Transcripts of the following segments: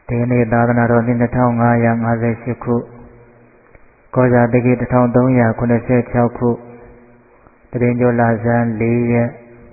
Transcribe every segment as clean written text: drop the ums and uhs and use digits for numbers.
ဒီနေ့သာသနာတော်နှစ်2558ခုကောဇာတက္ကီ1386ခုတရင်ကျော်လာဇန်4ရက်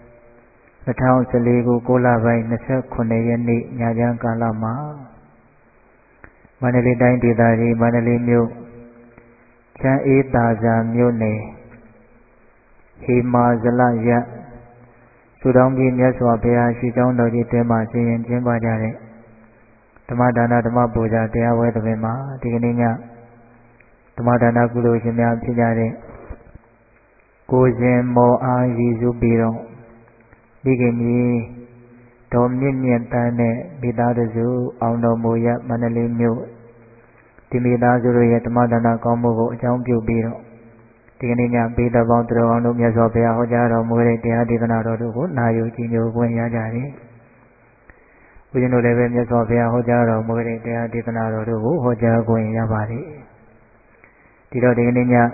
2014ခု6လပိုင်း29ရက်နေ့ညချမ်းကာလမှာမန္တလေးတိုင်းဒေသကြီးမန္တလေးမြို့ချမ်းအေးသာဇာမြို့နယ်ဟေမာဇလရသုတောင်းပြည်မြတ်စွာဘုရားရှိကျောင်းတော်ကြီးတဲမှာကျင်းပကြတဲ့ဓမ္မဒါနဓမ္မပူဇာတရားပွဲသဘင်မှာဒီကနေ့ညဓမ္မဒါနကုသိုလ်ရှင်များဖြစ်ကြတဲ့ကိုရှင်မောအားရည်စုပြီးတော့ဒီကနေ့တော်မြင့်မြတ်တန်းတဲ့မိသားစုအောင်တော်မူရမန္တလေးမြို့ဒီမိသားစုရဲ့ဓမ္မဒါနကောင်းမှုကိုအကြောင်းပြုပြီးတော့ဒီကနေ့ညပေးတော်ပေါင်းသူတော်ကောင်းတို့မြတ်စွာဘုရားဟောကြားတော်မူတဲ့တရားဒေသနာတော်တို့ကိုနာယူကြည်ညိုခွင့်ရကြတယ်။ဦးဇင်းတို့လည်းပဲမြတ်စွာဘုရားဟောကြားတော်မူတဲ့တရားဒေသနာတော်တို့ကိုဟောကြားခွင့်ရပါတယ်။ဒီတော့ဒီကနေ့ည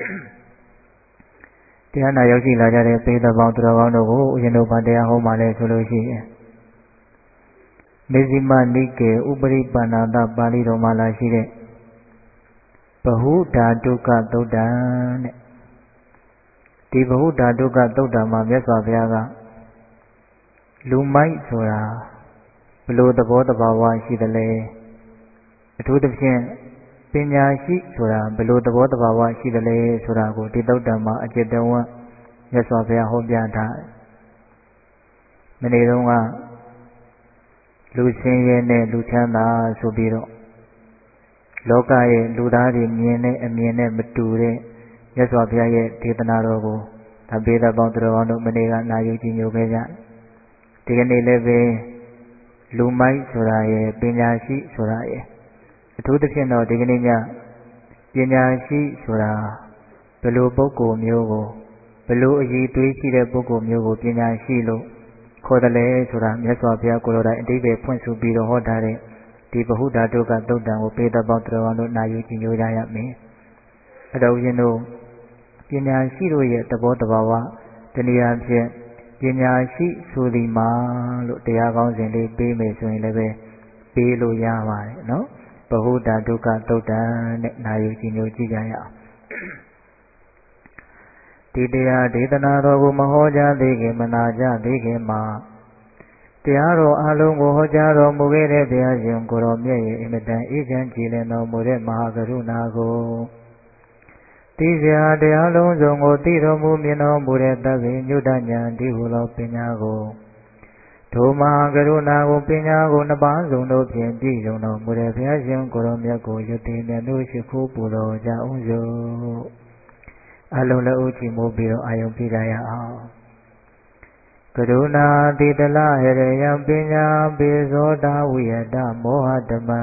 တရားနာရောက်ရှိလာကြတဲ့ပေးတော်ပေါင်းသူတော်ကောင်းတို့ကိုဦးဇင်းတို့ဗတရားဟောမှလည်းဆိုလို့ရှိရင်မေဇိမနိကေဥပရိပန္နာတပါဠိတော်မှာလာရှိတဲ့ဘဟုဓာတုကသုတ်တံတဲ့ဒီဘဟုဓာတုကသုတ်တံမှာမြတ်စွာဘုရားကလူမိုက်ဆိုတာဘလို့သဘောတဘာဝရှိသလဲအထူးသဖြင့်ပညာရှိဆိုတာဘလို့သဘောတဘာဝရှိသလဲဆိုတာကိုဒီသုတ်တံမှာအကျဉ်းတဝန်းမြတ်စွာဘုရားဟောပြထားတယ်။မနေ့တုန်းကလူဆင်းရဲနဲ့လူချမ်းသာဆိုပြီးတော့လောကရဲ့လူသားတွေမြင်တဲ့အမြင်နဲ့မတူတဲ့မြတ်စွာဘုရားရဲ့ဒေသနာတော်ကိုဒါပေဒပေါင်းသူတော်ကောင်းတို့မနေ့ကနာယူကြည်ညိုခဲ့ကြဒီကနေ့လည်းပဲလူမိုက်ဆိုတာရဲ့ပညာရှိဆိုတာရဲ့အထူးသဖြင့်တော့ဒီကနေ့ညပညာရှိဆိုတာဘယ်လိုပုဂ္ဂိုလ်မျိုးကိုဘယ်လိုအည်သွေးရှိတဲ့ပုဂ္ဂိုလ်မျိုးကိုပညာရှိလို့ခေါ်တယ်လဲဆိုတာမြတ်စွာဘုရားကိုယ်တော်တိုင်အတိပ္ပယ်ဖွင့်ဆိုပြီးတော့ဟောထားတဲ့ဒီဘဟုဓာတုကသုတ်တံကိုပေတပေါင်းသူတော်ကောင်းတို့နာယူကြည်ညိုကြရမယ်။အဲ့တော့ဦးဇင်းတို့ပညာရှိတို့ရဲ့သဘောတဘာဝတနည်းအားဖြင့်ပညာရှိဆိုဒီမှာလို့တရားကောင်းစဉ်လေးပေးမယ်ဆိုရင်လည်းပဲပေးလို့ရပါတယ်နော်။ဘဟုဓာတုကသုတ်တံနဲ့နာယူကြည်ညိုကြည့်ကြရအောင်။ဒီတရားဒေသနာတော်ကိုမဟောကြားသေးခင်မနာကြသေးခင်မှာတရားတော်အလုံးကိုဟောကြားတော်မူခဲ့တဲ့ဘုရားရှင်ကိုတော်မြတ်ရဲ့အင်မတန်အေးချမ်းကြည်လင်တော်မူတဲ့မဟာကရုဏာကိုသိစရာတရားလုံးစုံကိုသိတော်မူမြင်တော်မူတဲ့သဗ္ဗညုတဉာဏ်ဒီဟုသောပညာကိုဒုမဟာကရုဏာကိုပညာကိုနှစ်ပါးစုံတို့ဖြင့်ပြည့်စုံတော်မူတဲ့ဘုရားရှင်ကိုတော်မြတ်ကိုယသိမြတ်တို့ရှိခိုးပူတော်ကြအောင်စို့အလုံးလည်းဥချီမိုးပြီးတော့အာယုံပြကြရအောင်ကရုဏာတိတလဟရယံပညာပေဇောတာဝိယတမောဟတမံ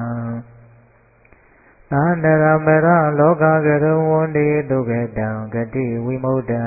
သာနရမရလောကကရဝန္တိဒုက္ခတံဂတိဝိမု ddံ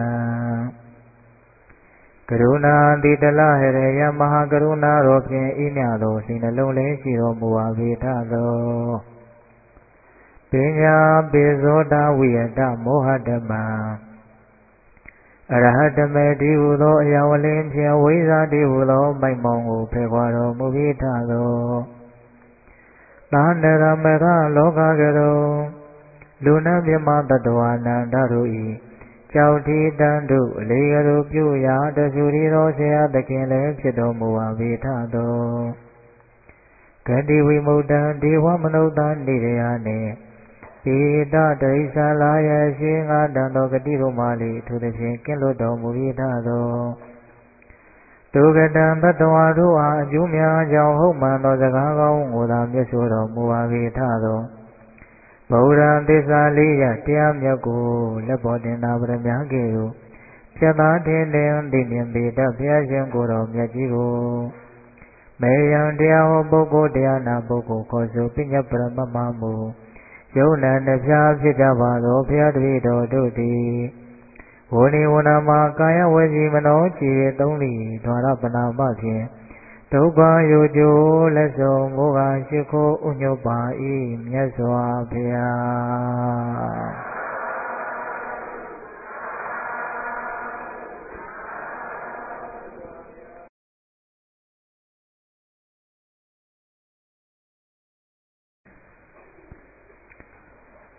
ကရုဏာတိတလဟရယံမဟာကရုဏာတော်ဖြင့်ဤမြသောစိတ်နှလုံးလေးရှိတော်မူပါပေထသောပညာပေဇောတာဝိယတမောဟတမံအရဟတမေတိဟုသောအယဝလင်းဖြင့်ဝိဇာတိဟုသောမိုက်မောင်ကိုဖယ်ခွာတော်မူပြီးထသောသာနရမရလောကကရုလူနာမြမတတဝနန္တတို့ဤကြောက်တီတန်တို့အလေးကရုပြုရာတဆူရီသောဆရာသခင်လည်းဖြစ်တော်မူပါပေထသောဂတိဝိမု ddံ ဒေဝမနုဿာနေရနှင့်ပေတတရိစ္ဆာလာယရှိငါတန်သောဂတိတို့မှလေထိုသဖြင့်ကင်းလွတ်တော်မူပြီးသောဒုက္ကတံတတဝါတို့အားအကျိုးများကြောင့်ဟုတ်မှန်သောစကားကောင်းကိုသာမြတ်ဆိုတော်မူပါပေထသောဗုဒ္ဓသစ္စာလေးရတရားမြတ်ကိုလက်ပေါ်တင်သာပရမကဲ့သို့ဖြတ်သားထင်သိမြင်ပေတတ်ဘုရားရှင်ကိုယ်တော်မြတ်ကြီးကိုမေယံတရားဟောပုဂ္ဂိုလ်တရားနာပုဂ္ဂိုလ်ခေါ်ဆိုပညာပရမတ်မမူယုံနာနှပြဖြစ်ကြပါသောဘုရားတပည့်တော်တို့သည်ဝဏိဝဏမှာကာယဝစီမနောကြည်သုံးလီဓာရပနာမဖြင့်ဒုက္ခယုကျိုးလက်ဆုံးမိုးကရှိခိုးဥညွတ်ပါ၏မြတ်စွာဘုရား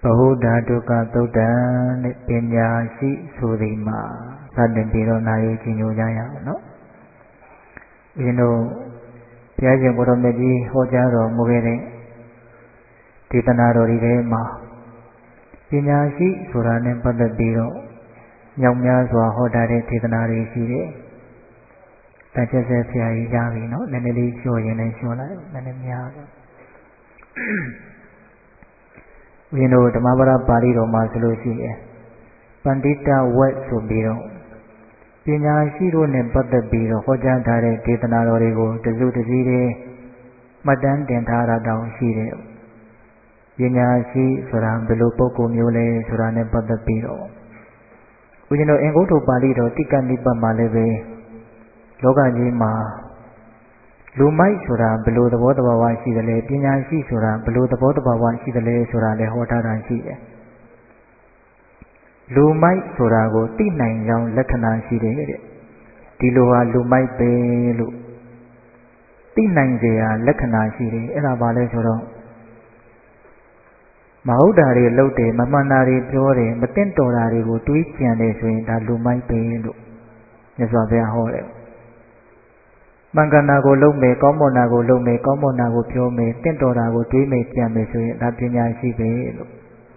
ဟုဓာတုကသုတ်တံနဲ့ပညာရှိဆိုဒီမှာစတင်ပြီးတော့နာယူကြည့်ညိုကြရအောင်နော်ဦးဇင်းတို့ဘုရားရှင်ကိုရောမြတ်ကြီးဟောကြားတော်မူခဲ့တဲ့ဒေသနာတော်ဒီထဲမှာပညာရှိဆိုတာနဲ့ပတ်သက်ပြီးတော့မြောက်များစွာဟောထားတဲ့ဒေသနာတွေရှိတယ်။တချက်ဆက်ဆရာကြီးရပြီနော်နည်းနည်းလေးလျှော့ရင်လည်းလျှော့လိုက်နည်းနည်းများပါဦးဇင်းတို့ဓမ္မပဒပါဠိတော်မှာဆိုလို့ရှိရင်ပန္တိတဝက်ဆိုပြီးတော့ပညာရှိတို့နဲ့ပတ်သက်ပြီးတော့ဟောကြားထားတဲ့ဒေသနာတော်တွေကိုတစုတစည်းတွေမှတ်တမ်းတင်ထားတာတောင်ရှိတယ်ပညာရှိဆိုတာဘယ်လိုပုဂ္ဂိုလ်မျိုးလဲဆိုတာနဲ့ပတ်သက်ပြီးတော့ဦးဇင်းတို့အင်္ဂုတ္တပါဠိတော်တိက္ကနိပတ်မှာလည်းပဲလောကကြီးမှာလူမိုက်ဆိုတာဘယ်လိုသဘောတဘာဝရှိသလဲပညာရှိဆိုတာဘယ်လိုသဘောတဘာဝရှိသလဲဆိုတာလည်းဟောထားတာရှိတယ်လူမိုက်ဆိုတာကိုသိနိုင်ကြောင်းလက္ခဏာရှိတယ်တဲ့ဒီလိုဟာလူမိုက်ပဲလို့သိနိုင်ကြရာလက္ခဏာရှိတယ်အဲ့ဒါဘာလဲဆိုတော့မဟုတ်တာတွေလုပ်တယ်မမှန်တာတွေပြောတယ်မသိတော်တာတွေကိုတွေးကြံတယ်ဆိုရင်ဒါလူမိုက်ပဲလို့မြတ်စွာဘုရားဟောတယ်မှန်ကန်တာကိုလုပ်မယ်ကောင်းမွန်တာကိုလုပ်မယ်ကောင်းမွန်တာကိုပြောမယ်သိတော်တာကိုတွေးမယ်ကြံမယ်ဆိုရင်ဒါပညာရှိပဲလို့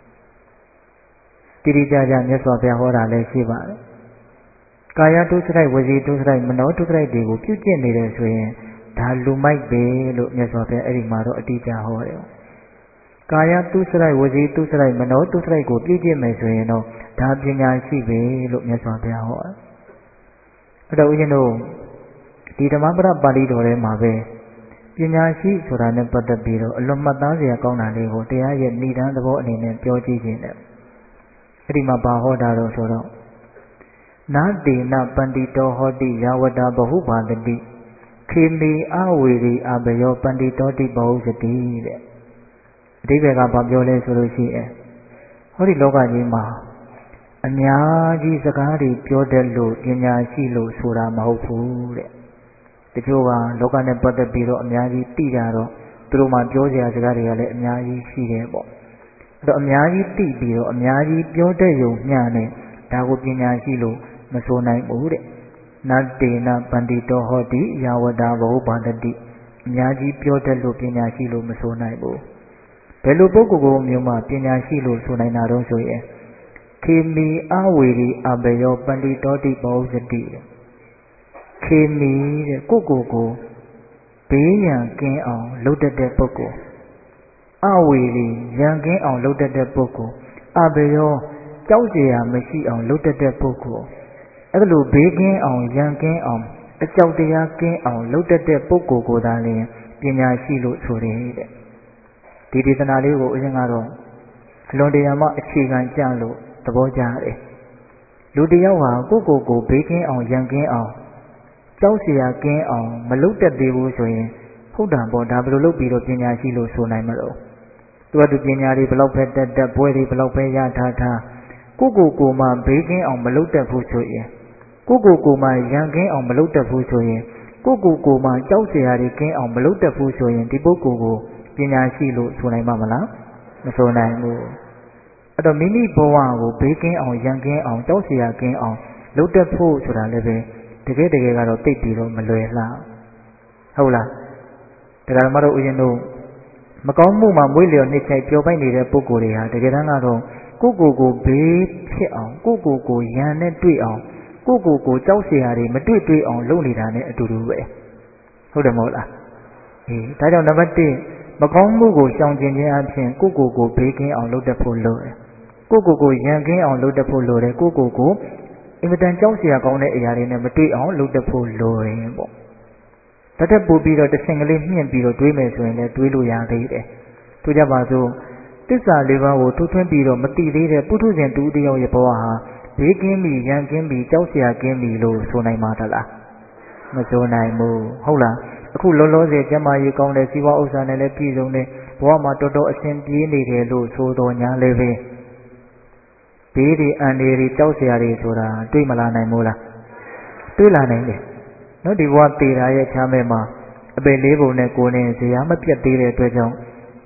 တိတိကျကျမြတ်စွာဘုရားဟောတာလည်းရှိပါတယ်ကာယတုစရိုက်ဝစီတုစရိုက်မနောတုစရိုက်တွေကိုပြုကျင့်နေတယ်ဆိုရင်ဒါလူမိုက်ပဲလို့မြတ်စွာဘုရားအဲ့ဒီမှာတော့အတိအကျဟောတယ်ကာယတုစရိုက်ဝစီတုစရိုက်မနောတုစရိုက်ကိုပြုကျင့်မယ်ဆိုရင်တော့ဒါပညာရှိပဲလို့မြတ်စွာဘုရားဟောတယ်အဲ့တော့ဦးဇင်းတို့ဒီဓမ္မပဒပါဠိတော်ထဲမှာပဲပညာရှိဆိုတာနဲ့ပတ်သက်ပြီးတော့အလွန်မှတ်သားစရာကောင်းတာလေးကိုတရားရဲ့ဏ္ဍန်သဘောအနေနဲ့ပြောကြည့်ခြင်းနဲ့အဲ့ဒီမှာဘာဟောတာတော့ဆိုတော့နာတေနပန္တိတောဟောတိယဝတဘဟုဘာတတိခေမေအဝေရီအဘယောပန္တိတောတိဘဟုစတိတဲ့အဓိပ္ပာယ်ကဘာပြောလဲဆိုလို့ရှိရင်ဟောဒီလောကကြီးမှာအများကြီးစကားတွေပြောတတ်လို့ပညာရှိလို့ဆိုတာမဟုတ်ဘူးတဲ့တချို့ကလောကနဲ့ပတ်သက်ပြီးတော့အများကြီးသိကြတော့သူတို့မှပြောစရာစကားတွေကလည်းအများကြီးရှိတယ်ပေါ့အဲ့တော့အများကြီးသိပြီးတော့အများကြီးပြောတတ်ရုံမျှနဲ့ဒါကိုပညာရှိလို့မဆိုနိုင်ဘူးတဲ့နတ္တေနပန္တိတောဟောတိယဝတဘဟုဘာတတိအများကြီးပြောတတ်လို့ပညာရှိလို့မဆိုနိုင်ဘူးဘယ်လိုပုဂ္ဂိုလ်ကိုမျိုးမှပညာရှိလို့ဆိုနိုင်တာတော့ဆိုရင်ခေမီအဝေရီအဘယောပန္တိတောတိဘဟုစတိခေမီတဲ့ကိုဘေးရန်ကင်းအောင်လုပ်တတ်တဲ့ပုဂ္ဂိုလ်အဝေရီရန်ကင်းအောင်လုပ်တတ်တဲ့ပုဂ္ဂိုလ်အဘယောကြောက်စရာမရှိအောင်လုပ်တတ်တဲ့ပုဂ္ဂိုလ်အဲ့လိုဘေးကင်းအောင်ရန်ကင်းအောင်အကြောက်တရားကင်းအောင်လုပ်တတ်တဲ့ပုဂ္ဂိုလ်ကိုသာလျှင်ပညာရှိလို့ဆိုတယ်တဲ့ဒီဒေသနာလေးကိုအရင်ကတော့အလွန်တရာမှအခြေခံကြလို့သဘောကျတယ်လူတယောက်ဟာကိုဘေးကင်းအောင်ရန်ကင်းအောင်ကြောက်စရာကင်းအောင်မလုပ်တတ်သေးဘူးဆိုရင်ဟုတ်တာပေါ့ဒါဘယ်လိုလုပ်ပြီးတော့ပညာရှိလို့ဆိုနိုင်မလို့သူကသူပညာတွေဘလောက်ပဲတက်ပွဲတွေဘလောက်ပဲရထားကိုမှဘေးကင်းအောင်မလုပ်တတ်ဘူးဆိုရင်ကိုမှရန်ကင်းအောင်မလုပ်တတ်ဘူးဆိုရင်ကိုမှကြောက်စရာတွေကင်းအောင်မလုပ်တတ်ဘူးဆိုရင်ဒီပုဂ္ဂိုလ်ကိုပညာရှိလို့ဆိုနိုင်မှာမလားမဆိုနိုင်ဘူးအဲ့တော့မိမိဘဝကိုဘေးကင်းအောင်ရန်ကင်းအောင်ကြောက်စရာကင်းအောင်လုပ်တတ်ဖို့ဆိုတာလည်းပဲတကယ်ကတော့သိပြီးတော့မလွယ်လှဟုတ်လားတရားဓမ္မတို့ဦးဇင်းတို့မကောင်းမှုမှာမွေးလျော်နှစ်ချိုက်ပျော်ပိုက်နေတဲ့ပုဂ္ဂိုလ်တွေဟာတကယ်တမ်းကတော့ကိုဘေးဖြစ်အောင်ကိုရန်နဲ့တွေ့အောင်ကိုကြောက်စရာတွေမတွေ့အောင်လုပ်နေတာနဲ့အတူတူပဲဟုတ်တယ်မဟုတ်လားဒါကြောင့်နံပါတ်1မကောင်းမှုကိုရှောင်ကျဉ်ခြင်းအပြင်ကိုဘေးကင်းအောင်လုပ်တတ်ဖို့လိုတယ်ကိုရန်ကင်းအောင်လုပ်တတ်ဖို့လိုတယ်ကိုအင်မတန်ကြောက်စရာကောင်းတဲ့အရာတွေနဲ့မတွေ့အောင်လုပ်တတ်ဖို့လိုတယ်ပေါ့တတ်ပို့ပြီးတော့တဆင့်ကလေးမြင့်ပြီးတော့တွေးမယ်ဆိုရင်လည်းတွေးလို့ရသေးတယ်သူကြပါစို့သစ္စာလေးပါးကိုထုတ်ထွင်းပြီးတော့မသိသေးတဲ့ပုထုဇဉ်တူတယောက်ရဲ့ဘဝဟာဘေးကင်းပြီးရန်ကင်းပြီးကြောက်စရာကင်းပြီးလို့ဆိုနိုင်မှာသလားမဆိုနိုင်ဘူးဟုတ်လားအခုလောလောဆယ်ကျမကြီးကောင်းတဲ့စီးပွားဥစ္စာနဲ့လည်းပြည်စုံတဲ့ဘဝမှာတော်တော်အဆင်ပြေနေတယ်လို့ဆိုတော်ညာလည်းပဲဘေးတွေအန္တရာယ်တွေကြောက်စရာတွေဆိုတာတွေးမလာနိုင်ဘူးလားတွေးလာနိုင်တယ်နော်ဒီဘဝတည်တာရဲ့ချမ်းမဲ့မှာအပေလေးပုံနဲ့ကိုယ်နဲ့ဇရာမပြတ်သေးတဲ့အတွက်ကြောင့်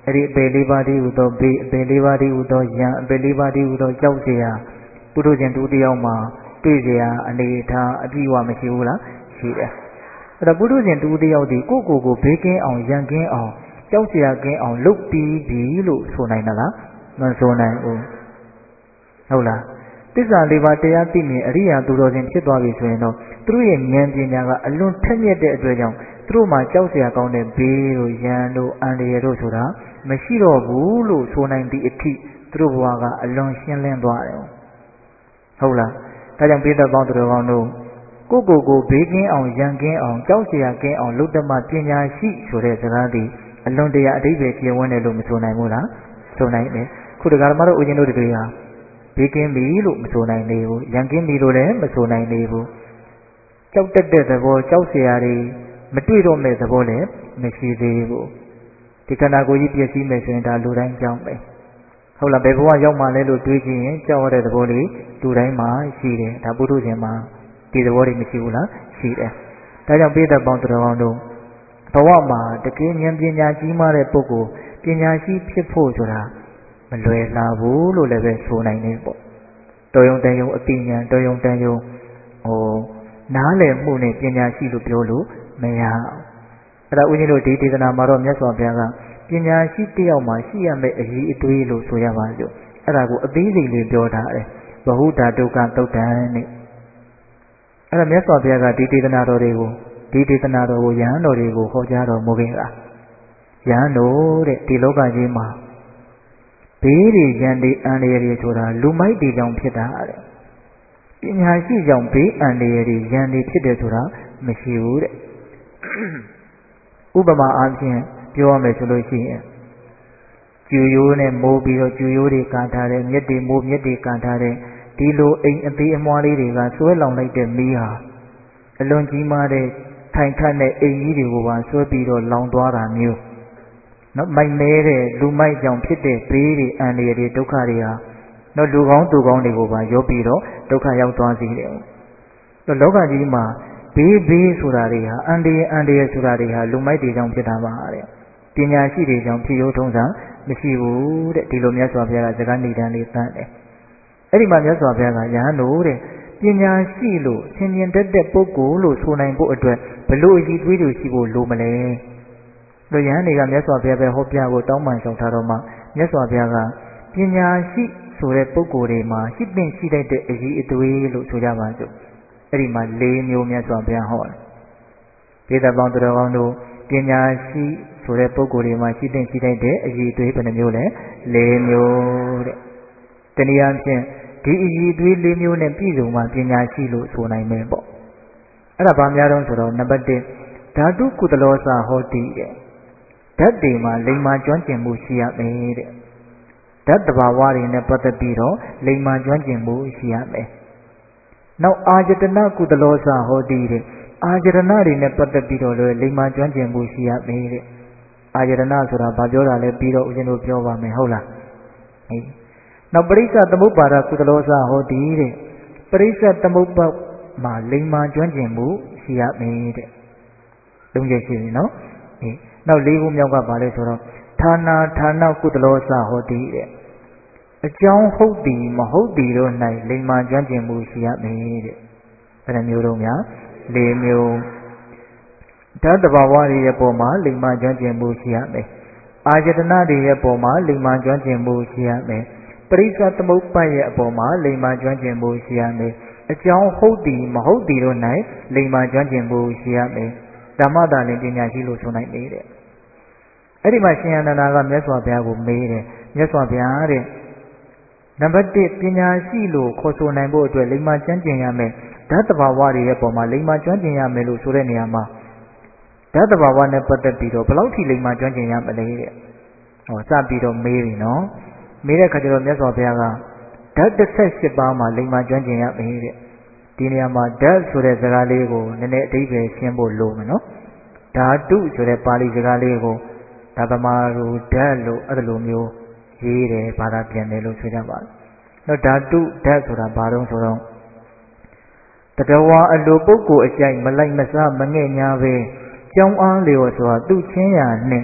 အဲ့ဒီအပေလေးပါးတည်းဟူသောဘေးအပေလေးပါးတည်းဟူသောယံအပေလေးပါးတည်းဟူသောကြောက်เสียပုထုဇဉ်တူတယောက်မှာတွေ့เสียအနေထားအပြည့်အဝမရှိဘူးလားရှိတယ်အဲ့တော့ပုထုဇဉ်တူတယောက်ဒီကိုဘေးကင်းအောင်ရန်ကင်းအောင်ကြောက်เสียကင်းအောင်လုပ်ပြီးပြီလို့ဆိုနိုင်သလားမဆိုနိုင်ဘူးဟုတ်လားသစ္စာလေးပါးတရားသိမြင်အရိယာသူတော်စင်ဖြစ်သွားပြီဆိုရင်တော့သူတို့ရဲ့ဉာဏ်ပညာကအလွန်ထက်မြက်တဲ့အတွက်ကြောင့်သူတို့မှာကြောက်เสียကောင်းတဲ့ဘေးတို့ရန်တို့အန္တရာယ်တို့ဆိုတာမရှိတော့ဘူးလို့ဆိုနိုင်သည့်အထိသူတို့ဘဝကအလွန်ရှင်းလင်းသွားတယ်ဟုတ်လားဒါကြောင့်ပိဿပေါင်းသူတော်ကောင်းတို့ကိုဘေးကင်းအောင်ရန်ကင်းအောင်ကြောက်เสียကင်းအောင်လုတ္တမပညာရှိဆိုတဲ့စကားသည်အလွန်တရာအဓိပ္ပာယ်ကျယ်ဝန်းတယ်လို့မဆိုနိုင်ဘူးလားဆိုနိုင်တယ်ခုတက္ကရာမတို့ဦးဇင်းတို့တွေဟာဘေးကင်းပြီလို့မဆိုနိုင်သေးဘူးရန်ကင်းပြီလို့လည်းမဆိုနိုင်သေးဘူးကြောက်တက်တဲ့သဘောကြောက်เสียတွေမတွေ့တော့မဲ့သဘောလည်းမရှိသေးဘူးဒီခန္ဓာကိုယ်ကြီးပြည့်စည်မယ်ဆိုရင်ဒါလူတိုင်းကြောက်ပဲဟုတ်လားဘယ်ဘဝရောက်မှလဲလို့တွေးကြည့်ရင်ကြောက်ရတဲ့သဘောလေးလူတိုင်းမှာရှိတယ်ဒါပုထုဇဉ်မှာဒီသဘောတွေမရှိဘူးလားရှိတယ်ဒါကြောင့်ပိဿပေါင်းသူတော်ကောင်းတို့ဘဝမှာတကယ်ဉာဏ်ပညာကြီးမားတဲ့ပုဂ္ဂိုလ်ပညာရှိဖြစ်ဖို့ဆိုတာမလွယ်လှဘူးလို့လည်းပဲဆိုနိုင်တယ်ပေါ့တော်ယုံတန်ယုံအပိညာတော်ယုံတန်ယုံနားလည်မှုနဲ့ပညာရှိလို့ပြောလို့မရအဲ့ဒါဦးဇင်းတို့ဒီဒေသနာမှာတော့မြတ်စွာဘုရားကပညာရှိတယောက်မှာရှိရမယ့်အရေးအသွေးလို့ဆိုရပါစို့အဲ့ဒါကိုအသေးစိတ်လေးပြောထားတယ်ဘဟုဓာတုကသုတ်တံနဲ့အဲ့ဒါမြတ်စွာဘုရားကဒီဒေသနာတော်တွေကိုယဟန်တော်တွေကိုဟောကြားတော်မူခဲ့တာယဟန်တော်တဲ့ဒီလောကကြီးမှာဘေးတွေရန်တွေအန္တရာယ်တွေဆိုတာလူမိုက်တွေကြောင့်ဖြစ်တာတဲ့ပညာရှိကြောင့်ဘေးအန္တရာယ်တွေရန်တွေဖြစ်တယ်ဆိုတာမရှိဘူးတဲ့ဥပမာအားဖြင့်ပြောရမယ်ဆိုလို့ရှိရင်ကျူရိုးနဲ့မိုးပြီးတော့ကျူရိုးတွေကန်ထားတဲ့မြက်တွေမိုးမြက်တွေကန်ထားတဲ့ဒီလိုအိမ်အသေးအမွှားလေးတွေကဆွဲလောင်လိုက်တဲ့မီးဟာအလွန်ကြီးမားတဲ့ထိုင်ခတ်တဲ့အိမ်ကြီးတွေကိုပါဆွဲပြီးတော့လောင်သွားတာမျိုးနော်မိုက်မဲတဲ့လူမိုက်ကြောင့်ဖြစ်တဲ့ဘေးတွေအန္တရာယ်တွေဒုက္ခတွေဟာနော်လူကောင်းသူကောင်းတွေကိုပါရောပြီးတော့ဒုက္ခရောက်သွားစေတယ်လောကကြီးမှာဘေးဆိုတာတွေဟာအန္တရာယ်ဆိုတာတွေဟာလူမိုက်တွေကြောင့်ဖြစ်တာပါတဲ့ပညာရှိတွေကြောင့်ဖြစ်ရိုးထုံးစံမရှိဘူးတဲ့ဒီလိုမြတ်စွာဘုရားကစကားနေတန်းလေးတန်းတယ်အဲ့ဒီမှာမြတ်စွာဘုရားကယဟန်တို့တဲ့ပညာရှိလို့ဆင်ခြင်တတ်တဲ့ပုဂ္ဂိုလ်လို့ဆိုနိုင်ဖို့အတွက်ဘလို့အည်သွေးတွေရှိဖို့လိုမလဲတို့ယဟန်တွေကမြတ်စွာဘုရားပဲဟောပြကိုတောင်းပန်ဆောင်ထားတော့မှမြတ်စွာဘုရားကပညာရှိဆိုတဲ့ပုဂ္ဂိုလ်တွေမှာရှိတဲ့ရှိတတ်တဲ့အည်အသွေးလို့ဆိုကြပါစို့အဲ့ဒီမှာ၄မျိုးမြတ်စွာဘုရားဟောတယ်ဒေသပေါင်းသူတော်ကောင်းတို့ပညာရှိဆိုတဲ့ပုဂ္ဂိုလ်တွေမှာရှိတဲ့ရှိတတ်တဲ့အည်အသွေးဘယ်နှမျိုးလဲ၄မျိုးတဲ့တနည်းအားဖြင့်ဒီအည်သွေး၄မျိုးနဲ့ပြည့်စုံမှပညာရှိလို့ဆိုနိုင်မယ်ပေါ့အဲ့ဒါဘာများတော့ဆိုတော့နံပါတ်1ဓာတုကုသလောစဟောတိတဲ့ဓာတ်တွေမှာလိမ္မာကျွမ်းကျင်မှုရှိရမယ်တဲ့ဓာတ်တဘာဝတွေနဲ့ပတ်သက်ပြီးတော့လိမ္မာကျွမ်းကျင်မှုရှိရမယ်နောက်အာယတနာကုသလောစဟောတိတဲ့အာယတနာတွေနဲ့ပတ်သက်ပြီးတော့လည်းလိမ္မာကျွမ်းကျင်မှုရှိရမယ်တဲ့အာယတနာဆိုတာဘာပြောတာလဲပြီးတော့ဦးဇင်းတို့ပြောပါမယ်ဟုတ်လားဟေးနောက်ပရိစ္ဆသမုပ္ပါဒကုသလောစဟောတိတဲ့ပရိစ္ဆသမုပ္ပါမှာလိမ္မာကျွမ်းကျင်မှုရှိရမယ်တဲ့သုံးချက်ရှိပြီနော်အေးနောက်၄ခုမြောက်ကပါလဲဆိုတော့ဌာနကုသလောစဟောတိတဲ့အကြောင်းဟုတ်သည်မဟုတ်သည်တို့၌လိမ္မာကျွမ်းကျင်မှုရှိရမယ်တဲ့ဘယ်နှမျိုးတော့များ၄မျိုးဓာတ်တဘာဝတွေရဲ့ပုံမှာလိမ္မာကျွမ်းကျင်မှုရှိရမယ်အာယတနာတွေရဲ့ပုံမှာလိမ္မာကျွမ်းကျင်မှုရှိရမယ်ပရိစ္ဆသမုပ္ပါရဲ့အပေါ်မှာလိမ္မာကျွမ်းကျင်မှုရှိရမယ်အကြောင်းဟုတ်သည်မဟုတ်သည်တို့၌လိမ္မာကျွမ်းကျင်မှုရှိရမယ်ဓမ္မတာလင်ပညာရှိလို့ဆိုနိုင်နေတဲ့အဲ့ဒီမှာရှင်အနန္ဒာကမြတ်စွာဘုရားကိုမေးတယ်မြတ်စွာဘုရားတဲ့နံပါတ်1ပညာရှိလို့ခေါ်ဆိုနိုင်ဖို့အတွက်လိမ္မာကျွမ်းကျင်ရမယ်ဓာတ်တဘာဝတွေရဲ့ပေါ်မှာလိမ္မာကျွမ်းကျင်ရမယ်လို့ဆိုတဲ့နေရာမှာဓာတ်တဘာဝနဲ့ပတ်သက်ပြီးတော့ဘယ်လောက်ထိလိမ္မာကျွမ်းကျင်ရမလဲတဲ့စပြီးတော့မေးပြီနော်မေးတဲ့အခါကျတော့မြတ်စွာဘုရားကဓာတ်18ပါးမှာလိမ္မာကျွမ်းကျင်ရမယ်တဲ့ဒီနေရာမှာဓာတ်ဆိုတဲ့စကားလေးကိုနည်းနည်းအဓိပ္ပာယ်ရှင်းဖို့လိုမယ်နော်ဓာတုဆိုတဲ့ပါဠိစကားလေးကိုဒါဗမာလိုဓာတ်လို့အဲ့လိုမျိုးရေးတယ်ဘာသာပြန်တယ်လို့ဆိုကြပါတော့ဓာတုဓာတ်ဆိုတာဘာတော့ဆိုတော့တတဝါအလိုပုဂ္ဂိုလ်အကြိုက်မလိုက်မစားမငဲ့ညာပဲကြောင်းအားလျော်စွာသူ့ချင်းရာနှင့်သူ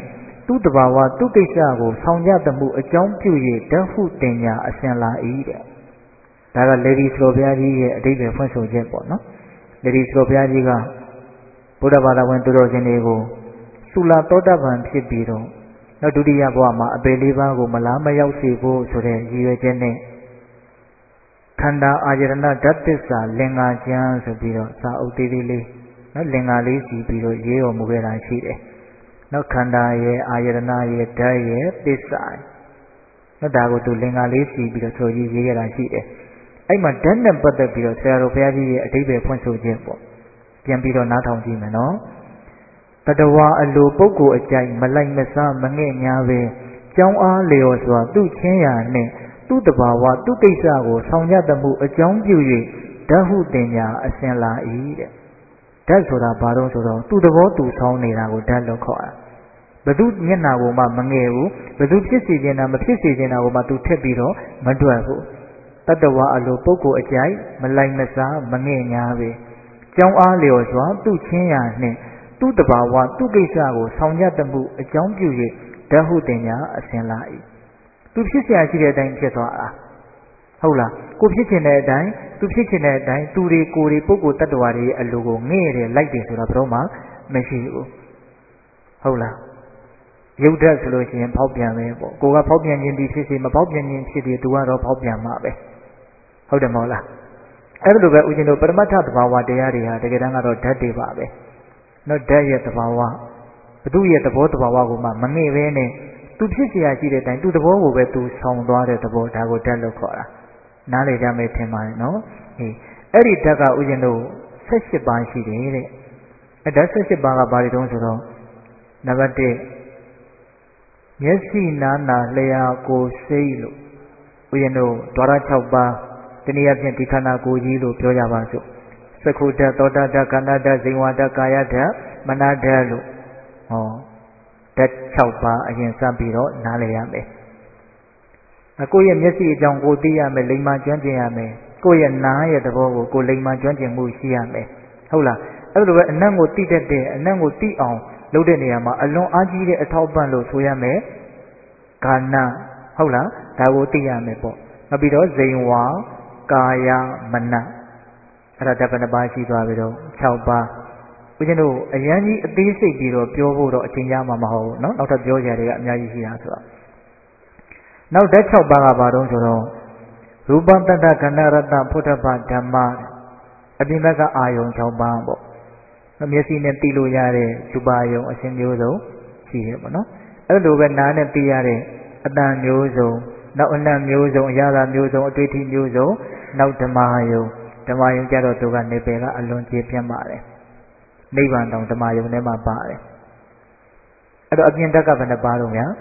သူတဘာဝသူကိစ္စကိုဆောင်ကြသမှုအကြောင်းပြု၍ဓာတ်ဟုတင်ညာအစဉ်လာ၏တဲ့ဒါကလေဒီစလိုဘုရားကြီးရဲ့အဓိပ္ပာယ်ဖွင့်ဆိုချက်ပေါ့နော်လေဒီစလိုဘုရားကြီးကဘုရားဘာသာဝင်သူတော်စင်တွေကိုသုလာသောတပန်ဖြစ်ပြီးတော့နောက်ဒုတိယဘဝမှာအပေလေးပါးကိုမလားမရောက်စေဖို့ဆိုတဲ့ရည်ရွယ်ချက်နဲ့ခန္ဓာအာယတနာဓာတ်သစ္စာလင်္ကာကျမ်းဆိုပြီးတော့စာအုပ်သေးသေးလေးနော်လင်္ကာလေးစီပြီးတော့ရေးတော်မူခဲ့တာရှိတယ်နောက်ခန္ဓာရဲ့အာယတနာရဲ့ဓာတ်ရဲ့သစ္စာနော်ဒါကိုသူလင်္ကာလေးစီပြီးတော့ဆိုရေးခဲ့တာရှိတယ်အဲ့မှာဓာတ်နဲ့ပတ်သက်ပြီးတော့ဆရာတော်ဘုရားကြီးရဲ့အဓိပ္ပာယ်ဖွင့်ဆိုခြင်းပေါ့ပြန်ပြီးတော့နားထောင်ကြည့်မယ်နော်တတဝါအလိုပုဂ္ဂိုလ်အကြိုက်မလိုက်မစားမငဲ့ညာပဲကြောင်းအားလျော်စွာသူ့ချင်းရာနှင့်သူ့တဘာဝသူ့ကိစ္စကိုဆောင်ကြသမှုအကြောင်းပြု၍ဓာတ်ဟုတင်ညာအစဉ်လာ၏တဲ့ဓာတ်ဆိုတာဘာလို့ဆိုတော့သူ့သဘောသူဆောင်နေတာကိုဓာတ်လို့ခေါ်တာဘသူမျက်နာကိုမှမငဲ့ဘူးဘသူဖြစ်စေခြင်းတာမဖြစ်စေခြင်းတာကိုမှသူထက်ပြီးတော့မတွက်ဘူးတတဝါအလိုပုဂ္ဂိုလ်အကြိုက်မလိုက်မစားမငဲ့ညာပဲကြောင်းအားလျော်စွာသူ့ချင်းရာနှင့်သူ့တဘာဝသူ့ကိစ္စကိုဆောင်ကြသမှုအကြောင်းပြု၍ဓာတ်ဟုတင်ညာအစဉ်လာ၏သူဖြစ်เสียရှိတဲ့အတိုင်းဖြစ်သွားတာဟုတ်လားကိုဖြစ်ချင်တဲ့အတိုင်းသူဖြစ်ချင်တဲ့အတိုင်းသူတွေကိုယ်တွေပုဂ္ဂိုလ်တ attva တွေရဲ့အလိုကိုငဲ့တယ်လိုက်တယ်ဆိုတာဘယ်တော့မှမရှိဘူးဟုတ်လားရုပ်ဓာတ်ဆိုလို့ရှိရင်ဖောက်ပြန်ပဲပေါ့ကိုကဖောက်ပြန်ခြင်းဒီဖြစ်စေမဖောက်ပြန်ခြင်းဖြစ်တယ်သူကတော့ဖောက်ပြန်မှာပဲဟုတ်တယ်မဟုတ်လားအဲ့လိုပဲဦးဇင်းတို့ပရမတ္ထသဘာဝတရားတွေဟာတကယ်တမ်းကတော့ဓာတ်တွေပါပဲနော်ဓာတ်ရဲ့သဘာဝဘသူရဲ့သဘောသဘာဝကိုမှမငဲ့ပဲနဲ့သူဖြစ်เสียရှိတဲ့အတိုင်းသူသဘောကိုပဲသူဆောင်သွားတဲ့သဘောဒါကိုဓာတ်လို့ခေါ်တာနားလေကြမယ်ထင်ပါတယ်နော်အဲ့ဒီဓာတ်ကဥစဉ်တို့18ပါးရှိတယ်တဲ့အဲ့ဓာတ်18ပါးကဘာတွေတုံးဆိုတော့နံပါတ်1မျက်စိနာနာလျှာကိုယ်စိတ်လို့ဥစဉ်တို့ဓာတ်6ပါးတနည်းအားဖြင့်ဒီခန္ဓာကိုယ်ကြီးလို့ပြောကြပါစို့သက္ခုဓာတ်သောတာဓာတ်ခန္ဓာဓာတ်ဇိဝဓာတ်ကာယဓာတ်မနဓာတ်လို့ဟောဓာတ်6ပါးအရင်စပြီးတော့နားလည်ရမယ်ကိုယ့်ရဲ့မျက်စိအကြောင်းကိုသိရမယ်လိမ္မာကျွမ်းကျင်ရမယ်ကိုယ့်ရဲ့နားရဲ့သဘောကိုကိုယ်လိမ္မာကျွမ်းကျင်မှုရှိရမယ်ဟုတ်လားအဲ့လိုပဲအနံ့ကိုသိတတ်တဲ့အနံ့ကိုသိအောင်လုပ်တဲ့နေရာမှာအလွန်အားကြီးတဲ့အထောက်ပံ့လို့ဆိုရမယ်ကာဏဟုတ်လားဒါကိုသိရမယ်ပေါ့နောက်ပြီးတော့ဇိဝကာယမနအဲ့ဒါဓာတ်ဘယ်နှပါးရှိသွားပြီတော့6ပါးဦးဇင်းတို့အရန်ကြီးအသေးစိတ်ပြီးတော့ပြောဖို့တော့အချိန်ရမှာမဟုတ်ဘူးเนาะနောက်ထပ်ပြောကြရတွေကအများကြီးရှိတာဆိုတော့နောက်ဓာတ်6ပါးကဘာတုံးဆိုတော့ရူပတတ္တခန္ဓာရတ္တဖုထပဓမ္မအပြင်ဘက်ကအာယုံ6ပါးပေါ့မျက်စိနဲ့သိလို့ရတဲ့ရူပအာယုံအစဉ်မျိုးစုံရှိတယ်ပေါ့နော်အဲ့လိုပဲနားနဲ့သိရတဲ့အတန်မျိုးစုံနောက်အနံ့မျိုးစုံအရာသာမျိုးစုံအတွေ့အထိမျိုးစုံနောက်ဓမ္မယုံကြတော့သူကနေပယ်ကအလွန်ကျေပြတ်ပါတယ်နိဗ္ဗာန်တောင်ဓမ္မယုံထဲမှာပါတယ်အဲ့တော့အပြင်ဓာတ်ကဘယ်နှပါတော့များ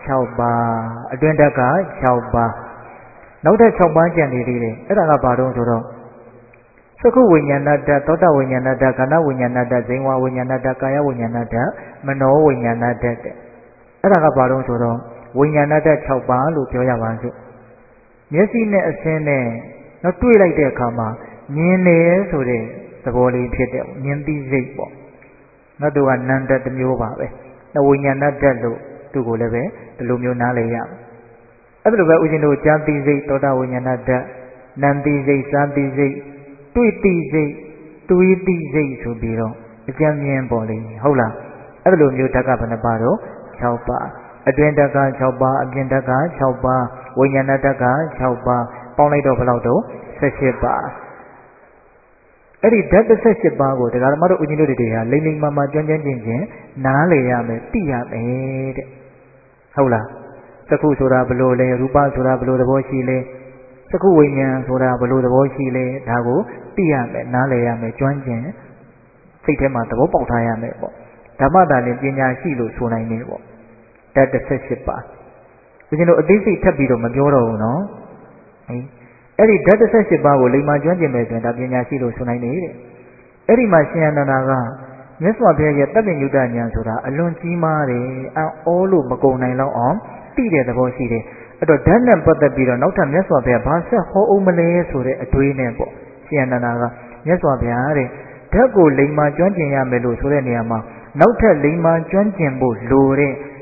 6ပါးအတွင်းဓာတ်က6ပါးနောက်ထပ်6ပါးကျန်နေသေးတယ်အဲ့ဒါကဘာတော့ဆိုတော့သက္ခုဝိညာဏဓာတ်သောတာဝိညာဏဓာတ်ခန္ဓာဝိညာဏဓာတ်ဇိဝဝိညာဏဓာတ်ကာယဝိညာဏဓာတ်မနောဝိညာဏဓာတ်တဲ့အဲ့ဒါကဘာတော့ဆိုတော့ဝိညာဏဓာတ်6ပါးလို့ပြောရပါစို့မျက်စိနဲ့အဆင်းနဲ့တော့တွေ့လိုက်တဲ့အခါမှာမြင်တယ်ဆိုတဲ့သဘောလေးဖြစ်တဲ့မြင်သိစိတ်ပေါ့နောက်သူကနန္တတစ်မျိုးပါပဲနောက်ဝိညာဏဓာတ်လို့သူ့ကိုလည်းပဲဒီလိုမျိုးနားလည်ရအဲ့လိုပဲဦးဇင်းတို့ကြာသိစိတ်သောတာဝိညာဏဓာတ်နံသိစိတ်စာသိစိတ်တွေ့သိစိတ်တွေးသိစိတ်ဆိုပြီးတော့အကြံမြင်ပေါ်လေဟုတ်လားအဲ့လိုမျိုးဓာတ်ကဘယ်နှပါတော့6ပါးအတွင်းဓာတ်က6ပါးအပြင်ဓာတ်က6ပါးဝိညာဏဓာတ်က6ပါးပေါင်းလိုက်တော့ဘယ်လောက်တော့18ပါးအဲ့ဒီဓာတ်18ပါးကိုတရားဓမ္မတို့ဦးဇင်းတို့တွေဟာလိမ့်လိမ့်မာမာကျွမ်းကျွမ်းကျင်ကျင်နားလည်ရမယ်သိရမယ်တဲ့ဟုတ်လားသက္ခုဆိုတာဘလို့လဲရူပဆိုတာဘလို့သဘောရှိလဲသက္ခုဝိညာဉ်ဆိုတာဘလို့သဘောရှိလဲဒါကိုသိရမယ်နားလည်ရမယ်ကျွမ်းကျင်စိတ်ထဲမှာသဘောပေါက်ထားရမယ်ပေါ့ဓမ္မတာလည်းပညာရှိလို့ဆိုနိုင်တယ်ပေါ့ဓာတ်18ပါးဦးဇင်းတို့အသေးစိတ်ထပ်ပြီးတော့မပြောတော့ဘူးနော်အဲ့ဒီဓာတ်18ပါးကိုလိမ္မာကျွမ်းကျင်မယ်ဆိုရင်ဒါပညာရှိလို့ဆိုနိုင်တယ်တဲ့အဲ့ဒီမှာရှင်အနန္ဒာကမြတ်စွာဘုရားရဲ့တပ္ပညုတဉာဏ်ဆိုတာအလွန်ကြီးမားတယ်အောလို့မကုန်နိုင်လောက်အောင်သိတဲ့သဘောရှိတယ်အဲ့တော့ဓာတ်နဲ့ပတ်သက်ပြီးတော့နောက်ထပ်မြတ်စွာဘုရားဘာဆက်ဟောအောင်မလဲဆိုတဲ့အတွေးနဲ့ပေါ့ရှင်အနန္ဒာကမြတ်စွာဘုရားတဲ့ဓာတ်ကိုလိမ္မာကျွမ်းကျင်ရမယ်လို့ဆိုတဲ့နေရာမှာနောက်ထပ်လိမ္မာကျွမ်းကျင်ဖို့လိုတဲ့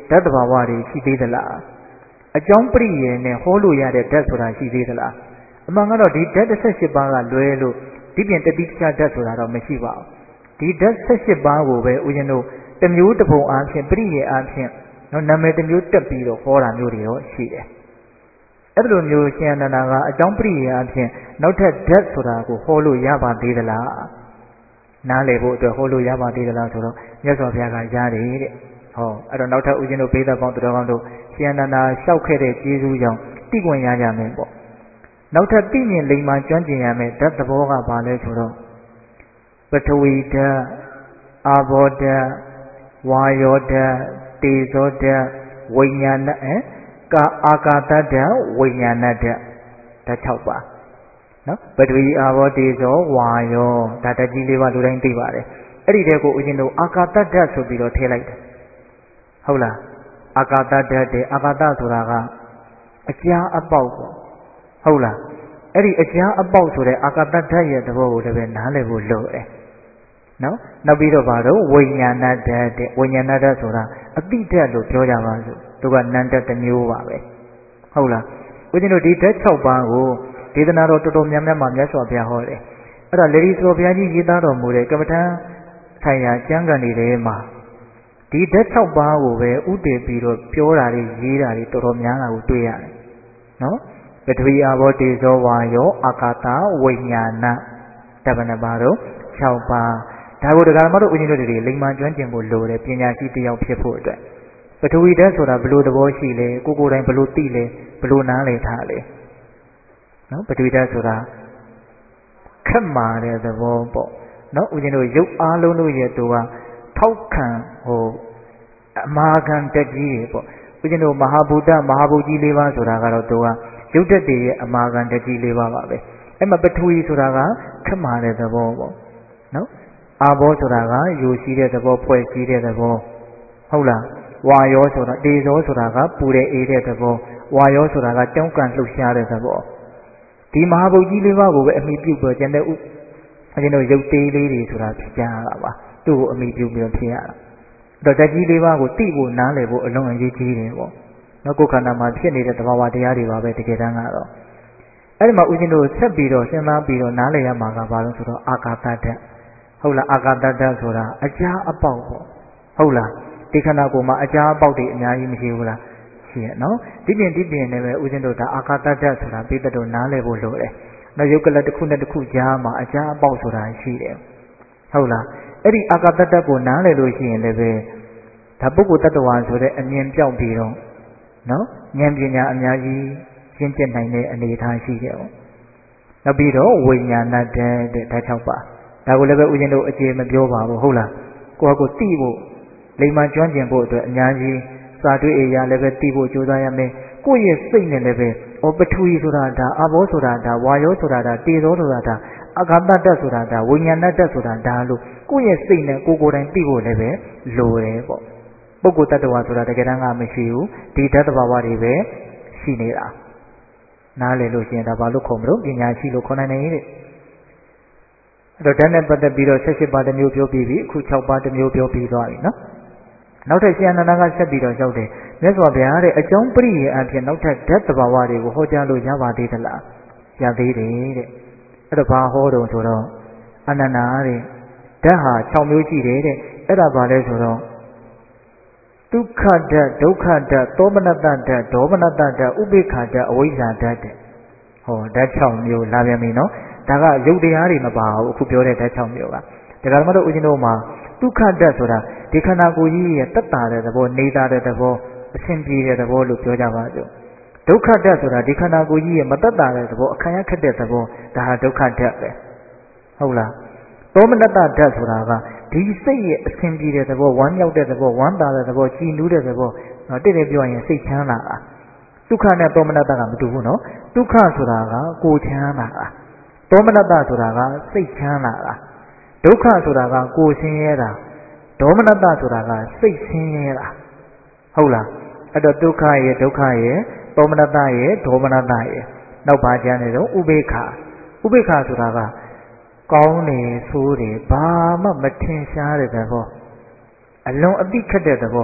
ဓာတ်တဘာဝတွေရှိသေးသလားအကြောင်းပရိယေနဲ့ဟောလို့ရတဲ့ဓာတ်ဆိုတာရှိသေးသလားအမှန်ကတော့ဒီဓာတ်18ပါးကလွဲလို့ဒီပြင်တတိတခြားဓာတ်ဆိုတာတော့မရှိပါဘူးဒီဓာတ်18ပါးကိုပဲဦးဇင်းတို့တစ်မျိုးတစ်ပုံအားဖြင့်ပရိယေအားဖြင့်နော်နာမည်တစ်မျိုးတက်ပြီးတော့ဟောတာမျိုးတွေတော့ရှိတယ်အဲ့လိုမျိုးရှင်အနန္ဒာကအကြောင်းပရိယေအားဖြင့်နောက်ထပ်ဓာတ်ဆိုတာကိုဟောလို့ရပါသေးသလားနားလည်ဖို့အတွက်ဟောလို့ရပါသေးသလားဆိုတော့မြတ်စွာဘုရားကရတယ်တဲ့ဟောအဲ့တော့နောက်ထပ်ဦးဇင်းတို့ဘေးသက်ပေါင်းတော်ကောင်းတို့ရှင်အနန္ဒာလျှောက်ခဲ့တဲ့ကျေးဇူးကြောင့်သိခွင့်ရကြမယ်ပေါ့နောက်ထပ်သိမြင်လိမ္မာကျွမ်းကျင်ရမယ်ဓာတ်သဘောကဘာလဲဆိုတော့ပထဝီဓာတ်အာဘောဓာတ်ဝါယောဓာတ်တေဇောဓာတ်ဝိညာဏအာကာသဓာတ်ဝိညာဏဓာတ်ဓာတ်6ပါးနော်ပထဝီအာဘောတေဇောဝါယောဓာတ်ကြီး၄ပါးလူတိုင်းသိပါတယ်အဲ့ဒီတည်းကိုဦးဇင်းတို့အာကာသဓာတ်ဆိုပြီးတော့ထည့်လိုက်တယ်ဟုတ်လားအာကာသဓာတ်တဲ့အာကာသဆိုတာကအကြားအပေါက်ပေါ့ဟုတ်လားအဲ့ဒီအကြားအပေါက်ဆိုတဲ့အာကာသဓာတ်ရဲ့သဘောကိုလည်းပဲနားလည်ဖို့လိုတယ်နော်နောက်ပြီးတော့ဘာလို့ဝိညာဏဓာတ်တဲ့ဝိညာဏဓာတ်ဆိုတာအတိဓာတ်လို့ပြောကြပါစို့သူကနန္တတစ်မျိုးပါပဲဟုတ်လားဦးဇင်းတို့ဒီဓာတ်6ပါးကိုဒေသနာတော်တော်တော်များများမှာမြတ်စွာဘုရားဟောတယ်အဲ့ဒါလေဒီဆိုဘုရားကြီးရေးသားတော်မူတဲ့ကမ္မထံဆိုင်ရာကျမ်းဂန်တွေထဲမှာဒီဓာတ်6ပါးကိုပဲဥတည်ပြီးတော့ပြောတာတွေရေးတာတွေတော်တော်များတာကိုတွေ့ရတယ်နော်ပထဝီအာဘောတေဇောဝါယောအာကာသဝိညာဏတပ္ပနပါတော့6ပါးဒါကိုတရားဓမ္မတို့ဦးဇင်းတို့တွေလိမ္မာကျွမ်းကျင်ဖို့လိုတယ်ပညာရှိတစ်ယောက်ဖြစ်ဖို့အတွက်ပထဝီဓာတ်ဆိုတာဘယ်လိုသဘောရှိလဲကိုယ်တိုင်ဘယ်လိုသိလဲဘယ်လိုနားလည်ထားလဲနော်ပထဝီဓာတ်ဆိုတာခက်မာတဲ့သဘောပေါ့နော်ဦးဇင်းတို့ရုပ်အားလုံးတို့ရဲ့သူကထောက်ခံအမာခံတက်ကြီးတွေပေါ့ဦးဇင်းတို့မဟာဘူတမဟာဘူကြီး၄ပါးဆိုတာကတော့သူကရုပ်တက်တွေရဲ့အမာခံတက်ကြီး၄ပါးပါပဲအဲ့မှာပထဝီဆိုတာကခက်မာတဲ့သဘောပေါ့နော်အာဘောဆိုတာကယူရှိတဲ့သဘောဖွဲ့စည်းတဲ့သဘောဟုတ်လားဝါယောဆိုတာတေဇောဆိုတာကပူတဲ့အေးတဲ့သဘောဝါယောဆိုတာကကြောင်းကန်လှုပ်ရှားတဲ့သဘောဒီမဟာဗုဒ္ဓကြီး၄ပါးကိုပဲအမိပြုပြီးကျန်တဲ့ဦးအရင်တော့ရုပ်သေးလေးတွေဆိုတာဖြစ်ကြတာပါသူ့ကိုအမိပြုပြီးဖြစ်ရတာတော့ဓာတ်ကြီး၄ပါးကိုသိဖို့နားလည်ဖို့အလွန်အရေးကြီးတယ်ပေါ့နော်ကိုယ်ခန္ဓာမှာဖြစ်နေတဲ့သဘာဝတရားတွေပါပဲတကယ်တမ်းကတော့အဲ့ဒီမှာဦးဇင်းတို့ဆက်ပြီးတော့စဉ်းစားပြီးတော့နားလည်ရမှာကဘာလို့ဆိုတော့အာကာသဓာတ်ဟုတ်လားအာကာသဓာတ်ဆိုတာအကြားအပေါက်ပေါ့ဟုတ်လားဒီခန္ဓာကိုယ်မှာအကြားအပေါက်တွေအများကြီးမရှိဘူးလားရှိရနော်ဒီပြင်နဲ့ပဲဦးဇင်းတို့ဒါအာကာသဓာတ်ဆိုတာပိဋကတို့နားလည်ဖို့လိုတယ်နော်ယုတ်ကလတစ်ခုနဲ့တစ်ခုကြားမှာအကြားအပေါက်ဆိုတာရှိတယ်ဟုတ်လားအဲ့ဒီအာကာသဓာတ်ကိုနားလည်လို့ရှိရင်လည်းပဲဒါပုဂ္ဂိုလ်တ attva ဆိုတဲ့အမြင်ပြောက်ပြီးတော့နော်ဉာဏ်ပညာအများကြီးရှင်းကျက်နိုင်တဲ့အနေအထားရှိတယ်ပေါ့နောက်ပြီးတော့ဝိညာဏဓာတ်တဲ့ဓာတ်6ပါးဒါကိုလည်းပဲဦးဇင်းတို့အခြေမပြောပါဘူးဟုတ်လားကိုယ့်ကိုသိဖို့လိမ္မာကျွမ်းကျင်ဖို့အတွက်အများကြီးစာတွေ့အရာလည်းပဲသိဖို့ကြိုးစားရမယ်ကိုယ့်ရဲ့စိတ်နဲ့လည်းပဲပထဝီဆိုတာဒါအာဘောဆိုတာဒါဝါယောဆိုတာဒါတေဇောဆိုတာဒါအာဂတတ္တဆိုတာဒါဝိညာဏတ္တဆိုတာဒါလို့ကိုယ့်ရဲ့စိတ်နဲ့ကိုယ်တိုင်သိဖို့လည်းပဲလိုတယ်ပေါ့ပုဂ္ဂိုလ်တ attva ဆိုတာတကယ်တမ်းကမရှိဘူးဒီဓာတ်တဘာဝတွေပဲရှိနေတာနားလည်လို့ရှိရင်ဒါဘာလို့ခေါ်မလို့ပညာရှိလို့ခေါ်နိုင်နေတယ်အဲ့တော့ဓာတ်နဲ့ပတ်သက်ပြီးတော့18ပါးတစ်မျိုးပြောပြီးပြီအခု6ပါးတစ်မျိုးပြောပြီးသွားပြီနော်နောက်ထပ်ရှင်အနန္ဒာကဆက်ပြီးတော့ရောက်တယ်မြတ်စွာဘုရားတဲ့အကြောင်းပရိယေအဖြစ်နောက်ထပ်ဓာတ်တဘာဝတွေကိုဟောကြားလို့ရပါသေးသလားရသေးတယ်တဲ့အဲ့တော့ဘာဟောတုံဆိုတော့အနန္ဒာတဲ့ဓာတ်ဟာ6မျိုးရှိတယ်တဲ့အဲ့ဒါဘာလဲဆိုတော့ဒုက္ခဓာတ်ဒုက္ခဓာတ်သောမနတဓာတ်ဒေါမနတဓာတ်ဥပိ္ပခာဓာတ်အဝိဇ္ဇာဓာတ်တဲ့ဟောဓာတ်6မျိုးလာပြန်ပြီနော်ဒါကရုပ်တရားတွေမပါဘူးအခုပြောတဲ့ဓာတ်6မျိုးကဒါကမှတော့ဦးဇင်းတို့မှာဒုက္ခဓာတ်ဆိုတာဒီခန္ဓာကိုယ်ကြီးရဲ့တက်တာတဲ့သဘောနေတာတဲ့သဘောအဆင်ပြေတဲ့သဘောလို့ပြောကြပါစို့ဒုက္ခဓာတ်ဆိုတာဒီခန္ဓာကိုယ်ကြီးရဲ့မတက်တာတဲ့သဘောအခါရခက်တဲ့သဘောဒါဟာဒုက္ခဓာတ်ပဲဟုတ်လားသောမနတဓာတ်ဆိုတာကဒီစိတ်ရဲ့အဆင်ပြေတဲ့သဘောဝမ်းမြောက်တဲ့သဘောဝမ်းသာတဲ့သဘောကြည်နူးတဲ့သဘောတိတိပြောရင်စိတ်ချမ်းသာတာဒုက္ခနဲ့သောမနတကမတူဘူးနော်ဒုက္ခဆိုတာကကိုယ်ချမ်းသာတာသောမနတဆိုတာကစိတ်ချမ်းသာတာဒုက္ခဆိုတာကကိုယ်ဆင်းရဲတာဒေါမနတဆိုတာကစိတ်ဆင်းရဲတာဟုတ်လားအဲ့တော့ဒုက္ခရဲ့ဒုက္ခရဲ့သောမနတရဲ့ဒေါမနတရဲ့နောက်ပါကျန်နေတော့ဥပေက္ခဆိုတာကကောင်းနေဆိုးတယ်ဘာမှမထင်ရှားတဲ့သဘောအလွန်အသိခက်တဲ့သဘော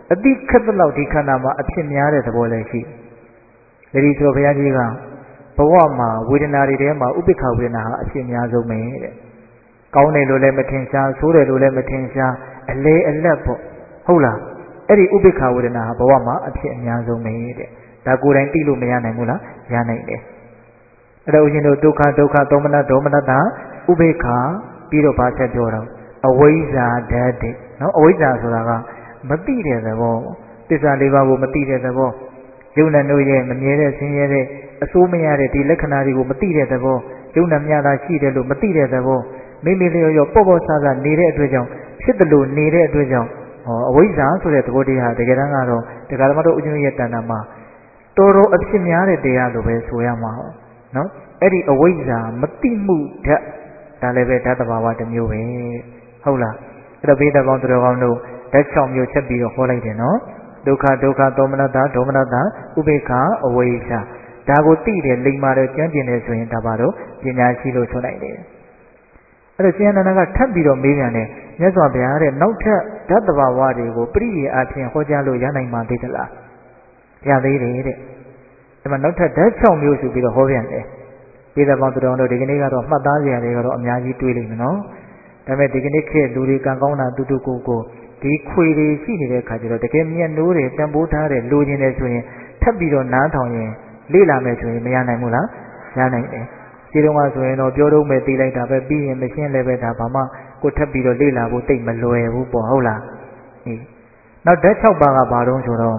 အတိခက်သလောက်ဒီခန္ဓာမှာအဖြစ်များတဲ့သဘောလည်းရှိတယ်ဒီဆိုဘုရားကြီးကဘဝမှာဝေဒနာတွေထဲမှာဥပိ္ပခဝေဒနာဟာအဖြစ်များဆုံးပဲတဲ့ကောင်းတယ်လို့လည်းမထင်ရှားဆိုးတယ်လို့လည်းမထင်ရှားအလေအလတ်ပေါ့ဟုတ်လားအဲ့ဒီဥပိ္ပခဝေဒနာဟာဘဝမှာအဖြစ်အများဆုံးပဲတဲ့ဒါကိုယ်တိုင်သိလို့မရနိုင်ဘူးလားရနိုင်တယ်အဲ့တော့ဦးဇင်းတို့ဒုက္ခဒုက္ခသောမနဒေါမနတာဥပိ္ပခပြီးတော့ဘာဆက်ပြောတော့အဝိဇ္ဇာဓာတ်တဲ့နော်အဝိဇ္ဇာဆိုတာကမသိတဲ့သဘောသစ္စာလေးပါးကိုမသိတဲ့သဘောယုံနာတို့ရဲ့မမြဲတဲ့ဆင်းရဲတဲ့အစိုးမရတဲ့ဒီလက္ခဏာတွေကိုမသိတဲ့သဘောယုံနာမြတာရှိတယ်လို့မသိတဲ့သဘောမိမိလျော်ရောပေါ့ပေါ့ဆဆနေတဲ့အတွက်ကြောင့်ဖြစ်တယ်လို့နေတဲ့အတွက်ကြောင့်အဝိဇ္ဇာဆိုတဲ့သဘောတရားတကယ်တမ်းကတော့တရားဓမ္မတို့ဥကျဉ်ရဲ့တဏ္ဍာမှာတော်တော်အဖြစ်များတဲ့တရားလို့ပဲဆိုရမှာနော်အဲ့ဒီအဝိဇ္ဇာမသိမှုဓာတ်ဒါလည်းပဲဓာတ်တဘာဝတစ်မျိုးပဲဟုတ်လားအဲ့တော့ဘိဓဘောင်းတော်ကောင်းတို့ဓာတ်6မျိုးချက်ပြီးတော့ဟောလိုက်တယ်နော်ဒုက္ခဒုက္ခသောမနတာဒေါမနတာဥပိ္ပခအဝိဇ္ဇာဒါကိုသိတယ်လိမ္မာတယ်ကြံ့ကျင်တယ်ဆိုရင်ဒါပါတော့ပညာရှိလို့ဆိုနိုင်တယ်အဲ့တော့ရှင်အနန္ဒကထပ်ပြီးတော့မေးပြန်တယ်မြတ်စွာဘုရားတဲ့နောက်ထပ်ဓာတ်တဘာဝတွေကိုပရိယေအဖြစ်ဟောကြားလို့ရနိုင်မှာသေးသလားရသေးတယ်တဲ့ဒီမှာနောက်ထပ်ဓာတ်6မျိုးဆိုပြီးတော့ဟောပြန်တယ်ဘိဓဘောင်းတော်တို့ဒီကနေ့ကတော့မှတ်သားစရာတွေကတော့အများကြီးတွေးလိမ့်မယ်နော်ဒါပေမဲ့ဒီကနေ့ခေတ်လူတွေကံကောင်းတာတူတူကိုဒီခွေတွေရှိနေတဲ့ခါကျတော့တကယ်မြတ်နိုးတယ်တန်ဖိုးထားတယ်လိုချင်တယ်ဆိုရင်ထပ်ပြီးတော့နားထောင်ရင်လေ့လာမယ်ဆိုရင်မရနိုင်ဘူးလားရနိုင်တယ်ဒီတော့ကဆိုရင်တော့ပြောတော့မယ်သိလိုက်တာပဲပြီးရင်မရှင်းလည်းပဲဒါဘာမှကိုထပ်ပြီးတော့လေ့လာဖို့တိတ်မလွယ်ဘူးပေါ့ဟုတ်လားနောက်ဓာတ်6ပါးကဘာတော့ဆိုတော့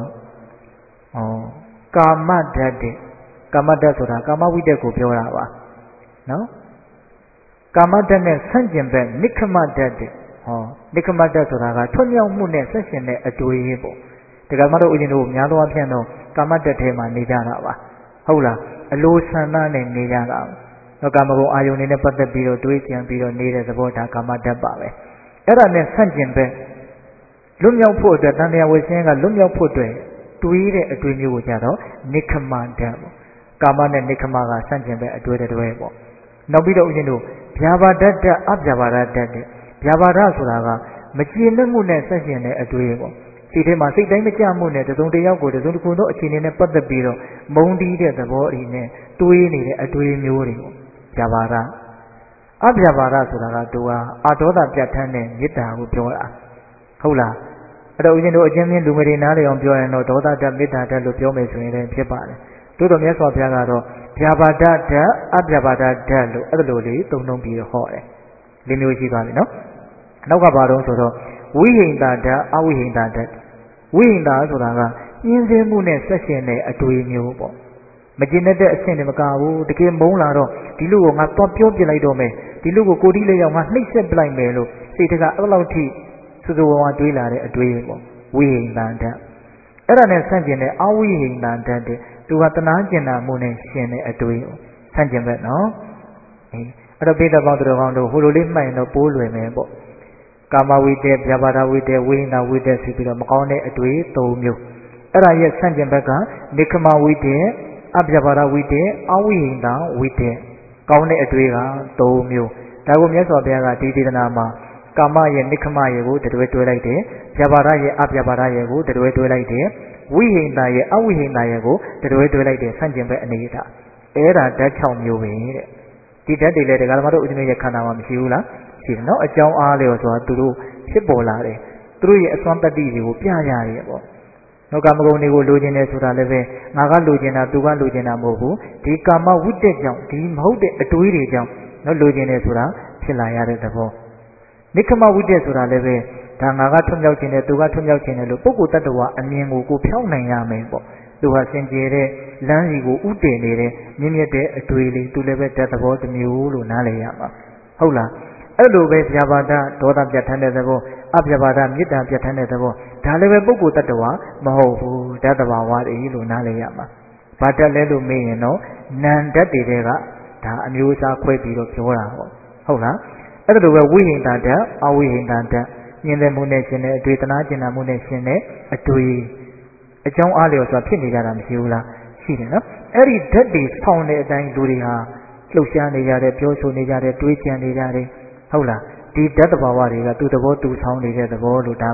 ကာမဓာတ်တဲ့ကာမဓာတ်ဆိုတာကာမဝိတ္တကိုပြောတာပါနော်ကာမဓာတ်နဲ့ဆန့်ကျင်ဘက်နိခမဓာတ်တဲ့နိခမဓာတ်ဆိုတာကထွတ်မြောက်မှုနဲ့ဆက်ရှင်တဲ့အတွေ့အကြုံပေါ့ဒါကမှတော့ဦးဇင်းတို့များသောအားဖြင့်တော့ကာမဓာတ်ထဲမှာနေကြတာပါဟုတ်လားအလိုဆန္ဒနဲ့နေကြတာတော့ကာမဂုဏ်အာယုန်နဲ့ပတ်သက်ပြီးတော့တွေးကြံပြီးတော့နေတဲ့သဘောဒါကာမဓာတ်ပါပဲအဲ့ဒါနဲ့ဆန့်ကျင်ဘက်လွတ်မြောက်ဖို့အတွက်တန်တရားဝိဆင်းကလွတ်မြောက်ဖို့အတွက်တွေးတဲ့အတွေ့မျိုးကိုကြတော့နိခမဓာတ်ပေါ့ကာမနဲ့နိခမကဆန့်ကျင်ဘက်အတွေ့တွေပေါ့နောက်ပြီးတော့ဦးဇင်းတို့ဗျာပါဒတ်အဗျာပါဒတ်တဲ့ဗျာပါဒဆိုတာကမကျေနပ်မှုနဲ့ဆက်ရှင်တဲ့အတွေ့ပေါ့ဒီထဲမှာစိတ်တိုင်းမကြမှုနဲ့တစုံတစ်ယောက်ကိုတစုံတစ်ခုသောအခြေအနေနဲ့ပတ်သက်ပြီးတော့မုန်းတီးတဲ့သဘောအင်းနဲ့တွေးနေတဲ့အတွေ့မျိုးတွေပေါ့ဗျာပါဒအဗျာပါဒဆိုတာကသူဟာအာဒေါသပြတ်ထန်းတဲ့မေတ္တာကိုပြောတာဟုတ်လားအဲ့တော့ဦးဇင်းတို့အချင်းချင်းလူငယ်တွေနားလည်အောင်ပြောရင်တော့ဒေါသဓာတ်မေတ္တာဓာတ်လို့ပြောမယ်ဆိုရင်လည်းဖြစ်ပါတယ်တို့တော်မြတ်စွာဘုရားကတော့ဗျာပါဒဓာတ်အဗျာပါဒဓာတ်လို့အဲ့လိုလေးသုံးလုံးပြီးဟောတယ်လေးမျိုးရှိသွားပြီနော်နောက်ကဘာတော့ဆိုတော့ဝိဟိန္တာဓာတ်အဝိဟိန္တာဓာတ်ဝိဟိန္တာဆိုတာကညှင်းဆဲမှုနဲ့ဆက်ရှင်တဲ့အတွေ့မျိုးပေါ့မကျင်တဲ့အဆင့်တွေမကဘူးတကယ်မုန်းလာတော့ဒီလူကိုငါတော့ပြောပြလိုက်တော့မယ်ဒီလူကိုကိုတီးလေးရောက်ငါနှိပ်စက်ပလိုက်မယ်လို့စိတ်တကအဲ့လောက်ထိစူစူဝါဝါတွေးလာတဲ့အတွေ့ပေါ့ဝိဟိန္တာဓာတ်အဲ့ဒါနဲ့ဆန့်ကျင်တဲ့အဝိဟိန္တာဓာတ်တဲ့သူကတနာကျင်နာမှုနဲ့ရှင်တဲ့အတွေ့ဆန့်ကျင်ဘက်နော်အဲ့တော့ပိဋကပေါင်းတော်ကောင်းတို့ဟိုလိုလေးမှတ်ရင်တော့ပိုးလွယ်မယ်ပေါ့ကာမဝိတ္တဗျာပါဒဝိတ္တဝိဟိန္ဒဝိတ္တဆိုပြီးတော့မကောင်းတဲ့အတွေ့၃မျိုးအဲ့ဒါရဲ့ဆန့်ကျင်ဘက်ကနိခမဝိတ္တအဗျာပါဒဝိတ္တအဝိဟိန္ဒဝိတ္တကောင်းတဲ့အတွေ့က၃မျိုးဒါကိုမြတ်စွာဘုရားကဒီဒေသနာမှာကာမရဲ့နိခမရဲ့ကိုတွဲလိုက်တယ်ဗျာပါဒရဲ့အဗျာပါဒရဲ့ကိုတွဲလိုက်တယ်ဝိဟိန္ဒရဲ့အဝိဟိန္ဒရဲ့ကိုတွဲလိုက်တယ်ဆန့်ကျင်ဘက်အနေနဲ့အဲ့ဒါဓာတ်6မျိုးပဲတဲ့ဒီဓာတ်တွေလည်းတရားဓမ္မတို့ဥဒ္ဒနရဲ့ခန္ဓာမှာမရှိဘူးလားရှိတယ်နော်အကြောင်းအားလျော်ဆိုတာသူတို့ဖြစ်ပေါ်လာတယ်သူတို့ရဲ့အစွမ်းတတ္တိတွေကိုပြရတယ်ပေါ့နောက်ကမဂုဏ်တွေကိုလိုချင်တယ်ဆိုတာလည်းပဲငါကလိုချင်တာသူကလိုချင်တာမဟုတ်ဘူးဒီကာမဝိတ္တကြောင့်ဒီမဟုတ်တဲ့အတွေးတွေကြောင့်နော်လိုချင်တယ်ဆိုတာဖြစ်လာရတဲ့သဘောနိခမဝိတ္တဆိုတာလည်းပဲဒါငါကထွတ်မြောက်ခြင်းနဲ့သူကထွတ်မြောက်ခြင်းနဲ့လို့ပုဂ္ဂိုလ်တ attva အမြင်ကိုဖြောင်းနိုင်ရမယ်ပေါ့သူဟာစင်ကြယ်တဲ့လမ်းစီကိုဥတည်နေတဲ့မြင့်မြတ်တဲ့အတွေ့လေးသူလည်းပဲတတ်သဘောတစ်မျိုးလို့နားလည်ရမှာဟုတ်လားအဲ့လိုပဲဗျာပါဒဒေါသပြတ်ထန်းတဲ့သဘောအဗျာပါဒမေတ္တာပြတ်ထန်းတဲ့သဘောဒါလည်းပဲပုဂ္ဂိုလ်တ attva မဟုတ်ဘူးဓာတ်တဘာဝတွေလို့နားလည်ရမှာဘာတတ်လဲလို့မေးရင်တော့နံဓာတ်တွေကဒါအမျိုးအစားခွဲပြီးတော့ပြောတာပေါ့ဟုတ်လားအဲ့လိုပဲဝိဟိန္ဒဓာတ်အဝိဟိန္ဒဓာတ်ညင်တဲ့မှုနဲ့ရှင်တဲ့အတွေ့တနာကျင်နာမှုနဲ့ရှင်တဲ့အတွေ့အကြောင်းအားလျော်ဆိုတာဖြစ်နေကြတာမရှိဘူးလားရှိတယ်နော်အဲ့ဒီဓာတ်တွေဆောင်းတဲ့အတိုင်းလူတွေဟာလှုပ်ရှားနေကြတယ်ပြောဆိုနေကြတယ်တွေးကြံနေကြတယ်ဟုတ်လားဒီဓာတ်တဘာဝတွေကသူ့သဘောသူဆောင်းနေတဲ့သဘောလို့ဒါကို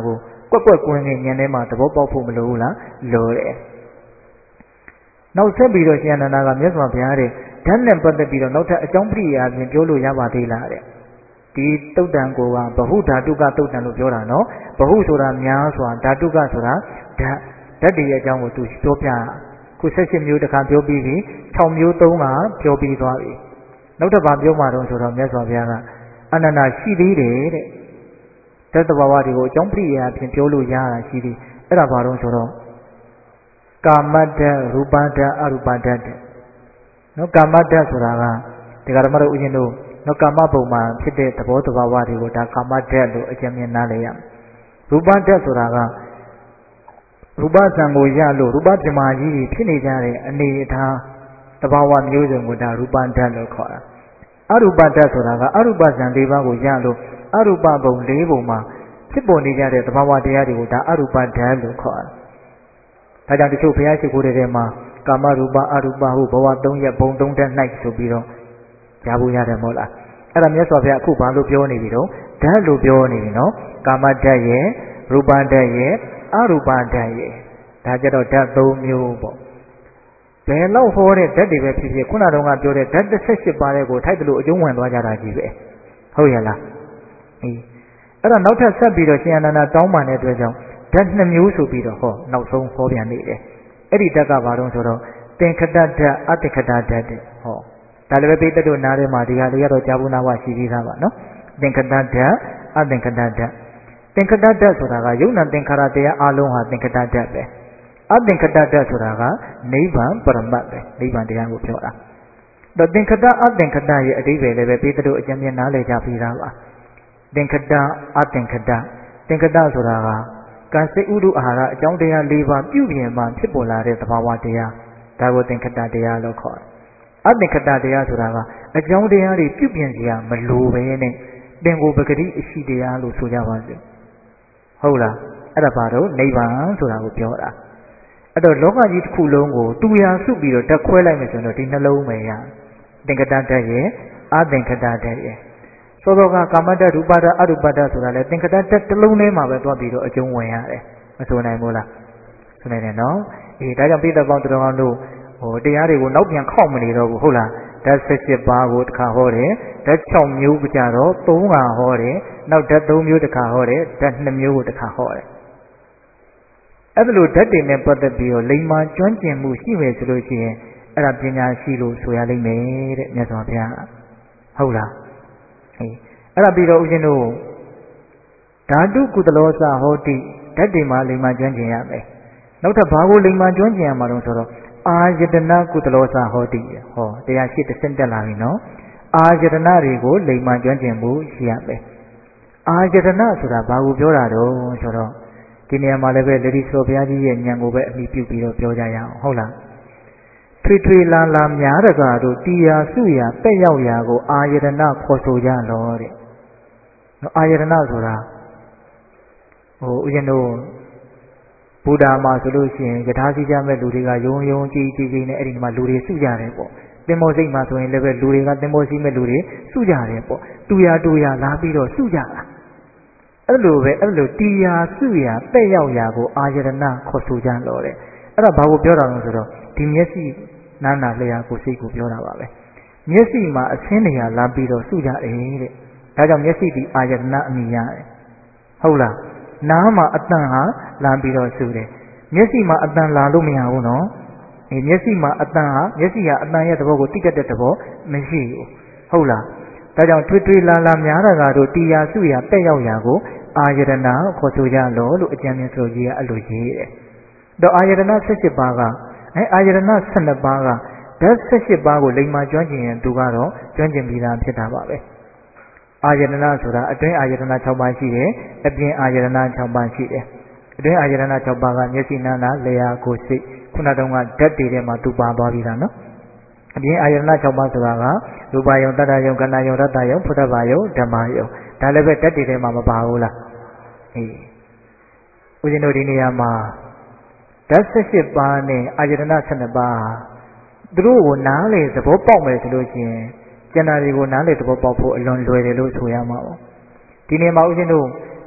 ကွက်ကွက်ကွင်းနဲ့ဉာဏ်ထဲမှာသဘောပေါက်ဖို့မလိုဘူးလားလိုတယ်နောက်ဆက်ပြီးတော့ရှင်အနန္ဒာကမြတ်စွာဘုရားတဲ့ဓာတ်နဲ့ပတ်သက်ပြီးတော့နောက်ထပ်အကြောင်းပရိယာပြင်ပြောလို့ရပါသေးလားတဲ့ဒီတုတ်တန်ကိုကဘဟုဓာတုကတုတ်တန်လို့ပြောတာနော်ဘဟုဆိုတာများစွာဓာတုကဆိုတာဓာတ်တွေရဲ့အကြောင်းကိုသူပြောပြခု16မျိုးတစ်ခါပြောပြီးပြီ6မျိုး3ခါပြောပြီးသွားပြီနောက်တစ်ပါပြောမှတော့ဆိုတော့မြတ်စွာဘုရားကအနန္ဒာရှိသေးတယ်တဲ့ဓာတ်တဘာဝတွေကိုအကြောင်းပရိယာပြင်ပြောလို့ရတာရှိသေးအဲ့ဒါဘာလို့ဆိုတော့ကာမတ္တရူပတ္တအရူပတ္တနော်ကာမတ္တဆိုတာကဒီကရမတို့ဥရှင်တို့နော်ကာမဘုံမှာဖြစ်တဲ့သဘောတဘာဝတွေကိုဒါကာမတ္တလို့အကျဉ်းမြင်နားလည်ရမယ်ရူပတ္တဆိုတာကရူပဇံကိုရလို့ရူပပြမာကြီးဖြစ်နေကြတဲ့အနေအထားတဘာဝမျိုးစုံကိုဒါရူပတ္တလို့ခေါ်တာအရူပတ္တဆိုတာကအရူပဇံ၄ပါးကိုရလို့အရူပဘုံ၄ဘုံမှာဖြစ်ပေါ်နေကြတဲ့သဘာဝတရားတွေကိုဒါအရူပတ္တလို့ခေါ်တာဒါကြောင့်တချို့ဘုရားရှိခိုးတဲ့ထဲမှာကာမရူပအရူပဟုဘဝ၃ရက်ဘုံ၃တက်၌ဆိုပြီးတော့ကြားဖို့ရတယ်မဟုတ်လားအဲ့ဒါမြတ်စွာဘုရားအခုဘာလို့ပြောနေပြီတော့ဓာတ်လို့ပြောနေပြီနော်ကာမဓာတ်ရဲ့ရူပဓာတ်ရဲ့အရူပဓာတ်ရဲ့ဒါကြတော့ဓာတ်၃မျိုးပေါ့ဘယ်လောက်ဟောတဲ့ဓာတ်တွေပဲဖြစ်ဖြစ်ခုနကတော့ပြောတဲ့ဓာတ်18ပါးတဲ့ကိုထိုက်တယ်လို့အကျုံးဝင်သွားကြတာကြီးပဲဟုတ်ရဲ့လားအေးအဲ့တော့နောက်ထပ်ဆက်ပြီးတော့ရှင်အနန္ဒာတောင်းပန်တဲ့အတွက်ကြောင့်ဓာတ်2မျိုးဆိုပြီးတော့ဟောနောက်ဆုံးဟောပြန်နေတယ်အဲ့ဒီဓာတ်ကဘာလို့ဆိုတော့သင်္ခတဓာတ်အသင်္ခတဓာတ်တဲ့ဟောဒါလည်းပဲပိဋကတ်တို့နားထဲမှာဒီဟာလေးကတော့ကြာဘူးနာဝရှိပြီးသားပါနော်သင်္ခတဓာတ်အသင်္ခတဓာတ်သင်္ခတဓာတ်ဆိုတာကယုံနာသင်္ခါရတရားအလုံးဟာသင်္ခတဓာတ်ပဲအသင်္ခတဓာတ်ဆိုတာကနိဗ္ဗာန်ပရမတ်ပဲနိဗ္ဗာန်တရားကိုပြောတာတော့သင်္ခတအသင်္ခတရဲ့အဓိပ္ပာယ်လည်းပဲပိဋကတ်တို့အကျဉ်းမြင်နားလည်ကြပြီးသားပါသင်္ခတအသင်္ခတသင်္ခတဆိုတာကကံစိတ်ဥဒုအာဟာရအကြောင်းတရား၄ပါးပြုပြင်မှဖြစ်ပေါ်လာတဲ့သဘာဝတရားဒါကိုသင်္ခတတရားလို့ခေါ်တယ်အသင်္ခတတရားဆိုတာကအကြောင်းတရားတွေပြုပြင်စရာမလိုပဲနဲ့သင်ကိုပဂတိအရှိတရားလို့ဆိုကြပါစို့ဟုတ်လားအဲ့ဒါဘာလို့နိဗ္ဗာန်ဆိုတာကိုပြောတာအဲ့တော့လောကကြီးတစ်ခုလုံးကိုတူရာစုပြီးတော့တက်ခွဲလိုက်မယ်ဆိုတော့ဒီနှလုံးပဲရသင်္ခတဓာတ်ရဲ့အသင်္ခတဓာတ်ရဲ့သောသောကကာမတ္တရူပတ္တအရူပတ္တဆိုတာလေသင်္ခတဓာတ်တစ်လုံးထဲမှာပဲသွားပြီးတော့အကျုံးဝင်ရတယ်မဆိုနိုင်ဘူးလားဆိုနိုင်တယ်နော်အေးဒါကြောင့်ပိဋကပေါင်းတော်ကောင်းတို့ဟိုတရားတွေကိုနောက်ပြန်ခောက်မနေတော့ဘူးဟုတ်လားဓာတ်18ပါးကိုတစ်ခါဟောတယ်ဓာတ်6မျိုးကြတော့3ခါဟောတယ်နောက်ဓာတ်3မျိုးတစ်ခါဟောတယ်ဓာတ်2မျိုးကိုတစ်ခါဟောတယ်အဲ့ဒါလိုဓာတ်တွေနဲ့ပတ်သက်ပြီးတော့လိမ္မာကျွမ်းကျင်မှုရှိမယ်ဆိုလို့ရှိရင်အဲ့ဒါပညာရှိလို့ဆိုရလိမ့်မယ်တဲ့မြတ်စွာဘုရားဟုတ်လားအေးအဲ့ဒါပြီးတော့ဦးဇင်းတို့ဓာတုကုသလောစဟောတိဓာတ်တွေမှာလိမ္မာကျွမ်းကျင်ရမယ်နောက်ထပ်ဘာကိုလိမ္မာကျွမ်းကျင်ရမှာတော့ဆိုတော့အာယတနာကုသလောစဟောတိဟောတရားရှိတစ်ဆင့်တက်လာပြီနော်အာယတနာတွေကိုလိမ္မာကျွမ်းကျင်မှုရှိရမယ်အာယတနာဆိုတာဘာကိုပြောတာတော့ဆိုတော့ဒီနေရာမှာလည်းပဲလေဒီဆိုဘုရားကြီးရဲ့ဉာဏ်ကိုပဲအမိပြုပြီးတော့ပြောကြရအောင်ဟုတ်လားထွေထွေလာလာများတကားတို့တရားစုရာတက်ရောက်ရာကိုအာယတနာခေါ်ဆိုကြတော့တဲ့နော်အာယတနာဆိုတာဟိုဦးဇင်းတို့ဘုရားမှာဆိုလို့ရှိရင်ယထာစီကြမဲ့လူတွေကယုံယုံကြည်ကြည်နဲ့အဲ့ဒီမှာလူတွေစုကြတယ်ပေါ့သင်္ဘောစိတ်မှာဆိုရင်လည်းပဲလူတွေကသင်္ဘောစီးမဲ့လူတွေစုကြတယ်ပေါ့တူရလာပြီးတော့စုကြတာအဲ့လိုပဲအဲ့လိုတရားစုရာတက်ရောက်ရာကိုအာယတနာခေါ်ဆိုကြလို့တဲ့အဲ့ဒါဘာကိုပြောတာလဲဆိုတော့ဒီမျက်စိနာနာလျာကိုစိတ်ကိုပြောတာပါပဲမျက်စိမှာအဆင်းနေရာလာပြီးတော့စုကြတယ်တဲ့ဒါကြောင့်မျက်စိဒီအာယတနာအမိရတယ်ဟုတ်လားနားမှာအတန်ဟာလာပြီးတော့စုတယ်မျက်စိမှာအတန်လာလို့မရဘူးနော်မျက်စိမှာအတန်ဟာမျက်စိကအတန်ရဲ့သဘောကိုတိကျတဲ့သဘောမရှိဘူးဟုတ်လားဒါကြောင့်ထွေထွေလာလာများတာကတော့တရားစုရာတက်ရောက်ရာကိုအာယတနာခေါ်ဆိုကြလို့အကျဉ်းမျိုးဆိုကြီးကအဲ့လိုရေးတယ်တော့အာယတနာ18ပါးကအာယတနာ12ပါးကဓာတ်18ပါးကိုလိမ္မာကျွမ်းကျင်ရင်သူကတော့ကျွမ်းကျင်ပြီးသားဖြစ်တာပါပဲအာယတနာဆိုတာအတွင်းအာယတနာ6ပါးရှိတယ်အပြင်အာယတနာ6ပါးရှိတယ်အတွင်းအာယတနာ6ပါးကမျက်စိနာနာလျှာကိုယ်စိတ်ခုနတုန်းကဓာတ်တွေထဲမှာသူပါသွားပြီးသားနော်အပြင်အာယတနာ6ပါးဆိုတာကရူပယုံတတ္တယုံကဏ္ဍယုံရတ္တယုံဖုဒ္ဓဘာယုံဓမ္မယုံဒါလည်းပဲဓာတ်တွေထဲမှာမပါဘူးလားအေးဦးဇင်းတို့ဒီနေရာမှာဓာတ်18ပါးနဲ့အာယတနာ12ပါးသူတို့ကိုနားလေသဘောပေါက်မယ်ဆိုလို့ရှိရင်ကျန်တာတွေကိုနားလေသဘောပေါက်ဖို့အလွန်လွယ်တယ်လို့ဆိုရမှာပေါ့ဒီနေ့မှာဦးဇင်းတို့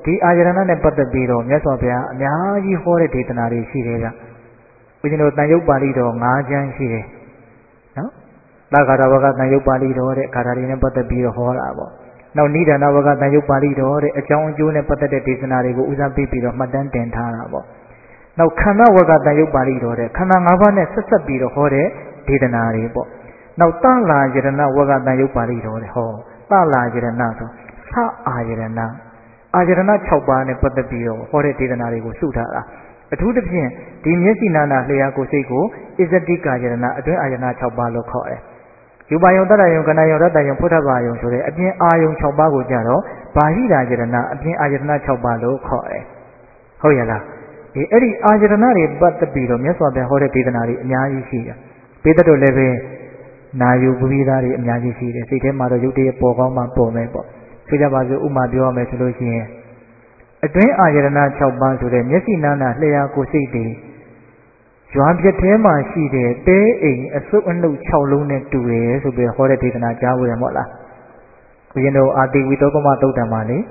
ဒီအာယရဏနဲ့ပတ်သက်ပြီးတော့မြတ်စွာဘုရားအများကြီးဟောတဲ့ဒေသနာတွေရှိတယ်ဗျ။ဦးဇင်းတို့တန်ရုပ်ပါဠိတော်၅ကျမ်းရှိတယ်နော်။သာဂါရဝကတန်ရုပ်ပါဠိတော်တဲ့ဂါထာတွေနဲ့ပတ်သက်ပြီးတော့ဟောတာပေါ့။နောက်နိဒာနဝကတန်ရုပ်ပါဠိတော်တဲ့အကြောင်းအကျိုးနဲ့ပတ်သက်တဲ့ဒေသနာတွေကိုဦးစားပေးပြီးတော့မှတ်တမ်းတင်ထားတာပေါ့။နောက်ခန္ဓာဝကတန်ရုပ်ပါဠိတော်တဲ့ခန္ဓာ၅ပါးနဲ့ဆက်ဆက်ပြီးတော့ဟောတဲ့ဒေသနာတွေပေါ့။နောက်တလာယရဏဝကတန်ရုပ်ပါဠိတော်တဲ့ဟောတလာယရဏဆိုသအာယရဏအာယရဏ6ပါးနဲ့ပတ်သက်ပြီးတော့ဟောတဲ့ဒေသနာတွေကိုစုထားတာအထူးသဖြင့်ဒီမျက်စိနာနာလျှာကိုယ်စိတ်ကိုအစ္စတိကာယရဏအတွင်းအာယရဏ6ပါးလို့ခေါ်တယ်။ယူပါယုံတတယုံကဏယုံရတယုံဖုထဘာယုံဆိုတဲ့အပြင်အာယုံ6ပါးကိုကြတော့ဘာဟိရာယရဏအပြင်အာယရဏ6ပါးလို့ခေါ်တယ်။ဟုတ်ရဲ့လား။အဲ့ဒီအာယရဏတွေပတ်သက်ပြီးတော့မြတ်စွာဘုရားဟောတဲ့ဒေသနာတွေအများကြီးရှိတယ်။ဘေးသက်တို့လည်းပဲနာယူပပိသားတွေအများကြီးရှိတယ်။စိတ်ထဲမှာတော့ရုပ်တရက်ပေါ်ကောင်းမှပေါ်မယ်ပေါ့။ဆိုကြပါစို့ဥမာပြောရမယ်ဆိုလို့ရှိရင်အတွင်းအာယရဏ6ပါးဆိုတဲ့မျက်စိနာနာလျှာကိုယ်စိတ်တွေရွာပြက်ထဲမှာရှိတဲ့တဲအိမ်အစုပ်အနှုတ်6လုံးနဲ့တူတယ်ဆိုပြီးဟောတဲ့ဒေသနာကြားဖို့ရမို့လား။ဘုရင်တို့အာတိဝိတောကမသုတ်တံမှာလေ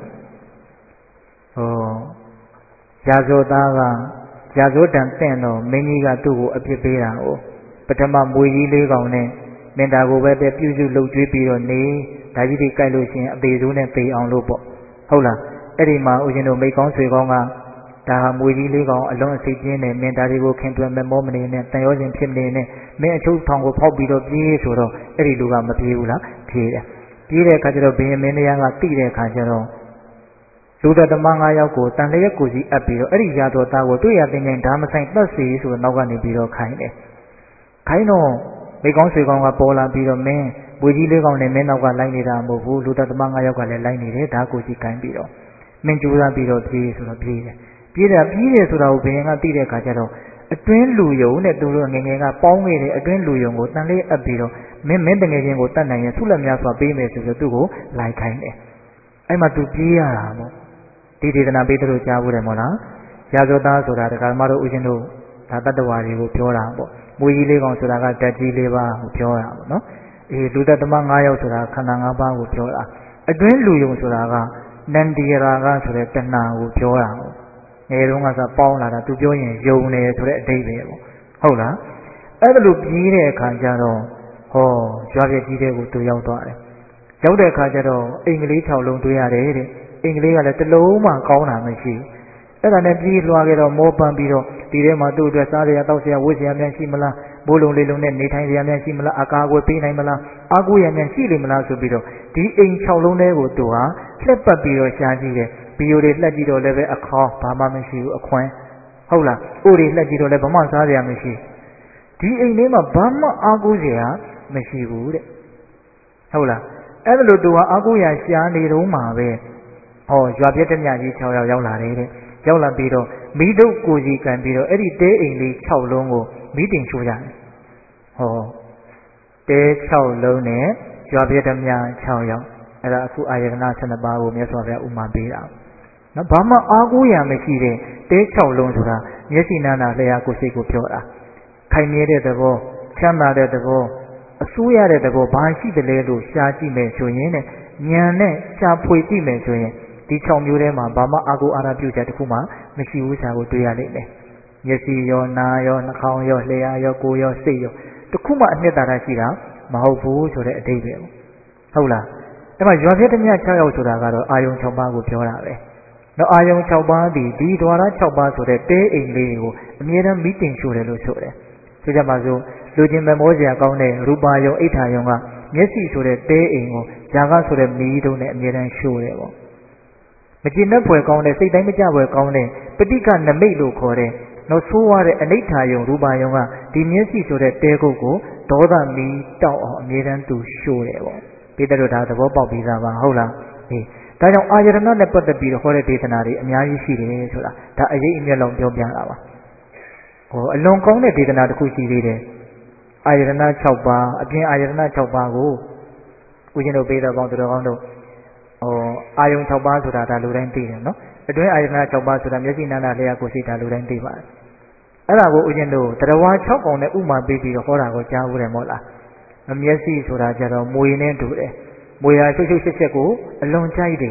ရာဇောသားကရာဇောတံတင့်တော့မင်းကြီးကသူ့ကိုအပြစ်ပေးတာကိုပထမမွေကြီး၄ကောင်နဲ့မင်းသားကိုပဲပြုစုလုပ်ကျွေးပြီးတော့နေဒါကြီးတွေကြိုက်လို့ရှိရင်အသေးစိုးနဲ့ပေအောင်လို့ပေါ့ဟုတ်လားအဲ့ဒီမှာဦးဇင်းတို့မိကောင်းဆွေကောင်းကဒါဟာမွေကြီးလေးကောင်အလွန်အစိတ်ပြင်းနေမင်းသားတွေကိုခင်တွယ်မမောမနေနဲ့တန်ရောစဉ်ဖြစ်နေနဲ့မင်းအချုပ်ထောင်ကိုဖောက်ပြီးတော့ပြေးဆိုတော့အဲ့ဒီလူကမပြေးဘူးလားပြေးတယ်ပြေးတဲ့အခါကျတော့ဘုရင်မင်းတရားကတိတဲ့အခါကျတော့လူသက်သမား9ယောက်ကိုတန်လျက်ကိုစီအပ်ပြီးတော့အဲ့ဒီရာတော်သားကိုတွေ့ရတဲ့ငိုင်ဓာမဆိုင်တတ်စီဆိုတော့နောက်ကနေပြီးတော့ခိုင်းတယ်ခိုင်းတော့မိကောင်းဆွေကောင်းကပေါ်လာပြီးတော့မင်းမွေကြီးလေးကောင်နဲ့မင်းနောက်ကလိုက်နေတာမဟုတ်ဘူးလူသက်သမား9ယောက်ကလည်းလိုက်နေတယ်ဓာကိုစီခိုင်းပြီးတော့မင်းကြိုးစားပြီးတော့ပြေးဆိုတော့ပြေးတယ်ပြေးတယ်ဆိုတာကိုဘုရင်ကသိတဲ့အခါကျတော့အတွင်းလူယုံနဲ့သူတို့ငငယ်ကပေါင်းခဲ့တဲ့အတွင်းလူယုံကိုတန်လေးအပ်ပြီးတော့မင်းတငယ်ချင်းကိုတတ်နိုင်ရင်ဆုလက်များစွာပေးမယ်ဆိုပြီးသူ့ကိုလိုက်ခိုင်းတယ်အဲ့မှာသူပြေးရတာပေါ့ဒီဒေသနာပေးတို့ကြားဖို့တယ်မို့လားရာဇဝသားဆိုတာတက္ကမတို့ဦးရှင်တို့ဒါတတ္တဝါတွေကိုပြောတာပေါ့မွေကြီးလေးကောင်ဆိုတာကဓာတ်ကြီး၄ပါးကိုပြောတာပေါ့နော်အေးလူသက်သမား9ယောက်ဆိုတာခန္ဓာ5ပါးကိုပြောတာအတွင်းလူယုံဆိုတာကနန္ဒီရာကဆိုတဲ့တဏှာကိုပြောတာပေါ့ငယ်တုန်းကစပေါင်းလာတာသူပြောရင်ယုံနေဆိုတဲ့အဓိပ္ပာယ်ပေါ့ဟုတ်လားအဲ့ဒါလိုပြီးတဲ့အခါကျတော့ဟောရွာပြည့်ကြီးတဲ့ကိုသူရောက်သွားတယ်ရောက်တဲ့အခါကျတော့အင်္ဂလိပ်6လုံးတွေ့ရတယ်တဲ့အင်္ဂလိပ်ကလည်းတစ်လုံးမှကောင်းတာမရှိအဲ့ဒါနဲ့ပြီးလွှာခဲ့တော့မောပန်းပြီးတော့ဒီထဲမှာသူ့အတွက်စားရတောက်စရာဝတ်စရာများရှိမလားဘိုးလုံးလေးလုံးနဲ့နေထိုင်စရာများရှိမလားအကာအကွယ်ပေးနိုင်မလားအားကိုးရများရှိလိမ့်မလားဆိုပြီးတော့ဒီအိမ်6လုံးထဲကိုသူဟာလှက်ပတ်ပြီးတော့ရှားကြည့်တယ်ဗီယိုတွေလှက်ကြည့်တော့လည်းပဲအခေါဘာမှမရှိဘူးအခွန်းဟုတ်လားအိုးတွေလှက်ကြည့်တော့လည်းဘာမှစားစရာမရှိဒီအိမ်ထဲမှာဘာမှအားကိုးစရာမရှိဘူးတဲ့ဟုတ်လားအဲ့ဒါလို့သူဟာအားကိုးရရှားနေတော့မှာပဲဟောရွာပြက်တဲ့မြကြီး6ယောက်ရောက်လာတယ်တဲ့ရောက်လာပြီးတော့မိတုပ်ကိုကြီးကန်ပြီးတော့အဲ့ဒီတဲအိမ်လေး6လုံးကိုမိတင်ချိုးကြတယ်ဟောတဲ6လုံးနဲ့ရွာပြက်တဲ့မြ6ယောက်အဲ့ဒါအခုအာယတနာ12ပါးကိုမြတ်စွာဘုရားဥမာပေးတာနော်ဘာမှအားကိုးရမရှိတဲ့တဲ6လုံးဆိုတာမျက်စိနာနာလျှာကိုယ်စိတ်ကိုပြောတာခိုင်မြဲတဲ့သဘောချမ်းသာတဲ့သဘောအစိုးရတဲ့သဘောဘာရှိတယ်လဲလို့ရှားကြည့်မယ်ဆိုရင်နဲ့ဉာဏ်နဲ့ရှားဖွေကြည့်မယ်ဆိုရင်ဒီ6မျိုးထဲမှာဘာမှအာကိုအာရပြုချက်တစ်ခုမှမရှိဘူးဆိုတာကိုတွေ့ရလိမ့်မယ်မျက်စိရောနားရောနှာခေါင်းရောလျှာရောကိုယ်ရောစိတ်ရောတစ်ခုမှအနှစ်သာရရှိတာမဟုတ်ဘူးဆိုတဲ့အဓိပ္ပာယ်ဟုတ်လားအဲ့မှာရွာပြတဲ့မြ6ယောက်ဆိုတာကတော့အာယုံ6ပါးကိုပြောတာပဲနော်အာယုံ6ပါးဒီဒွါရ6ပါးဆိုတဲ့တဲအိမ်လေးကိုအမြဲတမ်းမိတင်ရှို့တယ်လို့ဆိုတယ်ဆိုကြပါစို့လူချင်းမမောစရာကောင်းတဲ့ရူပါယုံအိဋ္ဌာယုံကမျက်စိဆိုတဲ့တဲအိမ်ကိုဇာကဆိုတဲ့မီးတုံးနဲ့အမြဲတမ်းရှို့တယ်ပေါ့မကျင်တတ်ဖွယ်ကောင်းတဲ့စိတ်တိုင်းမကြဖွယ်ကောင်းတဲ့ပဋိက္ခနမိတ်လို့ခေါ်တဲ့နောက်ဆိုးရတဲ့အနိဋ္ဌာယုံရူပါယုံကဒီမျက်စိဆိုတဲ့တဲကုတ်ကိုဒေါသမီးတောက်အောင်အမြဲတမ်းသူရှို့တယ်ပေါ့ပိတ္တတို့ဒါသဘောပေါက်ပြီးသားပါဟုတ်လားအေးဒါကြောင့်အာယတနာနဲ့ပတ်သက်ပြီးတော့ဟောတဲ့ဒေသနာတွေအများကြီးရှိတယ်ဆိုတာဒါအရေးအမြတ်လုံးပြောပြတာပါဟောအလွန်ကောင်းတဲ့ဒေသနာတစ်ခုရှိသေးတယ်အာယတနာ6ပါးအပြင်အာယတနာ6ပါးကိုဦးဇင်းတို့ပေးတော်ပေါင်းသူတော်ကောင်းတို့အာယုံ6ပါးဆိုတာဒါလူတိုင်းသိတယ်နော်အတွင်းအာယတနာ6ပါးဆိုတာမျက်စိနားနာလျှာကိုယ်စိတ်ဒါလူတိုင်းသိပါတယ်အဲ့ဒါကိုဦးဇင်းတို့တရားဝါ6ကောင်နဲ့ဥမာပေးပြီးတော့ဟောတာကိုကြားဘူးတယ်မို့လားမျက်စိဆိုတာကြတော့မွေနဲ့တူတယ်မွေဟာရှုပ်ရှုပ်ချက်ချက်ကိုအလွန်ကြိုက်တယ်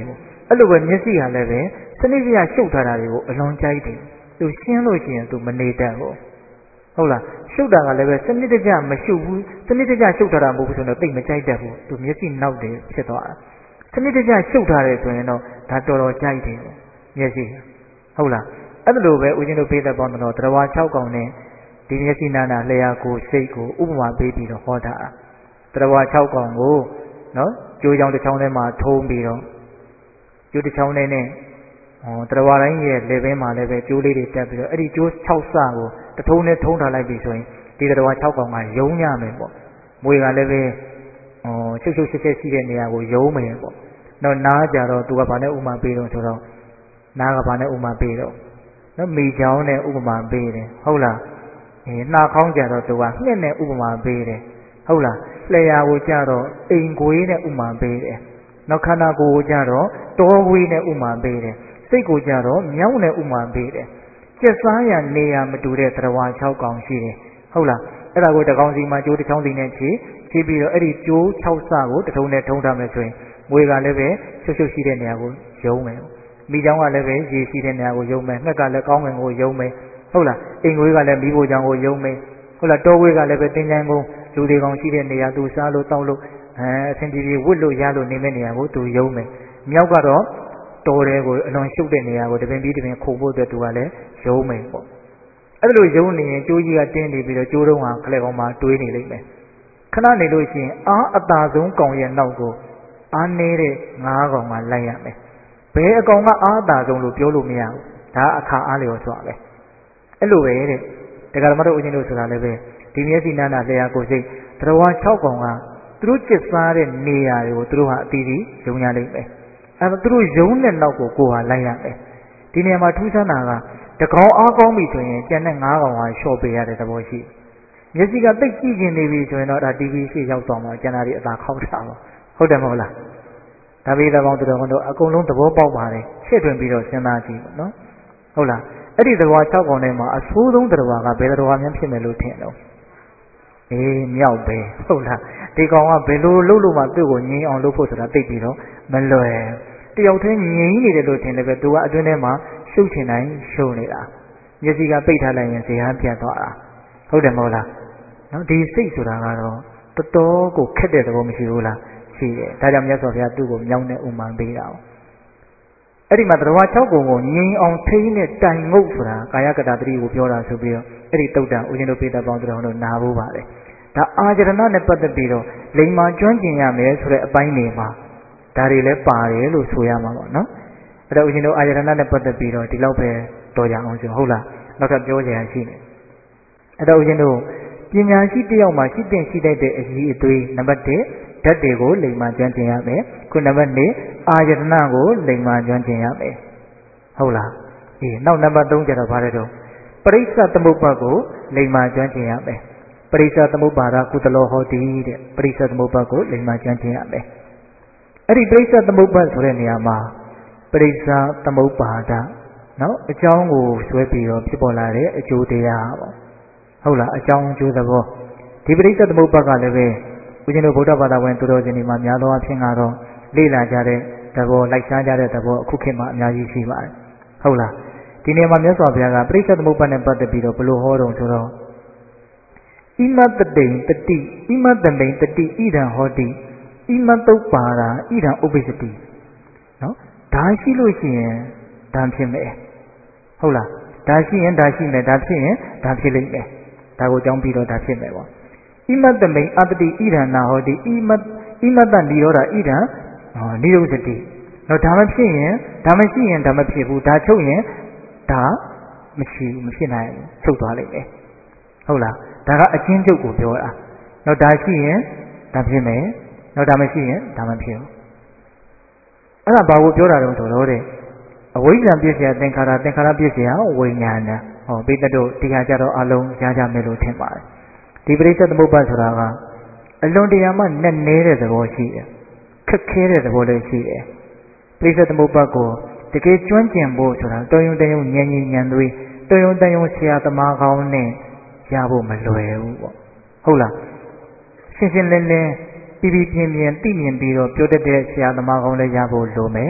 အဲ့လိုပဲမျက်စိကလည်းပဲစနစ်တကျရှုပ်ထားတာတွေကိုအလွန်ကြိုက်တယ်သူရှင်းလို့ရှိရင်သူမနေတတ်ဘူးဟုတ်လားရှုပ်တာကလည်းပဲစနစ်တကျမရှုပ်ဘူးစနစ်တကျရှုပ်ထားတာမဟုတ်ဘူးဆိုတော့တိတ်မကြိုက်တတ်ဘူးသူမျက်စိနောက်တယ်ဖြစ်သွားတာစနစ်တကျရှုပ်ထားတယ်ဆိုရင်တော့ဒါတော်တော်ကြိုက်တယ်မျက်စိဟုတ်လားအဲ့လိုပဲဦးဇင်းတို့ပေးသက်ပေါင်းတော့တရား6កောင်နဲ့ဒီမျက်စိနာနာလျှာကိုစိတ်ကိုဥပမာပေးပြီးတော့ဟောတာတရား6កောင်ကိုနော်ကြိုးချောင်းတစ်ချောင်းထဲမှာထုံးပြီးတော့ကျိုးတစ်ချောင်းနဲ့တရားတိုင်းရဲ့လေဘင်းမှာလည်းပဲကျိုးလေးတွေတက်ပြီးတော့အဲ့ဒီကျိုး6စကိုတထုံးနဲ့ထုံးထားလိုက်ပြီဆိုရင်ဒီတရား6កောင်ကယုံညမယ်ပေါ့မွေကလည်းပဲရှုပ်ရှုပ်ရှက်ရှက်ရှိတဲ့နေရာကိုယုံမယ်ပေါ့တော့နားကြတော့သူကဘာနဲ့ဥမာပေးတော့ဆိုတော့နားကဘာနဲ့ဥမာပေးတော့နော်မိချောင်းနဲ့ဥပမာပေးတယ်ဟုတ်လားနှာခေါင်းကြတော့သူကငှက်နဲ့ဥပမာပေးတယ်ဟုတ်လားလျှာကိုကြတော့အိမ်ခွေးနဲ့ဥမာပေးတယ်နောက်ခန္ဓာကိုယ်ကိုကြတော့တောခွေးနဲ့ဥမာပေးတယ်စိတ်ကိုကြတော့မြောင်းနဲ့ဥမာပေးတယ်ကျက်စားရနေရမတူတဲ့တရား6កောင်ရှိတယ်ဟုတ်လားအဲ့ဒါကိုတစ်ကောင်စီမှာကျိုးတစ်ချောင်းစီနဲ့ခြေပြီးတော့အဲ့ဒီကျိုး6စကိုတစ်ထုံနဲ့ထုံထားမယ်ဆိုရင်ငွေကလည်းပဲရှုပ်ရှုပ်ရှိတဲ့နေရာကိုယုံမယ်မိချောင်းကလည်းပဲရေရှိတဲ့နေရာကိုယုံမယ်ငှက်ကလည်းကောင်းငင်ကိုယုံမယ်ဟုတ်လားအိမ်ခွေးကလည်းမိဖို့ချောင်းကိုယုံမယ်ဟုတ်လားတောခွေးကလည်းပဲတင်းချိုင်းကုန်းလူတွေကောင်ရှိတဲ့နေရာသူစားလို့တောက်လို့အဆင်ပြေဝတ်လို့ရလို့နေမဲ့နေရာကိုသူယုံမယ်မြောက်ကတော့တော်တယ်ကိုအလွန်ရှုပ်တဲ့နေရာကိုတပင်ပြီးတပင်ခုံဖို့အတွက်သူကလည်းယုံမယ်ပေါ့အဲ့လိုယုံနေရင်ကျိုးကြီးကတင်းနေပြီးတော့ကျိုးတုံးကခလက်ကောင်မှာတွေးနေလိမ့်မယ်ခဏနေလို့ရှိရင်အားအသာဆုံးကောင်ရဲ့နောက်ကိုအားနေတဲ့9ကောင်ကလိုက်ရမယ်ဘယ်အကောင်ကအားအသာဆုံးလို့ပြောလို့မရဘူးဒါအခါအားလျော်စွာပဲအဲ့လိုပဲတဲ့တရားဓမ္မတို့ဦးဇင်းတို့ဆိုတာလည်းပဲဒီမျက်စိနာနာလျှာကိုယ်စိတ်တရား6ကောင်ကသူတို့ကျစ်စားတဲ့နေရာတွေကိုသူတို့ဟာအတီးတီးယုံရလိမ့်မယ်အဲဒါသူတို့ယုံတဲ့နောက်ကိုကိုယ်ဟာလိုက်ရမယ်ဒီနေရာမှာထူးဆန်းတာကတကောင်အားကောင်းပြီဆိုရင်ကျန်တဲ့9ကောင်ဟာလျှော့ပေးရတဲ့သဘောရှိမျက်စိကတိတ်ကြည့်ကျင်နေပြီဆိုရင်တော့ဒါ TV ရှေ့ရောက်သွားမှာကျန်တာတွေအသာခောက်တာပါဟုတ်တယ်မဟုတ်လားဒါပေမဲ့ပေါင်းတော်တို့အကုန်လုံးသဘောပေါက်ပါတယ်ချဲ့ထွင်ပြီးတော့စဉ်းစားကြည့်ပါနော်ဟုတ်လားအဲ့ဒီတရား6ကောင်ထဲမှာအဆိုးဆုံးတရားကဘယ်တရားများဖြစ်မယ်လို့ထင်တော့မြောက်ပဲဟုတ်လားဒီကောင်ကဘယ်လိုလုပ်လို့မှသူ့ကိုငြိမ်းအောင်လုပ်ဖို့ဆိုတာသိပြီးတော့မလွယ်တယောက်တည်းငြိမ်းနေတယ်လို့ထင်တယ်ပဲသူကအတွင်းထဲမှာရှုပ်ချင်တိုင်းရှုပ်နေတာမျက်စိကပိတ်ထားလိုက်ရင်ဇေဟာပြတ်သွားတာဟုတ်တယ်မဟုတ်လားနော်ဒီစိတ်ဆိုတာကတော့တော်တော်ကိုခက်တဲ့သဘောမရှိဘူးလားရှိတယ်ဒါကြောင့်မြတ်စွာဘုရားသူ့ကိုမြောင်းတဲ့ဥမာပေးတာအဲ့ဒီမှာတရား6ပုံကိုငြိမ်းအောင်ထိန်းတဲ့တိုင်ငုတ်ဆိုတာကာယကတ္တတိကိုပြောတာဆိုပြီးတော့အဲ့ဒီတုတ်တန်ဦးဇင်းတို့ပိဋကပေါင်းတော်တို့နာဖို့ပါတယ်ဒါအာကြရဏနဲ့ပတ်သက်ပြီးတော့လိမ္မာကျွမ်းကျင်ရမယ်ဆိုတဲ့အပိုင်းတွေမှာဒါတွေလည်းပါတယ်လို့ဆိုရမှာပေါ့နော်အဲ့တော့ဦးဇင်းတို့အာကြရဏနဲ့ပတ်သက်ပြီးတော့ဒီလောက်ပဲတော်ကြအောင်ဆိုဟုတ်လားနောက်ထပ်ပြောကြရရှိတယ်အဲ့တော့ဦးဇင်းတို့ပညာရှိတစ်ယောက်မှာရှိတဲ့ရှိတတ်တဲ့အရေးအသွေးနံပါတ်1ဓာတ်တွေကိုလိမ္မာကျွမ်းကျင်ရမယ်ခုနံပါတ်2အာယတနာကိုလိမ္မာကျွမ်းကျင်ရမယ်ဟုတ်လားနောက်နံပါတ်3ကျတော့ဘာလဲတော့ပရိစ္ဆသမုပ္ပါကိုလိမ္မာကျွမ်းကျင်ရမယ်ပရိစ္ဆသမုပ္ပါဒကုသလောဟောတိတဲ့ပရိစ္ဆသမုပ္ပါကိုလိမ္မာကျွမ်းကျင်ရမယ်အဲ့ဒီပရိစ္ဆသမုပ္ပါဆိုတဲ့နေရာမှာပရိစ္ဆသမုပ္ပါဒနော်အကြောင်းကိုဆွဲပြီးတော့ဖြစ်ပေါ်လာတဲ့အကျိုးတရားပေါ့ဟုတ်လားအကြောင်းအကျိုးသဘောဒီပရိစ္ဆသမုပ္ပါကလည်းပဲဦးဇင်းတို့ဗုဒ္ဓဘာသာဝင်သူတော်စင်တွေမှာများသောအားဖြင့်ကတော့လေ့လာကြတဲ့သဘောလိုက်ရှားကြတဲ့သဘောအခုခေတ်မှာအများကြီးရှိပါတယ်ဟုတ်လားဒီနေရာမှာမြတ်စွာဘုရားကပရိစ္ဆသမုပ္ပါနဲ့ပတ်သက်ပြီးတော့ဘယ်လိုဟောတော့ဆိုတော့ဣမတတိတတိဣမတမိန်တတိဣဒံဟောတိဣမတုပ္ပါရာဣဒံဥပ္ပစ္စတိနော်ဒါရှိလို့ရှိရင်ဒါဖြစ်မယ်ဟုတ်လားဒါရှိရင်ဒါရှိမယ်ဒါဖြစ်ရင်ဒါဖြစ်လိမ့်မယ်ဒါကိုကြောင်းပြီးတော့ဒါဖြစ်မယ်ပေါ့ဣမတမိန်အပတိဣဒံနာဟောတိဣမတနိရောဓဣဒံနိရောဓတိတော့ဒါမဖြစ်ရင်ဒါမရှိရင်ဒါမဖြစ်ဘူးဒါချုပ်ရင်ဒါမရှိဘူးမဖြစ်နိုင်ဘူးချုပ်သွားလိမ့်မယ်ဟုတ်လားဒါကအချင်းချုပ်ကိုပြောတာတော့ဒါရှိရင်ဒါဖြစ်မယ်တော့ဒါမရှိရင်ဒါမဖြစ်ဘူးအဲ့ဒါဘာကိုပြောတာတုံးဆိုတော့တဲ့အဝိဇ္ဇာပြည့်စရာသင်္ခါရပြည့်စရာဝိညာဏပိဋကတို့တရားကြတော့အလုံးကြားကြမယ်လို့ထင်ပါတယ်ဒီပရိစ္ဆေသမုပ္ပါဆိုတာကအလွန်တရာမှနက်နဲတဲ့သဘောရှိတယ်ခက်ခဲတဲ့သဘောလည်းရှိတယ်ပရိစ္ဆေသမုပ္ပါကိုတကယ်ကျွမ်းကျင်ဖို့ဆိုတာတော်ရုံတရုံဉာဏ်ကြီးဉာဏ်သွေးတော်ရုံတရုံဆရာသမားကောင်းနဲ့ရဖို့မလွယ်ဘူးပေါ့ဟုတ်လားရှင်းရှင်းလင်းလင်းပြပြပြင်းပြင်းသိမြင်ပြီးတော့ပြောတတ်တဲ့ဆရာသမားကောင်းလည်းရဖို့လိုမယ်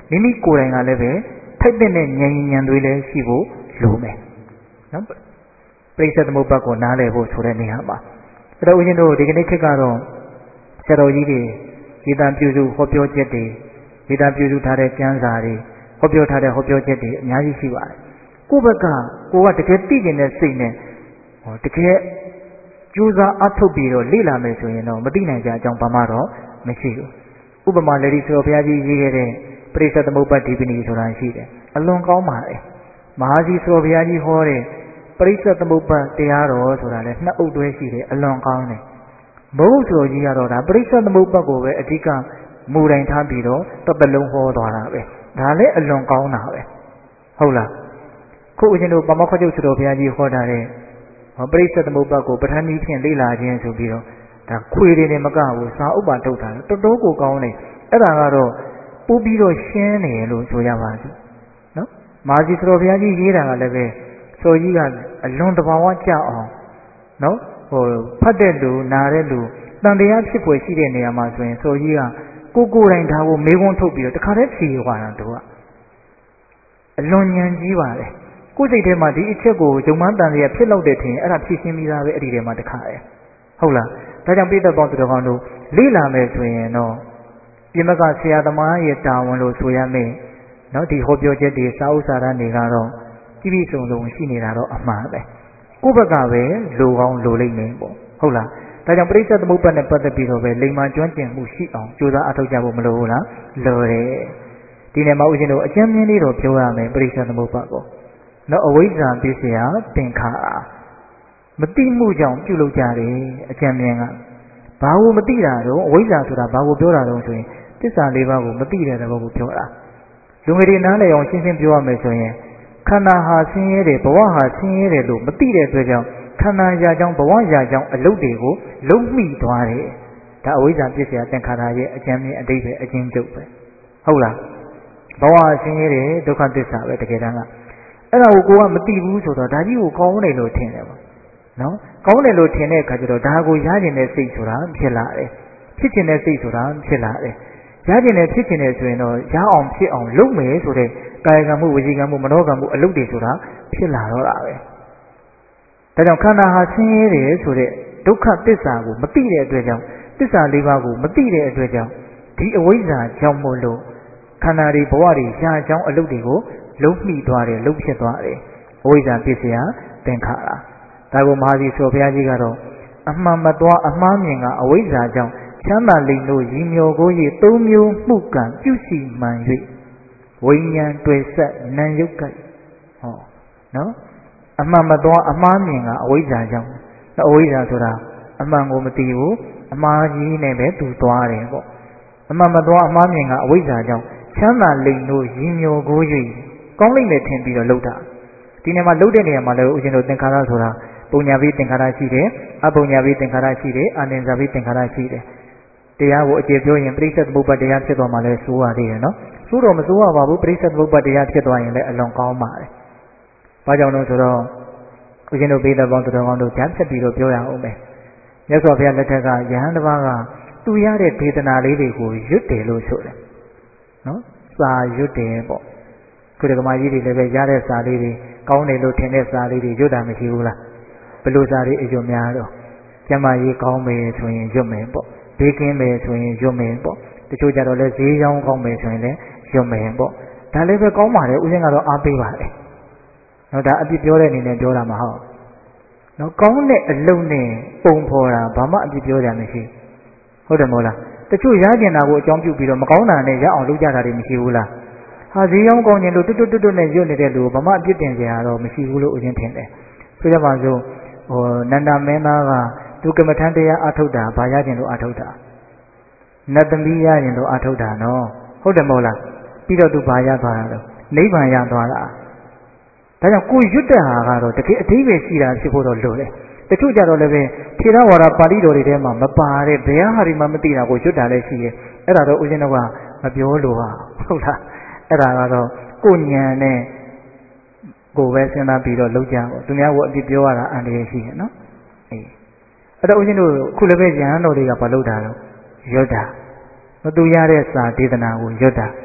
မိမိကိုယ်တိုင်ကလည်းပဲထိုက်တဲ့ဉာဏ်ဉာဏ်တွေလည်းရှိဖို့လိုမယ်နော်ပရိစ္ဆေသမုပ္ပါကိုနားလည်ဖို့ဆိုတဲ့နေရာမှာအဲ့တော့ဦးဇင်းတို့ဒီကနေ့ခေတ်ကတော့ဆရာတော်ကြီးတွေရေးသားပြုစုဟောပြောချက်တွေရေးသားပြုစုထားတဲ့ကျမ်းစာတွေဟောပြောထားတဲ့ဟောပြောချက်တွေအများကြီးရှိပါတယ်ကိုယ့်ဘက်ကကိုကတကယ်သိကျင်တဲ့စိတ်နဲ့တကယ်ကြိုးစားအထောက်ပြီးတော့လေ့လာမယ်ဆိုရင်တော့မသိနိုင်ကြအကြောင်းဘာမှတော့မရှိဘူးဥပမာလေဒီဆိုဘုရားကြီးရေးခဲ့တဲ့ပရိစ္ဆေသမုပ္ပါဒီပဏီဆိုတာရှိတယ်အလွန်ကောင်းပါတယ်မဟာကြီးဆိုဘုရားကြီးဟောတဲ့ပရိစ္ဆေသမုပ္ပါတရားတော်ဆိုတာလည်းနှစ်အုပ်တွဲရှိတယ်အလွန်ကောင်းတယ်မဟုတ်ဆိုကြီးကတော့ဒါပရိစ္ဆေသမုပ္ပါကိုပဲအဓိကမူတိုင်းထားပြီးတော့တစ်ပလုံးဟောသွားတာပဲဒါလည်းအလွန်ကောင်းတာပဲဟုတ်လားခုဦးဇင်းတို့ပမောက္ခကျုပ်ဆိုတော်ဘုရားကြီးဟောတာတဲ့ပရိစ္ဆေသမုပ္ပါကိုပဋ္ဌာန်းကြီးဖြင့်လေ့လာခြင်းဆိုပြီးတော့ဒါခွေတွေနဲ့မကဘူးစာဥပ္ပါထုတ်တာတော်တော်ကိုကောင်းတယ်အဲ့ဒါကတော့ပို့ပြီးတော့ရှင်းတယ်လို့ဆိုရပါစို့နော်မာဇီဆိုတော်ဘုရားကြီးရေးတာကလည်းပဲဆိုကြီးကအလွန်တဘာဝကြအောင်နော်ဖတ်တဲ့လူနားတဲ့လူတန်တရားဖြစ်ဖွယ်ရှိတဲ့နေရာမှာဆိုရင်ဆိုကြီးကကိုယ်တိုင်ဒါကိုမေးခွန်းထုတ်ပြီးတော့တခါတည်းဖြေသွားတာသူကအလွန်ဉာဏ်ကြီးပါလေကိုယ်စိတ်ထဲမှာဒီအချက်ကိုဂျုံမန်းတန်တရားဖြစ်လို့တဲ့ထင်အဲ့ဒါဖြစ်ရှင်းပြီးသားပဲအဲ့ဒီထဲမှာတခါတယ်ဟုတ်လားဒါကြောင့်ပိဋကပေါင်းသူတော်ကောင်းတို့လေ့လာမယ်ဆိုရင်တော့ပြင်မကဆရာသမားရဲ့တာဝန်လို့ဆိုရမယ်နော်ဒီဟောပြောချက်တွေစာဥစာရတွေကတော့ကြည့်ပြီးစုံစုံရှိနေတာတော့အမှန်ပဲကိုယ့်ဘက်ကပဲလိုကောင်းလိုလိမ့်မယ်ပေါ့ဟုတ်လားဒါကြောင့်ပရိစ္ဆေသမုပ္ပါနဲ့ပတ်သက်ပြီးတော့ပဲလိမ္မာကျွမ်းကျင်မှုရှိအောင်ကြိုးစားအထောက်ကြဖို့မလိုဘူးလားလိုတယ်ဒီနေ့မှာဦးဇင်းတို့အကျဉ်းမြင့်လေးတော့ပြောရမယ်ပရိစ္ဆေသမုပ္ပါကိုနော်အဝိဇ္ဇာပစ္စယသင်္ခါရမတိမှုကြောင့်ပြုလုပ်ကြတယ်အကျဉ်းမြင့်ကဘာကိုမတိတာတော့အဝိဇ္ဇာဆိုတာဘာကိုပြောတာတော့ဆိုရင်သစ္စာလေးပါးကိုမတိတဲ့သဘောကိုပြောတာလူငယ်တွေနားလည်အောင်ရှင်းရှင်းပြောရမယ်ဆိုရင်ခန္ဓာဟာဆင်းရဲတယ်ဘဝဟာဆင်းရဲတယ်လို့မသိတဲ့အတွက်ကြောင့်ခန္ဓာရာကြောင့်ဘဝရာကြောင့်အလုတ်တွေကိုလုံးမိသွားတယ်ဒါအဝိဇ္ဇာပစ္စယသင်္ခါရရဲ့အကျဉ်းမြင့်အတိတ်ပဲအချင်းကျုပ်ပဲဟုတ်လားဘဝဆင်းရဲတယ်ဒုက္ခသစ္စာပဲတကယ်တမ်းကအဲ့ဒါကိုကမသိဘူးဆိုတော့ဒါကြီးကိုကောင်းတယ်လို့ထင်တယ်ပေါ့နော်ကောင်းတယ်လို့ထင်တဲ့အခါကျတော့ဒါကိုရကျင်တဲ့စိတ်ဆိုတာဖြစ်လာတယ်ဖြစ်ကျင်တဲ့စိတ်ဆိုတာဖြစ်လာတယ်ရကျင်တဲ့ဖြစ်ကျင်တဲ့ဆိုရင်တော့ရအောင်ဖြစ်အောင်လုပ်မယ်ဆိုတဲ့ကာယကံမှုဝစီကံမှုမနောကံမှုအလုပ်တွေဆိုတာဖြစ်လာတော့တာပဲဒါကြောင့်ခန္ဓာဟာဆင်းရဲတယ်ဆိုတဲ့ဒုက္ခသစ္စာကိုမသိတဲ့အတွက်ကြောင့်သစ္စာလေးပါးကိုမသိတဲ့အတွက်ကြောင့်ဒီအဝိဇ္ဇာကြောင့်မို့လို့ခန္ဓာတွေဘဝတွေရှားကြောင်းအလုပ်တွေကိုလုံးမိသွားတယ်လုံးဖြစ်သွားတယ်အဝိဇ္ဇာပစ္စယသင်္ခါရဒါကိုမဟာစီဆိုဘုရားကြီးကတော့အမှန်မသွားအမှားမြင်ကအဝိဇ္ဇာကြောင့်ချမ်းသာလိမ့်လို့ရည်မျောကိုရည်သုံးမျိုးမှုကံပြုစီမှန်၍ဝိညာဉ်တွေ့ဆက်နံရုပ်ကိုက်ဟောနော်အမှန်မသွားအမှားမြင်ကအဝိဇ္ဇာကြောင့်အဝိဇ္ဇာဆိုတာအမှန်ကိုမသိဘူးအမှားကြီးနဲ့ပဲသူသွားတယ်ပေါ့အမှန်မသွားအမှားမြင်ကအဝိဇ္ဇာကြောင့်ချမ်းသာလိမ့်လို့ရည်မျောကိုရည်ကောင်းလိမ့်မယ်ထင်ပြီးတော့လှုပ်တာဒီနေရာမှာလှုပ်တဲ့နေရာမှာလည်းဦးဇင်းတို့သင်္ခါရဆိုတာပုံညာပြီးသင်္ခါရရှိတယ်အပုံညာပြီးသင်္ခါရရှိတယ်အာနိဇာပြီးသင်္ခါရရှိတယ်တရားကိုအခြေပြောရင်ပရိစ္ဆေသမုပ္ပါတရားဖြစ်သွားမှလည်းစိုးရသေးတယ်နော်စိုးတော့မစိုးရပါဘူးပရိစ္ဆေသမုပ္ပါတရားဖြစ်သွားရင်လည်းအလွန်ကောင်းပါတယ်ဘာကြောင့်လဲဆိုတော့ဦးဇင်းတို့ပိဋကပေါင်းသူတော်ကောင်းတို့ကြားဖြတ်ပြီးတော့ပြောရအောင်မယ်မြတ်စွာဘုရားလက်ထက်ကယဟန်တစ်ပါးကသူရတဲ့ဒေသနာလေးတွေကိုရွတ်တယ်လို့ဆိုတယ်နော်စာရွတ်တယ်ပေါ့ခုဒကမာကြီးတွေလည်းပဲရတဲ့စာလေးတွေကောင်းတယ်လို့ထင်တဲ့စာလေးတွေရွတ်တာမရှိဘူးလားဘယ်လိုစာတွေအရွတ်များတော့ကျမကြီးကောင်းမယ်ဆိုရင်ရွတ်မယ်ပေါ့ဘေးကင်းမယ်ဆိုရင်ရွတ်မယ်ပေါ့တချို့ကြတော့လည်းဈေးရောင်းကောင်းမယ်ဆိုရင်လည်းရွတ်မယ်ပေါ့ဒါလည်းပဲကောင်းပါတယ်ဦးဇင်းကတော့အားပေးပါတယ်နော်ဒါအပြစ်ပြောတဲ့အနေနဲ့ပြောတာမဟုတ်နော်ကောင်းတဲ့အလုပ်နဲ့ပုံဖော်တာဘာမှအပြစ်ပြောကြမရှိဟုတ်တယ်မို့လားတချို့ရကျင်တာကိုအကြောင်းပြုပြီးတော့မကောင်းတာနဲ့ရအောင်လုပ်ကြတာတွေမရှိဘူးလားဟာဈေးရောင်းကောင်းခြင်းလို့တွတ်နဲ့ရွတ်နေတဲ့လူကိုဘာမှအပြစ်တင်ကြရတော့မရှိဘူးလို့ဦးဇင်းထင်တယ်ဆိုကြပါစို့နန္ဒမင်းသားကသူကမ္မထံတရားအထုတ်တာဘာရကျင်လို့အထုတ်တာနတ်သမီးရကျင်လို့အထုတ်တာနော်ဟုတ်တယ်မို့လားပြီးတော့သူဘာရသွားတာလဲနိဗ္ဗာန်ရသွားတာဒါကြောင့်ကိုရွတ်တဲ့ဟာကတော့တကယ်အသေးပဲရှိတာဖြစ်ဖို့တော့လိုတယ်တချို့ကြတော့လည်းပဲထေရဝါဒပါဠိတော်တွေထဲမှာမပါတဲ့ဘယ်ဟာတွေမှမသိတာကိုရွတ်တာလည်းရှိတယ်အဲ့ဒါတော့ဦးဇင်းတို့ကမပြောလို့ဟာဟုတ်လားအဲ့ဒါကတော့ကိုဉာဏ်နဲ့ကိုပဲစဉ်းစားပြီးတော့လုပ်ကြပေါ့သူများကအပြစ်ပြောရတာအန္တရာယ်ရှိတယ်နော်အေးအဲ့တော့ဦးဇင်းတို့ခုလည်းပဲဉာဏ်တော်တွေကဘာလုပ်တာတော့ရွတ်တာမသူရတဲ့စာဒေသနာကိုရွတ်တာ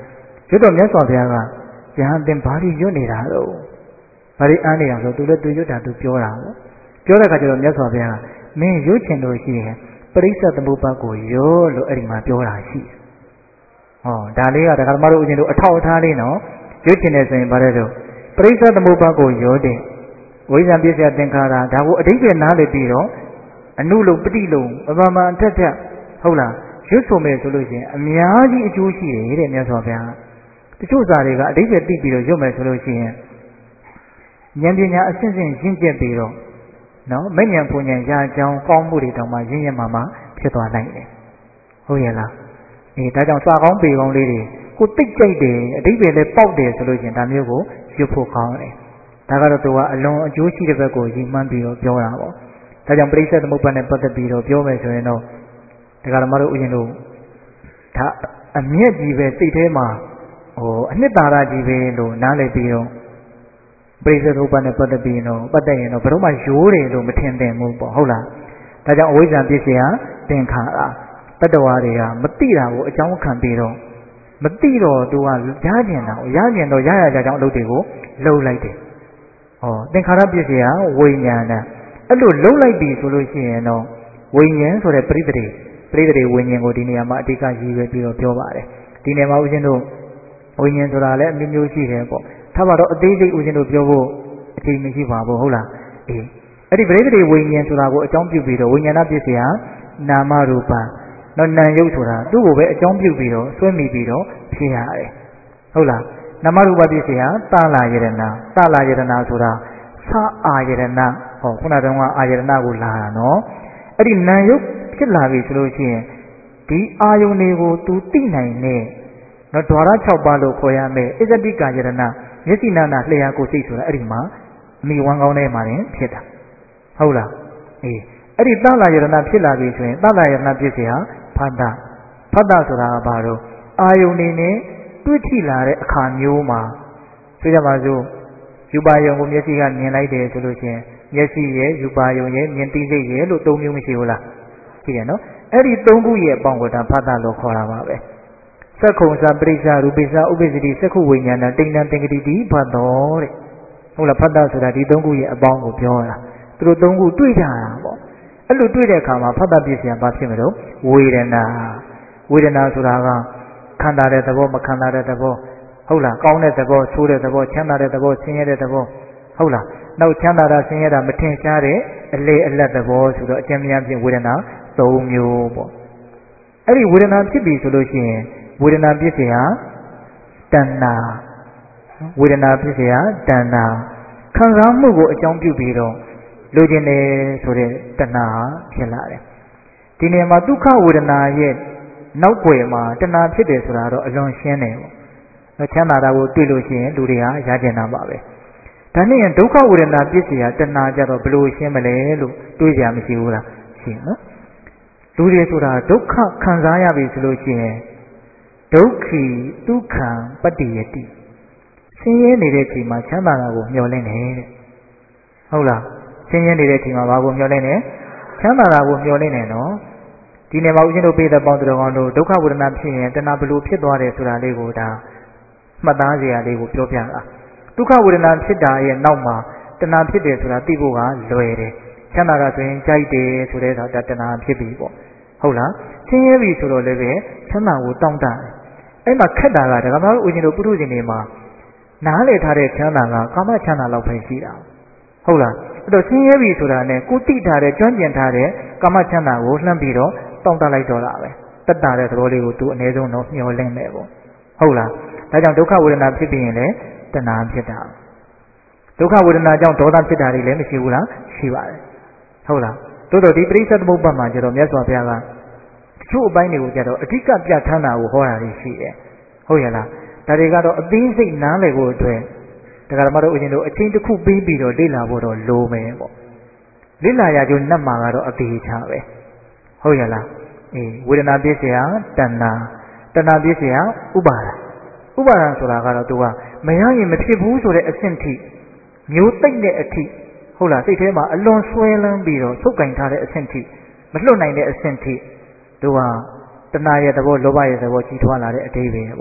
ကျွတ်တော်မြတ်စွာဘုရားကယဟန်သင်ဘာလို့ရွတ်နေတာတော့ဘာလို့အားနေတာဆိုသူလည်းသူရွတ်တာသူပြောတာပေါ့ပြောတဲ့အခါကျတော့မြတ်စွာဘုရားကမင်းရွတ်ချင်လို့ရှိရင်ပရိစ္ဆေသမုပ္ပါကိုရောလို့အဲ့ဒီမှာပြောတာရှိတယ်ဟောဒါလေးကဓမ္မတို့ဦးဇင်းတို့အထောက်အထားလေးနော်ရွတ်ချင်တယ်ဆိုရင်ဘာလဲဆိုပရိစ္ဆေသမုပ္ပါကိုရောတဲ့ဝိဇ္ဇာပစ္စယသင်္ခါရဒါကိုအဓိပ္ပာယ်နားလည်ပြီးတော့အနုလုံပฏิလုံပမာအထက်ထက်ဟုတ်လားရွတ်ဆိုမယ်ဆိုလို့ရှိရင်အများကြီးအကျိုးရှိတယ်တဲ့မြတ်စွာဘုရားတချို့စာတွေကအဓိပ္ပာယ်သိပြီးတော့ရွတ်မယ်ဆိုလို့ရှိရင်ဉာဏ်ပညာအစဉ်စဉ်ရင့်ကျက်ပြီးတော့နော်မဉဏ်ပူဉဏ်ရာကြောင်းကောင်းမှုတွေတောင်မှရင့်ရမှဖြစ်သွားနိုင်တယ်ဟုတ်ရဲ့လားဒါကြောင့်စာကောင်းပေကောင်းလေးတွေကိုတိတ်ကြိုက်တယ်အဓိပ္ပာယ်လည်းပေါက်တယ်ဆိုလို့ရှိရင်ဒါမျိုးကိုရွတ်ဖို့ကောင်းတယ်ဒါကတော့သူကအလွန်အကျိုးရှိတဲ့ဘက်ကိုရည်မှန်းပြီးတော့ပြောတာပေါ့ဒါကြောင့်ပရိစ္ဆေသမုပ္ပါနဲ့ပတ်သက်ပြီးတော့ပြောမယ်ဆိုရင်တော့ဓမ္မတို့ဥယျာဉ်တို့ဒါအမျက်ကြီးပဲစိတ်ထဲမှာအနှစ်သာရကြီးပဲလို့နားလည်ပြီးတော့ပရိစ္ဆေသမုပ္ပါနဲ့ပတ်သက်ပြီးတော့ပတ်သက်ရင်တော့ဘယ်တော့မှရိုးတယ်လို့မထင်သင့်ဘူးပေါ့ဟုတ်လားဒါကြောင့်အဝိဇ္ဇာပစ္စယသင်္ခါရတတ္တဝါတွေကမသိတာကိုအကြောင်းခံပြီးတော့မသိတော့သူကရကျင်တာကိုရကျင်တော့ရကြကြောင်းအလုပ်တွေကိုလှုပ်လိုက်တယ်သင်္ခါရပစ္စယဝိညာဏအဲ့လိုလှုပ်လိုက်ပြီဆိုလို့ရှိရင်တော့ဝိညာဉ်ဆိုတဲ့ပရိသေဝိညာဉ်ကိုဒီနေရာမှာအဓိကရည်ရွယ်ပြီးတော့ပြောပါတယ်ဒီနေရာမှာဦးဇင်းတို့ဝိညာဉ်ဆိုတာလည်းအမျိုးမျိုးရှိတယ်ပေါ့ထားပါတော့အသေးစိတ်ဦးဇင်းတို့ပြောဖို့အချိန်မရှိပါဘူးဟုတ်လားအဲ့ဒီပရိသေဝိညာဉ်ဆိုတာကိုအကြောင်းပြုပြီးတော့ဝိညာဏပစ္စယနာမရူပနော်နာမ်ယုတ်ဆိုတာသူ့ကိုပဲအကြောင်းပြုပြီးတော့ဆွဲမိပြီးတော့ဖြစ်ရတယ်ဟုတ်လားနာမရူပပစ္စယသာလာယတနာဆိုတာသာအာယတနာခုနတုန်းကအာယတနာကိုလာတာနော်အဲ့ဒီနာမ်ယုတ်ဖြစ်လာပြီဆိုလို့ရှိရင်ဒီအာယုန်တွေကိုသူသိနိုင်တဲ့နော်ဓဝရ6ပါးလို့ခေါ်ရမယ်အစ္စတိကာယတနာမျက်စိနာနာလျှာကိုစိတ်ဆိုတာအဲ့ဒီမှာအမိဝမ်းကောင်းထဲမှာတင်ဖြစ်တာဟုတ်လားအဲ့ဒီသလာယတနာဖြစ်လာပြီဆိုရင်သလာယတနာဖြစ်เสียဖတ်တာဆိုတာကဘာလို့အာယုန်နေနဲ့တွေ့ထိလာတဲ့အခါမျိုးမှာဆိုကြပါစို့ယူပါယုံကိုမျက်စိကမြင်လိုက်တယ်ဆိုလို့ရှိရင်မျက်စိရဲ့ယူပါယုံရဲ့မြင်သိစိတ်ရဲ့လို့၃မျိုးမရှိဘူးလားရှိတယ်နော်အဲ့ဒီ၃ခုရဲ့အပေါင်းကိုဒါဖတ်တာလို့ခေါ်တာပါပဲသက္ခုံစာပရိစ္ဆရူပိစ္ဆဥပ္ပစ္စတိသက္ခုဝိညာဏတိဏ္ဍသင်္ကတိတိဖတ်တော်တဲ့ဟုတ်လားဖတ်တာဆိုတာဒီ၃ခုရဲ့အပေါင်းကိုပြောတာသူတို့၃ခုတွေ့ကြတာပေါ့အဲ့လိုတွေ့တဲ့အခါမှာဖတ်တာပြည့်စရာဘာဖြစ်မလို့ဝေဒနာဆိုတာကခံတာတဲ့သဘောမခံတာတဲ့သဘောဟုတ်လားကောင်းတဲ့သဘောဆိုးတဲ့သဘောချမ်းသာတဲ့သဘောဆင်းရဲတဲ့သဘောဟုတ်လားနောက်ချမ်းသာတာဆင်းရဲတာမထင်ရှားတဲ့အလေအလတ်သဘောဆိုတော့အကျဉ်းများဖြင့်ဝေဒနာ၃မျိုးပေါ့အဲ့ဒီဝေဒနာဖြစ်ပြီဆိုလို့ရှိရင်ဝေဒနာဖြစ်เสียတဏ္ဍာဝေဒနာဖြစ်เสียတဏ္ဍာခံစားမှုကိုအကြောင်းပြုပြီးတော့လိုချင်တယ်ဆိုတဲ့တဏှာဖြစ်လာတယ်ဒီနေရာမှာဒုက္ခဝေဒနာရဲ့နောက်ွယ်မှာတဏှာဖြစ်တယ်ဆိုတာတော့အလွန်ရှင်းတယ်ပေါ့ချမ်းသာတာကိုတွေ့လို့ရှိရင်လူတွေကရကျင်တာပါပဲဒါနဲ့ရင်ဒုက္ခဝေဒနာပြစ်เสียတဏှာကြတော့ဘယ်လိုရှင်းမလဲလို့တွေးကြမရှိဘူးလားရှင်းနော်လူတွေဆိုတာဒုက္ခခံစားရပြီဆိုလို့ရှိရင်ဒုက္ခိဒုက္ခံပတ္တိယတိဆင်းရဲနေတဲ့အချိန်မှာချမ်းသာတာကိုမျှော်လင့်တယ်တဲ့ဟုတ်လားဆင်းရဲနေတဲ့အချိန်မှာဘာကိုမျှော်လင့်လဲချမ်းသာတာကိုမျှော်လင့်တယ်နော်ဒီနေ့မှာဦးဇင်းတို့ပြည်သက်ပေါင်းတော်ကောင်းတို့ဒုက္ခဝေဒနာဖြစ်ရင်တဏှာဘလို့ဖြစ်သွားတယ်ဆိုတာလေးကိုဒါမှတ်သားစရာလေးကိုပြောပြတာဒုက္ခဝေဒနာဖြစ်တာရဲ့နောက်မှာတဏှာဖြစ်တယ်ဆိုတာသိဖို့ကလွယ်တယ်ချမ်းသာတာဆိုရင်ကြိုက်တယ်ဆိုတဲ့ဒါတဏှာဖြစ်ပြီပေါ့ဟုတ်လားဆင်းရဲပြီဆိုတော့လည်းပဲချမ်းသာကိုတောင့်တတယ်အဲ့မှာခက်တာကဒါကမှဦးဇင်းတို့ပုထုဇဉ်တွေမှာနားလည်ထားတဲ့ချမ်းသာကကာမချမ်းသာလောက်ပဲရှိတာဟုတ်လားအဲ့တော့ဆင်းရဲပြီဆိုတာနဲ့ကိုသိထားတဲ့ကျွမ်းကျင်ထားတဲ့ကာမချမ်းသာကိုလှမ်းပြီးတော့တောင့်တလိုက်တော့တာပဲတက်တာတဲ့သဘောလေးကိုသူအနည်းဆုံးတော့မျှော်လင့်မယ်ပေါ့ဟုတ်လားဒါကြောင့်ဒုက္ခဝေဒနာဖြစ်ပြီးရင်လည်းတဏှာဖြစ်တာဒုက္ခဝေဒနာကြောင့်ဒေါသဖြစ်တာတွေလည်းမရှိဘူးလားရှိပါတယ်ဟုတ်လားတို့တော့ဒီပရိစ္ဆေသမုပ္ပါမှာကျတော့မြတ်စွာဘုရားကတချို့အပိုင်းတွေကိုကျတော့အဓိကပြဋ္ဌာန်းတာကိုဟောတာရှိတယ်ဟုတ်ရဲ့လားဒါတွေကတော့အသေးစိတ်နားလည်ဖို့အတွက်ဒါကဓမ္မတို့ဦးဇင်းတို့အချိန်တစ်ခုပြီးပြီးတော့လေ့လာဖို့တော့လိုမယ်ပေါ့လေ့လာရကြနတ်မှာကတော့အသေးချပဲဟုတ်ရဲ့လားဝေဒနာပြည့်စရာတဏှာပြည့်စရာဥပါဒဆိုတာကတော့သူကမရရင်မဖြစ်ဘူးဆိုတဲ့အဆင့်ထိမျိုးသိမ့်တဲ့အထိဟုတ်လားစိတ်ထဲမှာအလွန်ဆွဲလန်းပြီးတော့ဆုပ်ကင်ထားတဲ့အဆင့်ထိမလွတ်နိုင်တဲ့အဆင့်ထိသူကတဏှာရဲ့သဘောလောဘရဲ့သဘောကြီးထွားလာတဲ့အတိပ္ပယ်ပေါ့ဟ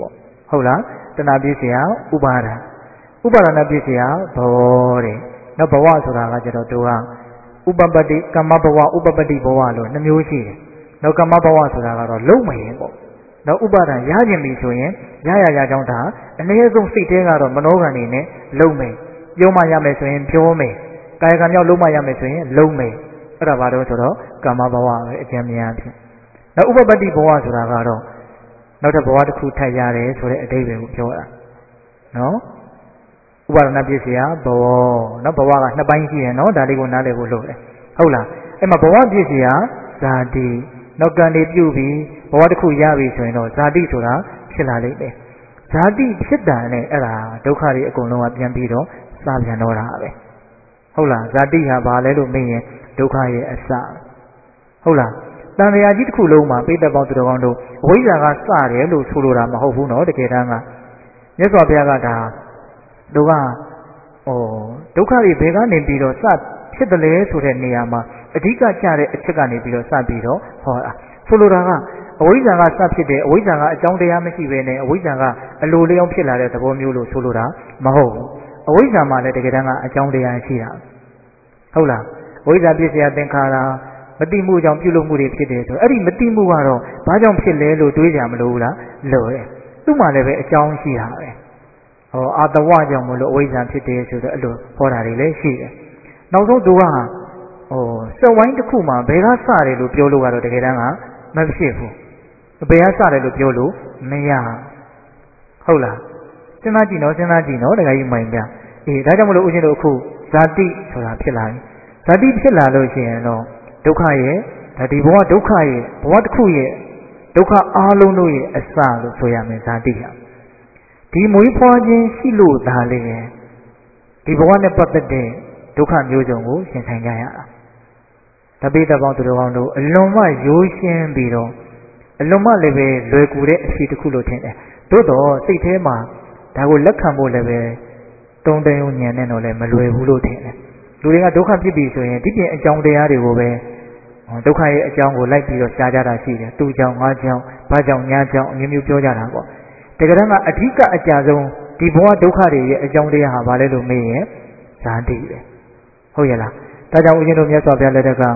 ဟုတ်လားတဏှာပြည့်စရာဥပါဒာနဲ့ပြည့်စရာဘောတဲ့နောက်ဘဝဆိုတာကကျတော့သူကဥပပတ္တိကမ္မဘဝဥပပတ္တိဘဝလို့2မျိုးရှိတယ်နောက်ကမ္မဘဝဆိုတာကတော့လုံးမရင်ပေါ့နောက်ဥပါဒံရခြင်းပြီဆိုရင်ရကြောင်းဒါအနည်းဆုံးစိတ်ထဲကတော့မနောကံနေနဲ့လုံးမယ်ပြောမှရမယ်ဆိုရင်ပြောမယ်ကာယကံမြောက်လုံးမှရမယ်ဆိုရင်လုံးမယ်အဲ့ဒါဘာလို့ဆိုတော့ကမ္မဘဝပဲအကျဉ်းများဖြစ်နောက်ဥပပတ္တိဘဝဆိုတာကတော့နောက်တစ်ဘဝတစ်ခုထပ်ရတယ်ဆိုတဲ့အဓိပ္ပာယ်ကိုပြောတာနော်ဥပါဒနာပြည့်စရာဘဝနော်ဘဝက2ပိုင်းရှိတယ်နော်ဒါလေးကိုနားလည်ဖို့လိုတယ်ဟုတ်လားအဲ့မှာဘဝပြည့်စရာဇာတိနောက်ကံတွေပြုပြီးဘဝတစ်ခုရပြီဆိုရင်တော့ဇာတိဆိုတာဖြစ်လာလိမ့်မယ်ဇာတိဖြစ်တာနဲ့အဲ့ဒါဒုက္ခတွေအကုန်လုံးကပြန်ပြီးတော့စပြန်တော့တာပဲဟုတ်လားဇာတိဟာဘာလဲလို့မေးရင်ဒုက္ခရဲ့အစဟုတ်လားတန်ရာကြီးတစ်ခုလုံးမှာပိဋကပေါင်းသူတော်ကောင်းတို့အဝိဇ္ဇာကစတယ်လို့ဆိုလိုတာမဟုတ်ဘူးနော်တကယ်တမ်းကမြတ်စွာဘုရားကဒါသူကဒုက္ခတွေဘယ်ကနေပြီးတော့စဖြစ်တယ်လဲဆိုတဲ့နေရာမှာအဓိကကျတဲ့အချက်ကနေပြီးတော့စပြီးတော့ဟောတာဆိုလိုတာကအဝိဇ္ဇာကစဖြစ်တယ်အဝိဇ္ဇာကအကြောင်းတရားမရှိဘဲနဲ့အဝိဇ္ဇာကအလိုလျောင်းဖြစ်လာတဲ့သဘောမျိုးလို့ဆိုလိုတာမဟုတ်ဘူးအဝိဇ္ဇာမှာလည်းတကယ်တမ်းကအကြောင်းတရားရှိတာဟုတ်လားအဝိဇ္ဇာပြည့်စရာသင်္ခါရမတိမှုကြောင့်ပြုလုပ်မှုတွေဖြစ်တယ်ဆိုအဲ့ဒီမတိမှုကတော့ဘာကြောင့်ဖြစ်လဲလို့တွေးကြမလို့လားလို့တယ်သူ့မှာလည်းပဲအကြောင်းရှိတာပဲအာတဝကြောင့်မလို့အဝိဇ္ဇာဖြစ်တယ်ဆိုတော့အဲ့လိုဟောတာတွေလည်းရှိတယ်နောက်ဆုံးသူကစက်ဝိုင်းတစ်ခုမှာဘယ်ကစတယ်လို့ပြောလို့ကတော့တကယ်တမ်းကမဖြစ်ဘူးဘယ်ကစတယ်လို့ပြောလို့မရဟုတ်လားစဉ်းစားကြည့်နော်တခါကြီးမိုင်ပြအေးဒါကြောင့်မလို့ဦးဇင်းတို့အခုဇာတိဆိုတာဖြစ်လာပြီဇာတိဖြစ်လာလို့ရှိရင်တော့ဒုက္ခရဲ့ဒါဒီဘဝဒုက္ခရဲ့ဘဝတစ်ခုရဲ့ဒုက္ခအားလုံးတို့ရဲ့အစလို့ဆိုရမယ်ဇာတိဟာဒီမွေးဖွားခြင်းရှိလို့ဒါလေးပဲဒီဘဝနဲ့ပတ်သက်တဲ့ဒုက္ခမျိုးစုံကိုရှင်းဆိုင်ကြရတာတပိတပေါင်းသူတော်ကောင်းတို့အလွန်မှရိုးရှင်းပြီးတော့အလွန်မှလည်းပဲလွယ်ကူတဲ့အဖြစ်တစ်ခုလို့ထင်တယ်သို့တော့စိတ်ထဲမှာဒါကိုလက်ခံဖို့လည်းပဲတုံ့ပြန်ဉာဏ်နဲ့တော့လည်းမလွယ်ဘူးလို့ထင်တယ်လူတွေကဒုက္ခဖြစ်ပြီဆိုရင်ဒီပြင်အကြောင်းတရားတွေကိုပဲဒုက္ခရဲ့အကြောင်းကိုလိုက်ပြီးတော့ရှားကြတာရှိတယ်သူ့ကြောင့်ငါကြောင့်ဘာကြောင့်ညာကြောင့်အမျိုးမျိုးပြောကြတာပေါ့တကယ်တမ်းကအဓိကအကြဆုံးဒီဘဝဒုက္ခတွေရဲ့အကြောင်းတရားဟာဘာလဲလို့မေးရင်ဇာတိပဲဟုတ်ရဲ့လားဒါကြောင့်ဦးဇင်းတို့မြတ်စွာဘုရားလက်ထက်က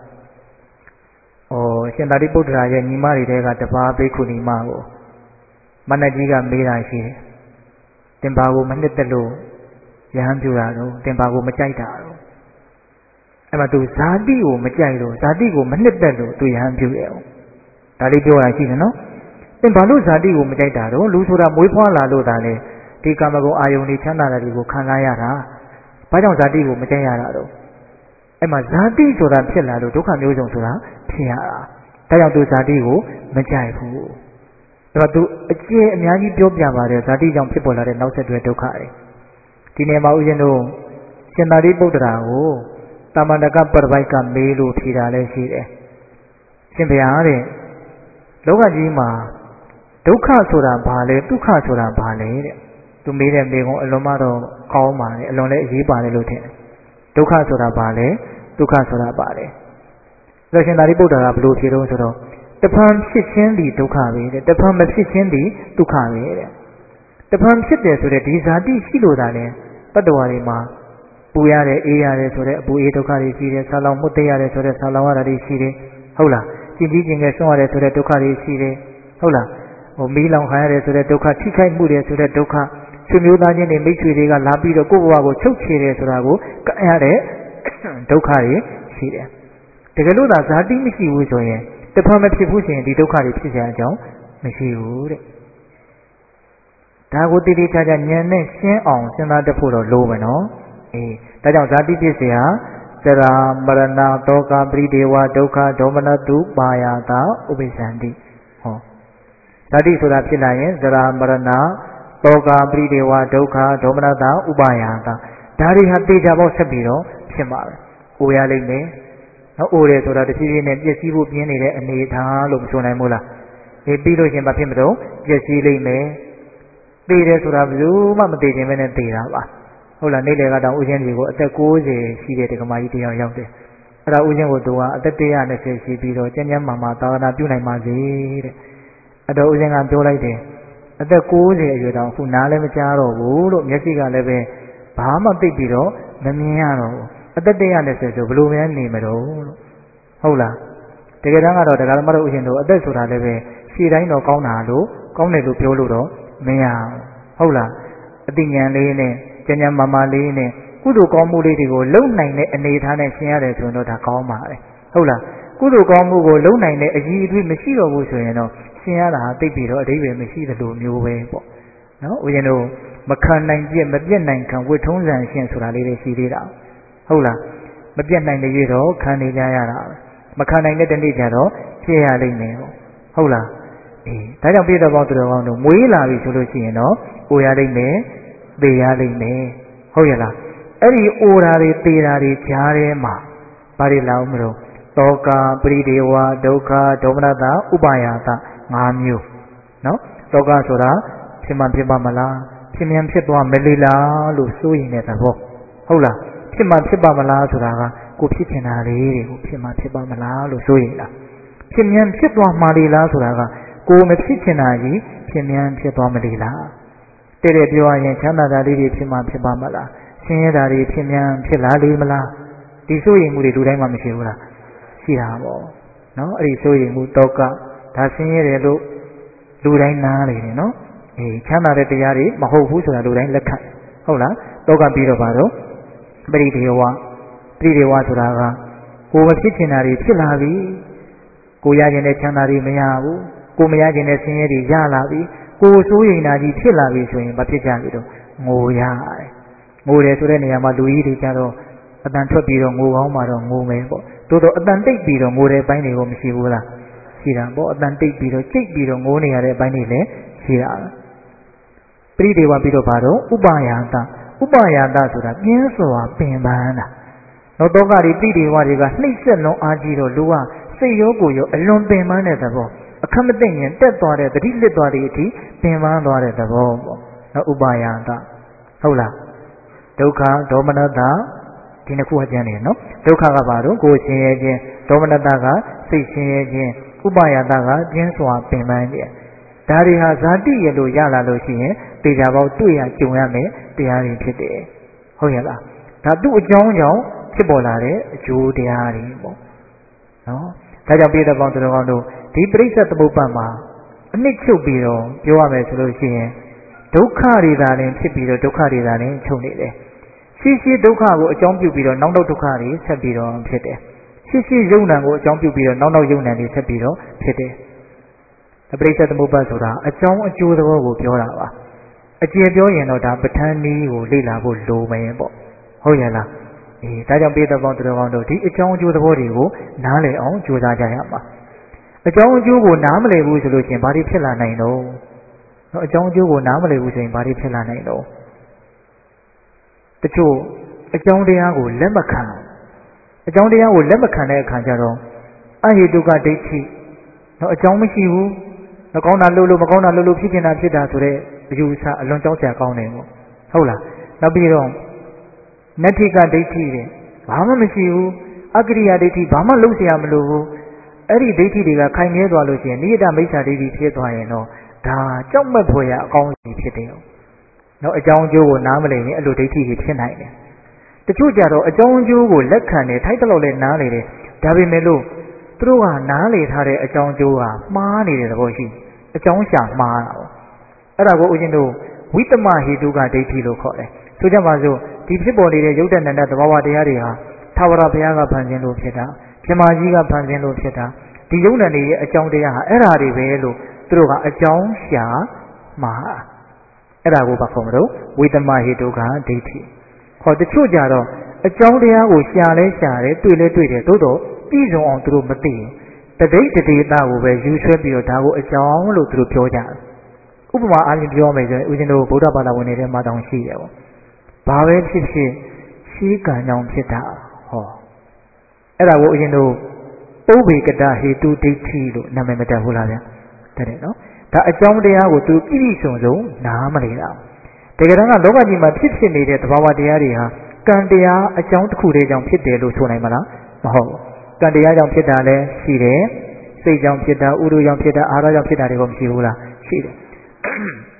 ရှင်သာရိပုတ္တရာရဲ့ညီမတွေတဲကတပါးဘိက္ခုနီမကိုမနတ်ကြီးကမေးတာရှိတယ်တင်ပါကိုမနှစ်သက်လို့ယဟန်ပြူတာတော့တင်ပါကိုမကြိုက်တာတော့အဲ့မှာသူဇာတိကိုမကြိုက်လို့ဇာတိကိုမနှစ်သက်လို့သူယဟန်ပြူရဲ့ဒါလေးပြောတာရှိတယ်နော်သင်ဘာလို့ဇာတိကိုမကြိုက်တာတော့လူဆိုတာမွေးဖွားလာလို့ဒါလေဒီကာမဂုဏ်အာယုန်တွေချမ်းသာတာတွေကိုခံစားရတာဘာကြောင့်ဇာတိကိုမကြိုက်ရတာတော့အဲ့မှာဇာတိဆိုတာဖြစ်လာလို့ဒုက္ခမျိုးစုံဆိုတာဖြစ်ရတာဒါကြောင့်သူဇာတိကိုမကြိုက်ဘူးအဲ့တော့သူအကျဉ်းအများကြီးပြောပြပါတယ်ဇာတိကြောင့်ဖြစ်ပေါ်လာတဲ့နောက်ဆက်တွဲဒုက္ခတွေဒီနေ့မှာဦးဇင်းတို့ရှင်သာရိပုတ္တရာကိုတာမန္တကပရပိုက်ကမေးလို့ဖြေတာလည်းရှိတယ်ရှင်ဘုရားတဲ့လောကကြီးမှာဒုက္ခဆိုတာဘာလဲဒုက္ခဆိုတာဘာလဲတဲ့သူမေးတဲ့မေးခွန်းအလွန်မှတော့ကောင်းပါတယ်အလွန်လည်းအရေးပါတယ်လို့ထင်တယ်ဒုက္ခဆိုတာဘာလဲဒုက္ခဆိုတာဘာလဲဆိုရှင်သာရိပုတ္တရာကဘယ်လိုဖြေတော့ဆိုတော့တဖန်ဖြစ်ခြင်းဒီဒုက္ခပဲတဲ့တဖန်မဖြစ်ခြင်းဒီဒုက္ခပဲတဲ့တဖန်ဖြစ်တယ်ဆိုတဲ့ဒီဇာတိရှိလို့သာလဲတတ္တဝါတွေမှာပူရတယ်အေးရတယ်ဆိုတဲ့အပူအေးဒုက္ခတွေရှိတယ်ဆာလောင်မှုတ်ရတယ်ဆိုတဲ့ဆာလောင်ရတာတွေရှိတယ်ဟုတ်လားကျင်ကြီးကျင်ငယ်ဆွမ်းရတယ်ဆိုတဲ့ဒုက္ခတွေရှိတယ်ဟုတ်လားမီးလောင်ခံရတယ်ဆိုတဲ့ဒုက္ခထိခိုက်မှုတွေဆိုတဲ့ဒုက္ခဆွေမျိုးသားချင်းတွေမိတ်ဆွေတွေကလာပြီးတော့ကိုယ့်ဘဝကိုချုပ်ချယ်တယ်ဆိုတာကိုကံရတဲ့ဒုက္ခတွေရှိတယ်တကယ်လို့သာဇာတိမရှိဘူးဆိုရင်တဖန်မဖြစ်ဘူးဆိုရင်ဒီဒုက္ခတွေဖြစ်ကြအကြောင်းမရှိဘူးတဲ့ဒါကိုတိတိကျကျဉာဏ်နဲ့ရှင်းအောင်စဉ်းစားတတ်ဖို့တော့လိုမယ်နော်အေးဒါကြောင့်ဇာတိဖြစ်เสียသရာမရဏတောကပရိဒေဝဒုက္ခဒေါမနတုပါယတာဥပိ္ပဇန္တိဟောဇာတိဆိုတာဖြစ်လာရင်သရာမရဏတောကပရိဒေဝဒုက္ခဒေါမနတာဥပါယတာဒါတွေဟာတေချာပေါက်ဆက်ပြီးတော့ဖြစ်မှာပဲ။အိုရလိမ့်မယ်။နော်အိုတယ်ဆိုတာတဖြည်းဖြည်းနဲ့ပျက်စီးဖို့ပြင်းနေတဲ့အနေအထားလို့မဆိုနိုင်ဘူးလား။ပြီးလို့ရှင်ဘာဖြစ်မလို့ပျက်စီးလိမ့်မယ်။သေတယ်ဆိုတာဘယ်သူမှမသေခြင်းပဲနဲ့သေတာပါ။ဟုတ်လားနေ့လေကတောင်ဦးချင်းကြီးကိုအသက်60ရှိတဲ့ဒကမာကြီးတယောက်ရောက်တယ်။အဲ့ဒါဦးချင်းကိုသူကအသက်120ရှိပြီးတော့ကျန်းကျန်းမာမာသာသနာပြုနိုင်ပါစေတဲ့။အဲ့တော့ဦးချင်းကပြောလိုက်တယ်အသက်60အရွယ်တောင်ခုနားလည်းမကြားတော့ဘူးလို့မျက်စိကလည်းပဲဘာမှသိပြီးတော့မမြင်ရတော့ဘူးအသက်120ဆိုဘယ်လိုများနေမလို့ဟုတ်လားတကယ်တမ်းကတော့တရားဓမ္မတို့ဥရှင်တို့အသက်ဆိုတာလည်းပဲရှည်တိုင်းတော့ကောင်းတာလို့ကောင်းတယ်လို့ပြောလို့တော့မရဟုတ်လားအသိဉာဏ်လေးနဲ့ဉာဏ်မာမာလေးနဲ့ကုသိုလ်ကောင်းမှုလေးတွေကိုလုံနိုင်တဲ့အနေအထားနဲ့ရှင်းရတယ်ဆိုရင်တော့ဒါကောင်းပါတယ်ဟုတ်လားကုသိုလ်ကောင်းမှုကိုလုံနိုင်တဲ့အရေးအသွေးမရှိတော့ဘူးဆိုရင်တော့ရှင်းရတာသိပြီးတော့အဓိပ္ပာယ်မရှိသလိုမျိုးပဲပေါ့နော်ဥရှင်တို့မခံနိုင်ပြည့်မပြတ်နိုင်ခံဝိထုံးစံရှင်းဆိုတာလေးတွေရှိသေးတာဟုတ်လားမပြတ်နိုင်တဲ့ရွေးတော့ခံနေကြရတာမခံနိုင်တဲ့တနေ့ကျတော့ဖြစ်ရလိမ့်မယ်ဟုတ်လားဒါကြောင့်ပြည့်တော်ပေါင်းသူတော်ကောင်းတို့မွေးလာပြီဆိုလို့ရှိရင်တော့အိုရလိမ့်မယ်သေရလိမ့်မယ်ဟုတ်ရဲ့လားအဲ့ဒီအိုတာတွေသေတာတွေကြားထဲမှာဘာတွေလာအောင်မလို့တောကပရိဒေဝဒုက္ခဒေါမနတဥပါယတ5မျိုးနော်တောကဆိုတာဖြစ်မှဖြစ်ပါမလားဖြစ်မြန်ဖြစ်သွားမလေလားလို့စိုးရင်တဲ့သဘောဟုတ်လားဖြစ်မှဖြစ်ပါမလားဆိုတာကကိုဖြစ်ချင်တာလေးတွေကိုဖြစ်မှဖြစ်ပါမလားလို့စိုးရင်လားဖြစ်မြန်ဖြစ်သွားမှလေလားဆိုတာကကိုမဖြစ်ချင်တာကြီးဖြစ်မြန်ဖြစ်သွားမလေလားတဲ့ပြောရရင်ချမ်းသာတာလေးတွေဖြစ်မှဖြစ်ပါမလားဆင်းရဲတာတွေဖြစ်မြန်ဖြစ်လာလေမလားဒီစိုးရင်မှုတွေလူတိုင်းမှာမရှိဘူးလားရှိတာပေါ့နော်အဲ့ဒီစိုးရင်မှုတောကဒါဆင်းရဲတယ်လို့လူတိုင်းနားလေတယ်နော်ချမ်းသာတဲ့တရားတွေမဟုတ်ဘူးဆိုတာလူတိုင်းလက်ခံဟုတ်လားတောကပြီးတော့ပါတော့ပရိဒေဝဆိုတာကကိုမဖြစ်ချင်တာတွေဖြစ်လာပြီကိုရခြင်းတဲ့ချမ်းသာတွေမရဘူးကိုမရခြင်းတဲ့ဆင်းရဲတွေရလာပြီကိုစိုးရိမ်တာကြီးဖြစ်လာပြီဆိုရင်မဖြစ်ကြပြီတော့ငိုရတယ်ငိုတယ်ဆိုတဲ့နေရာမှာလူကြီးတွေကြတော့အတန်ထွက်ပြီးတော့ငိုကောင်းမှတော့ငိုမယ်ပေါ့တိုးတော့အတန်တိတ်ပြီးတော့ငိုတဲ့ဘိုင်းတွေကိုမရှိဘူးလားရှိတာပေါ့အတန်တိတ်ပြီးတော့ကြိတ်ပြီးတော့ငိုနေရတဲ့ဘိုင်းတွေလည်းရှိတာပရိဒေဝပြီးတော့ဘာတော့ဥပါယတဆိုတာပြင်းစွာပင်ပန်းတာနောက်တော့ကဒီပရိဒေဝတွေကနှိမ့်ဆက်လုံးအားကြီးတော့လူကစိတ်ရောကိုယ်ရောအလွန်ပင်ပန်းတဲ့သဘောအခက်မသိရင်တက်သွားတဲ့တတိလစ်သွားတဲ့အထိပင်ပန်းသွားတဲ့သဘောပေါ့နောက်ဥပါယတဟုတ်လားဒုက္ခဒေါမနတဒီနှစ်ခုအကျဉ်းနေနော်ဒုက္ခကဘာလို့ကိုယ်ရှင်ရဲ့ခြင်းဒေါမနတကစိတ်ရှင်ရဲ့ခြင်းဥပါယတကပြင်းစွာပင်ပန်းခြင်းဒါတွေဟာဇာတိရလို့ရလာလို့ရှိရင်တေချာပေါက်တွေ့ရကြုံရမယ်တရားတွေဖြစ်တယ်ဟုတ်ရဲ့လားဒါသူ့အကြောင်းကြောင့်ဖြစ်ပေါ်လာတဲ့အကျိုးတရားတွေပေါ့နော်ဒါကြောင့်ပြည်တော်ကောင်းသူတော်ကောင်းတို့ဒီပရိစ္ဆေသမုပ္ပါဒ်မှာအနှစ်ချုပ်ပြီးတော့ပြောရမယ်ဆိုလို့ရှိရင်ဒုက္ခတွေသာလည်းဖြစ်ပြီးတော့ဒုက္ခတွေသာလည်းချုပ်နေတယ်ရှိဒုက္ခကိုအကြောင်းပြုပြီးတော့နောက်ဒုက္ခတွေဆက်ပြီးတော့ဖြစ်တယ်ရှိယုံ nant ကိုအကြောင်းပြုပြီးတော့နောက်ယုံ nant တွေဆက်ပြီးတော့ဖြစ်တယ်ပရိစ္ဆေသမုပ္ပါဒ်ဆိုတာအကြောင်းအကျိုးသဘောကိုပြောတာပါအကျေပြောရင်တော့ဒါပဋ္ဌာန်းနည်းကိုလေ့လာဖို့လိုမယ်ပေါ့ဟုတ်ရဲ့လားဒါကြောင့်ပြည်တော်ပေါင်းသူတော်ကောင်းတို့ဒီအကြောင်းအကျိုးသဘောတွေကိုနားလည်အောင်ကြိုးစားကြရမှာအကြောင်းအကျိုးကိုနားမလည်ဘူးဆိုလို့ရှိရင်ဘာတွေဖြစ်လာနိုင်တော့အကြောင်းအကျိုးကိုနားမလည်ဘူးဆိုရင်ဘာတွေဖြစ်လာနိုင်တော့တချို့အကြောင်းတရားကိုလက်မခံအကြောင်းတရားကိုလက်မခံတဲ့အခါကျတော့အဟိတုကဒိဋ္ဌိတော့အကြောင်းမရှိဘူးမကောင်းတာလို့မကောင်းတာလို့ဖြစ်နေတာဖြစ်တာဆိုတဲ့အယူအဆအလွန်ကြောက်စရာကောင်းတယ်ပေါ့ဟုတ်လားနောက်ပြီးတော့နတ္ထိကဒိဋ္ဌိတဲ့ဘာမှမရှိဘူးအကရိယာဒိဋ္ဌိဘာမှလုပ်เสียမလို့ဘူးအဲ့ဒီဒိဋ္ဌိတွေကခိုင်မြဲသွားလို့ရှိရင်နိယတမိစ္ဆာဒိဋ္ဌိဖြစ်သွားရင်တော့ဒါကြောက်မဲ့ဖွယ်ရအကောင်းကြီးဖြစ်တယ်နော်အကြောင်းအကျိုးကိုနားမလည်ရင်အဲ့လိုဒိဋ္ဌိတွေဖြစ်နိုင်တယ်တချို့ကြတော့အကြောင်းအကျိုးကိုလက်ခံတယ်ထိုက်တလို့လည်းနားလေတယ်ဒါပေမဲ့လို့သူတို့ကနားလေထားတဲ့အကြောင်းအကျိုးကမှားနေတဲ့သဘောရှိအကြောင်းရှာမှားတာပေါ့အဲ့ဒါကိုဦးဇင်းတို့ဝိတ္တမဟေတုကဒိဋ္ဌိလို့ခေါ်တယ်ဆိုကြပါစို့ဒီဖြစ်ပေါ်နေတဲ့ယုတ်တဏ္ဍသဘာဝတရားတွေဟာသာဝရဘုရားကဖန်ဆင်းလို့ဖြစ်တာပြမကြီးကဖန်ဆင်းလို့ဖြစ်တာဒီယုတ်တဏ္ဍရဲ့အကြောင်းတရားဟာအဲ့ဓာတွေပဲလို့သူတို့ကအကြောင်းရှာမှာအဲ့ဒါကိုဘာခေါ်မလို့ဝိတ္တမဟေတုကဒိဋ္ဌိခေါ်တချို့ကြတော့အကြောင်းတရားကိုရှာလဲရှာတယ်တွေ့လဲတွေ့တယ်သို့တော့ပြည့်စုံအောင်သူတို့မသိရင်တဒိဋ္ဌိတာကိုပဲယူဆွဲပြီးတော့ဒါကိုအကြောင်းလို့သူတို့ပြောကြတယ်ဥပမာအားဖြင့်ပြောမယ်ဆိုရင်ဦးဇင်းတို့ဗုဒ္ဓဘာသာဝင်တွေထဲမှာတောင်ရှိတယ်ပေါ့ဘာပဲဖြစ်ဖြစ်ရှိကံကြောင့်ဖြစ်တာဟောအဲ့ဒါကိုဦးဇင်းတို့ပုဗ္ဗေကတဟေတုဒိဋ္ဌိလို့နာမည်မတက်ဘူးလားဗျာတက်တယ်နော်ဒါအကြောင်းတရားကိုသူပြည့်စုံစုံနားမလည်တာတကယ်တမ်းကလောကကြီးမှာဖြစ်နေတဲ့သဘာဝတရားတွေဟာကံတရားအကြောင်းတစ်ခုတည်းကြောင့်ဖြစ်တယ်လို့ဆိုနိုင်မလားမဟုတ်ဘူးကံတရားကြောင့်ဖြစ်တာလည်းရှိတယ်စိတ်ကြောင့်ဖြစ်တာဥဒုကြောင့်ဖြစ်တာအာရကြောင့်ဖြစ်တာတွေကမရှိဘူးလားရှိတယ်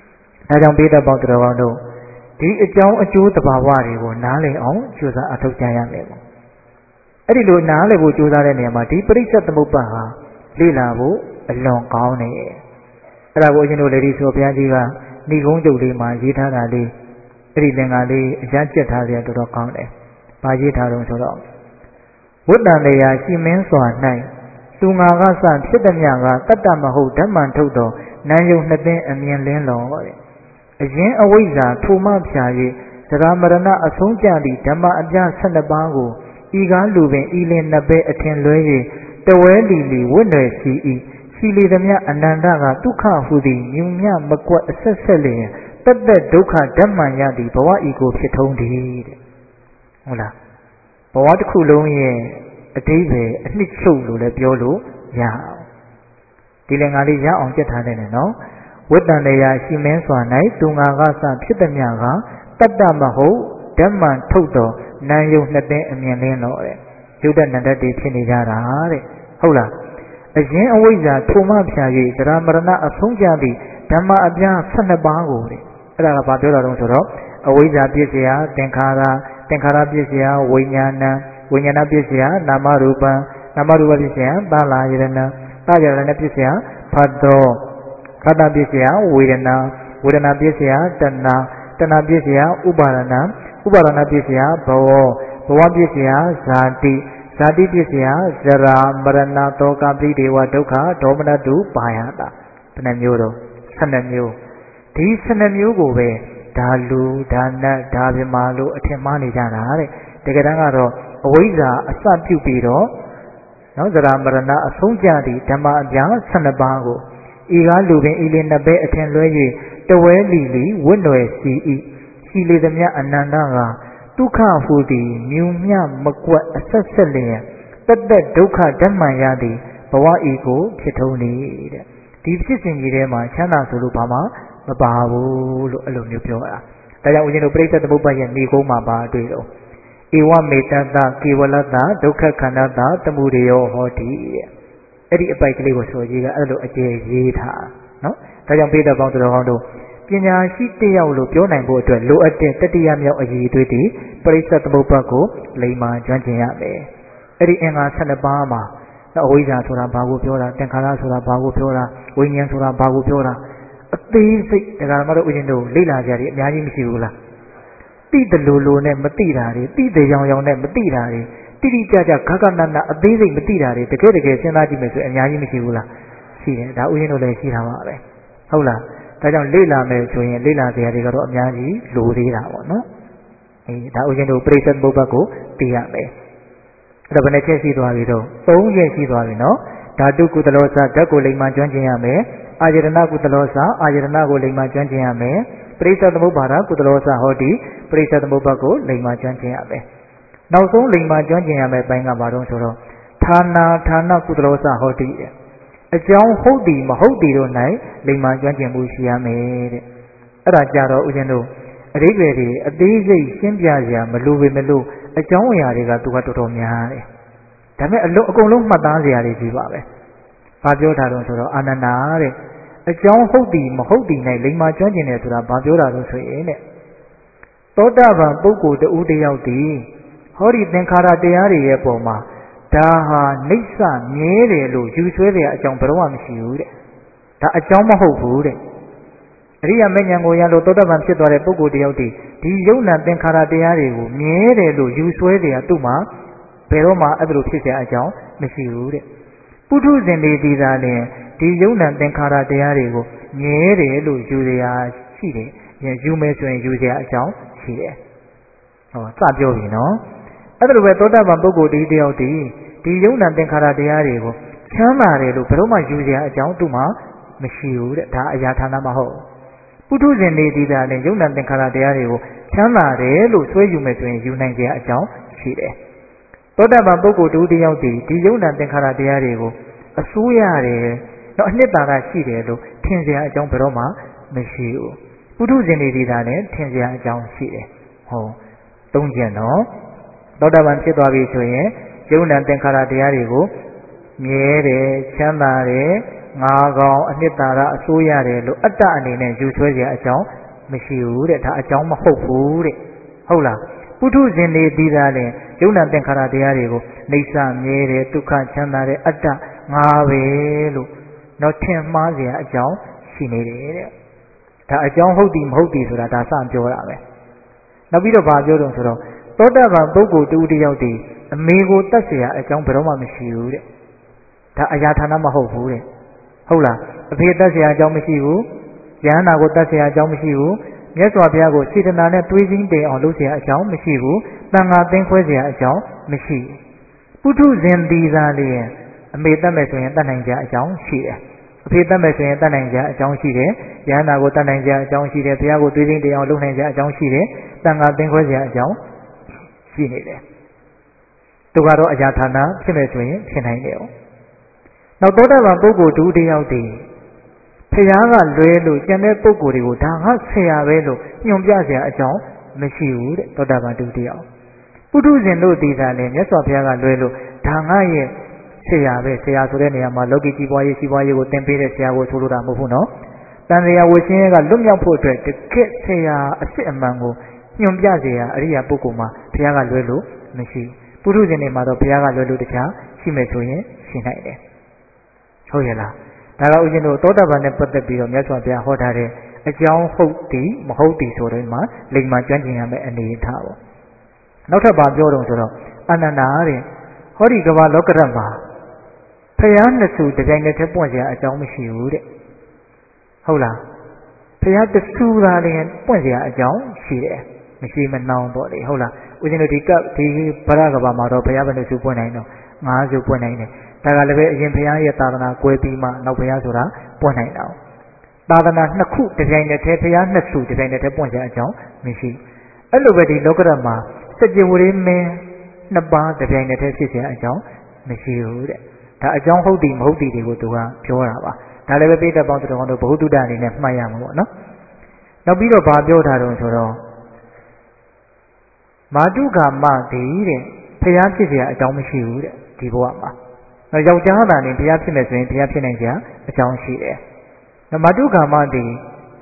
ဒါကြောင့်ပိဋကပေါင်းတော်ကောင်းတို့ဒီအကြောင်းအကျိုးသဘာဝတွေကိုနားလည်အောင်ကြိုးစားအထောက်ကြရမယ်ပေါ့အဲ့ဒီလိုနားလည်ဖို့ကြိုးစားတဲ့နေရာမှာဒီပရိစ္ဆေသမုပ္ပါဟာလေ့လာဖို့အလွန်ကောင်းတယ်အဲ့ဒါကိုအရှင်တို့လေဒီဆိုဘုရားကြီးကဏိကုံးကျုပ်လေးမှာရေးထားတာလေးအဲ့ဒီသင်္ကာလေးအရကျက်ထားရတော်တော်ကောင်းတယ်။ဘာရေးထားတော့ဆိုတော့ဝတ္တန်တရားရှိမင်းစွာ၌သူငါကစဖြစ်သည်မြကတတ္တမဟုတ်ဓမ္မံထုတ်တော်နန်းယုံနှစ်သိန်းအမြင်လင်းတော်တဲ့အရင်အဝိဇ္ဇာထိုမှဖြာ၍သရမရဏအဆုံးကြသည့်ဓမ္မအပြ12ပါးကိုဤကားလူပင်ဤလင်နှစ်ပဲအထင်လွဲ၍တဝဲလီလီဝိနွယ်စီဤစီလီသည်မြအနန္တကဒုက္ခဟုသည်မြုံမြမကွက်အဆက်ဆက်လျင်တသက်ဒုက္ခဓမ္မံရသည်ဘဝဤကိုဖြစ်ထုံးသည်တဲ့ဟုတ်လားဘဝတစ်ခုလုံးရဲ့အတိပ္ပယ်အနှစ်ချုပ်လို့လည်းပြောလို့ရအောင်ဒီလင်္ကာလေးရအောင်ကြက်ထားတယ်နော်ဝတ္တန်တရားရှိမင်းစွာ၌သူငါကစဖြစ်သည်မြကတတ္တမဟုတ်ဓမ္မံထုတ်တော်နန်းယုံနှစ်သိန်းအမြင်လင်းတော်တဲ့ယုဒ္ဓနန္ဒတိဖြစ်နေကြတာတဲ့ဟုတ်လားအရင်အဝိဇ္ဇာထိုမှဖြာ၍သရမရဏအဆုံးကြသည့်ဓမ္မအပြ12ပါးကိုတဲ့အဲ့ဒါကဘာပြောတာတုံးဆိုတော့အဝိဇ္ဇာပြစ္ဆရာသင်္ခါရပြစ္ဆရာဝိညာဏပြစ္ဆရာနာမရူပပြစ္ဆရာသာလာယရဏပြစ္ဆရာဖတ်တော်ဖတ်တာပြစ္ဆရာဝေဒနာပြစ္ဆရာတဏပြစ္ဆရာဥပါဒနာပြစ္ဆရာဘဝပြစ္ဆရာဇာတိပြစ္ဆရာဇရာမရဏတောကပိဒေဝဒုက္ခဒေါမနတုပါယတာဘယ်နှမျိုးတော့12မျိုးဒီ12မျိုးကိုပဲဒါလူဒါနတ်ဒါပြမာလို့အထင်မှားနေကြတာတဲ့တကယ်တမ်းကတော့အဝိဇ္ဇာအစပြုပြီးတော့နော်ဇရာမရဏအဆုံးကြသည့်ဓမ္မအပြာ12ပါးကိုဤကားလူပင်ဤလေးနှစ်ပဲအထင်လွဲ၍တဝဲလီလီဝိနွယ်စီဤစီလေသည်မြအနန္တကဒုက္ခဟုသည်မြုံမြမကွက်အဆက်ဆက်လျင်တသက်ဒုက္ခဓမ္မံရသည်ဘဝဤကိုဖြစ်ထုံးနေတဲ့ဒီဖြစ်စဉ်ကြီးထဲမှာချမ်းသာဆိုလို့ဘာမှမပါဘူးလို့အဲ့လိုမျိုးပြောတာဒါကြောင့်ဦးဇင်းတို့ပြိဿသမုပ္ပါရဲ့ဏိကုံးမှာပါတွေ့တော့ဧဝမေတ္တကေဝလတ္တဒုက္ခခန္ဓတသမှုရိယောဟောတိတဲ့အဲ့ဒီအပိုက်ကလေးကိုဆိုကြီးကအဲ့လိုအကျယ်ရေးထားနော်ဒါကြောင့်ပြိဿပေါင်းတော်ကောင်းတို့ပညာရှိတစ်ယောက်လို့ပြောနိုင်ဖို့အတွက်လိုအပ်တဲ့တတိယမြောက်အရေးအသွေးတွေပရိစ္ဆေသမုပ္ပါကိုလိမ္မာကျွမ်းကျင်ရမယ်အဲ့ဒီအင်္ဂါ12ပါးမှာအဝိဇ္ဇာဆိုတာဘာကိုပြောတာသင်္ခါရဆိုတာဘာကိုပြောတာဝိညာဉ်ဆိုတာဘာကိုပြောတာအသေးစိတ်တရားဓမ္မတို့ဦးဇင်းတို့လေ့လာကြတယ်အများကြီးမရှိဘူးလားသိတယ်လို့နဲ့မသိတာတွေသိတယ်ရောင်နဲ့မသိတာတွေတိတိကျကျခက်နက်အသေးစိတ်မသိတာတွေတကယ်စဉ်းစားကြည့်မယ်ဆိုအများကြီးမရှိဘူးလားရှိတယ်ဒါဦးဇင်းတို့လည်းရှိတာပါပဲဟုတ်လားဒါကြောင့်လေ့လာမယ်ဆိုရင်လေ့လာစရာတွေကတော့အများကြီးလိုသေးတာပေါ့နော်ဒါဦးဇင်းတို့ပြိဿသမုပ္ပါကိုသိရမယ်အဲ့ဒါဘယ်နှချက်ရှိသွားပြီတော့3ချက်ရှိသွားပြီနော်ဓာတုကုသလောစဓာတ်ကိုလိမ္မာကျွမ်းကျင်ရမယ်အာယတနာကုသလောစအာယတနာကိုလိမ္မာကျွမ်းကျင်ရမယ်ပရိစ္ဆေသမုပ္ပါဒကုသလောစဟောတိပရိစ္ဆေသမုပ္ပါကိုလိမ္မာကျွမ်းကျင်ရမယ်နောက်ဆုံးလိမ္မာကျွမ်းကျင်ရမယ်ဘိုင်းကဘာတော့ဆိုတော့ဌာနကုသလောစဟောတိအကြောင်းဟုတ်သည်မဟုတ်သည်တို့၌လိမ္မာကျွမ်းကျင်မှုရှိရမယ်တဲ့အဲ့ဒါကြတော့ဦးဇင်းတို့အဓိပ္ပာယ်တွေအသေးစိတ်ရှင်းပြစရာမလိုပေမဲ့လို့အကြောင်းအရာတွေကသူကတော်တော်များတယ်ဒါပေမဲ့အကုန်လုံးမှတ်သားစရာတွေကြီးပါပဲဘာပြောတာတော့ဆိုတော့အာနန္ဒာတဲ့အကြောင်းဟုတ်သည်မဟုတ်သည်၌လိမ္မာကျွမ်းကျင်တယ်ဆိုတာဘာပြောတာလို့ဆိုရင်တဲ့သောတာပန်ပုဂ္ဂိုလ်တဦးတယောက်တည်းဟောဒီသင်္ခါရတရားတွေရဲ့ပုံမှာဒါဟာနိစ္စမြဲတယ်လို့ယူဆွဲတဲ့အကြောင်းဘယ်တော့မှမရှိဘူးတဲ့ဒါအကြောင်းမဟုတ်ဘူးတဲ့အရိယာမဉ္ဇဉ်ကိုရလို့သောတာပန်ဖြစ်သွားတဲ့ပုဂ္ဂိုလ်တယောက်တည်းဒီယုံနာသင်္ခါရတရားတွေကိုမြဲတယ်လို့ယူဆွဲတဲ့အသူ့မှာဘယ်တော့မှအဲ့လိုဖြစ်เสียအကြောင်းမရှိဘူးတဲ့ပုထုဇဉ်တွေဒီသာလျှင်ဒီယုံနာသင်္ခါရတရားတွေကိုမြဲတယ်လို့ယူရရှိတယ်ယူမယ်ဆိုရင်ယူเสียအကြောင်းရှိတယ်ဟောစပြောပြီနော်အဲ့ဒါလိုပဲသောတာပန်ပုဂ္ဂိုလ်တယောက်တည်းဒီယုံနာသင်္ခါရတရားတွေကိုချမ်းသာတယ်လို့ဘယ်တော့မှယူเสียအကြောင်းသူ့မှာမရှိဘူးတဲ့ဒါအရာဌာနမဟုတ်ပုထုဇဉ်တွေဒီသာလျှင်ယုံနာသင်္ခါရတရားတွေကိုချမ်းသာတယ်လို့ဆွဲယူမယ်ဆိုရင်ယူနိုင်เสียအကြောင်းရှိတယ်သောတာပန်ပုဂ္ဂိုလ်တယောက်တည်းဒီယုံနာသင်္ခါရတရားတွေကိုအစိုးရတယ်တော့အနှစ်သာရရှိတယ်လို့ထင်เสียအကြောင်းဘယ်တော့မှမရှိဘူးပုထုဇဉ်တွေဒီသာလျှင်ထင်เสียအကြောင်းရှိတယ်ဟောသုံးချက်နော်သောတာပန်ဖြစ်သွားပြီဆိုရင်ယုံနာသင်္ခါရတရားတွေကိုမြဲတယ်ချမ်းသာတယ်ငါကောင်အနှစ်သာရအစိုးရတယ်လို့အတ္တအနေနဲ့ယူဆွဲကြအကြောင်းမရှိဘူးတဲ့ဒါအကြောင်းမဟုတ်ဘူးတဲ့ဟုတ်လားပုထုဇဉ်တွေပြီးသားလဲယုံနာသင်္ခါရတရားတွေကိုနေဆမြဲတယ်ဒုက္ခချမ်းသာတယ်အတ္တငါပဲလို့တော့ထင်မှားစရာအကြောင်းရှိနေတယ်တဲ့ဒါအကြောင်းဟုတ်သည်မဟုတ်သည်ဆိုတာဒါစပြောတာပဲနောက်ပြီးတော့ဗာပြောတော့ဆိုတော့သောတာပန်ပုဂ္ဂိုလ်တူတယောက်တည်းအမေကိုတတ်เสียအကြောင်းဘယ်တော့မှမရှိဘူးတဲ့ဒါအရာဌာနမဟုတ်ဘူးတဲ့ဟုတ်လားအဖေတတ်เสียအကြောင်းမရှိဘူးယဟန္တာကိုတတ်เสียအကြောင်းမရှိဘူးမြတ်စွာဘုရားကိုစေတနာနဲ့တွေးစည်းတင်အောင်လုပ်เสียအကြောင်းမရှိဘူးတန်ခါသိမ်းခွဲเสียအကြောင်းမရှိပုထုဇဉ်ဒီသားလေးရဲ့အမေတတ်မယ်ဆိုရင်တတ်နိုင်ကြအကြောင်းရှိတယ်အဖေတတ်မယ်ဆိုရင်တတ်နိုင်ကြအကြောင်းရှိတယ်ယဟန္တာကိုတတ်နိုင်ကြအကြောင်းရှိတယ်ဘုရားကိုတွေးစည်းတင်အောင်လုပ်နိုင်ကြအကြောင်းရှိတယ်တန်ခါသိမ်းခွဲเสียအကြောင်းရှိနေတယ်သူကတော့အရာဌာနဖြစ်မယ်ဆိုရင်ဖြစ်နိုင်တယ်နောက်သောတာပန်ပုဂ္ဂိုလ်တူတယောက်တည်းဖျားကလွဲလို့ကျန်တဲ့ပုဂ္ဂိုလ်တွေကိုဒါငါဆရာပဲလို့ညွှန်ပြစရာအကြောင်းမရှိဘူးတဲ့သောတာပန်တူတယောက်ပုထုဇဉ်တို့ဒီသာလည်းမြတ်စွာဘုရားကလွဲလို့ဒါငါရဲ့ဆရာပဲဆရာဆိုတဲ့နေရာမှာလောကီကြီးပွားရေးစီးပွားရေးကိုသင်ပေးတဲ့ဆရာကိုဆိုလိုတာမဟုတ်ဘူးနော်တန်တရားဝရှင်ရဲ့ကလွတ်မြောက်ဖို့အတွက်တကယ့်ဆရာအစ်စ်အမှန်ကိုညွှန်ပြစရာအရိယာပုဂ္ဂိုလ်မှာဘုရားကလွဲလို့မရှိပုထုဇဉ်တွေမှာတော့ဘုရားကလွဲလို့တခြားရှိမယ်ဆိုရင်ရှိနိုင်တယ်ဟုတ်ရဲ့လားဒါကဥစဉ်တို့သောတာပန်နဲ့ပတ်သက်ပြီးတော့မြတ်စွာဘုရားဟောထားတဲ့အကြောင်းဟုတ်သည်မဟုတ်သည်ဆိုတဲ့မှာလိမ္မာကျွမ်းကျင်ရမယ့်အနေအထားပေါ့နောက်ထပ်ပြောတော့ဆိုတော့အနန္တာတဲ့ဟောဒီကမ္ဘာလောကရမှာဖျားနှစ်ဆူတကြိမ်နဲ့ထပ်ပွင့်စရာအကြောင်းမရှိဘူးတဲ့ဟုတ်လားဖျားတဆူသာလည်းပွင့်စရာအကြောင်းရှိတယ်မရှိမနှောင်းပေါ့လေဟုတ်လားဥစဉ်တို့ဒီဗရကဘာမှာတော့ဘုရားဘယ်လိုစုပွင့်နိုင်တော့9စုပွင့်နိုင်တယ်ဒါကလည်းပဲအရင်ဘုရားရဲ့သာသနာကွဲပြီးမှနောက်ဘုရားဆိုတာပွင့်နိုင်တော့သာသနာနှစ်ခုတစ်ပြိုင်တည်းဘုရားနှစ်စုတစ်ပြိုင်တည်းပွင့်ကြအကြောင်းမရှိအဲ့လိုပဲဒီလောကရမှာစကြဝဠာမင်းနှစ်ပါးတစ်ပြိုင်တည်းဖြစ်ကြအကြောင်းမရှိဘူးတဲ့ဒါအကြောင်းဟုတ်သည်မဟုတ်သည်တွေကိုသူကပြောတာပါဒါလည်းပဲပိဋကပေါင်းတော်တို့ဘ ഹു တုတ္တအနေနဲ့မှတ်ရမှာပေါ့နော်နောက်ပြီးတော့ဗာပြောထားတော့ဆိုတော့မာတုကာမသည်တဲ့ဘုရားဖြစ်เสียအကြောင်းမရှိဘူးတဲ့ဒီဘဝမှာယောက်ျားသားနေဘုရားဖြစ်မယ်ဆိုရင်ဘုရားဖြစ်နိုင်ကြအကြောင်းရှိတယ်မာတုကာမသည်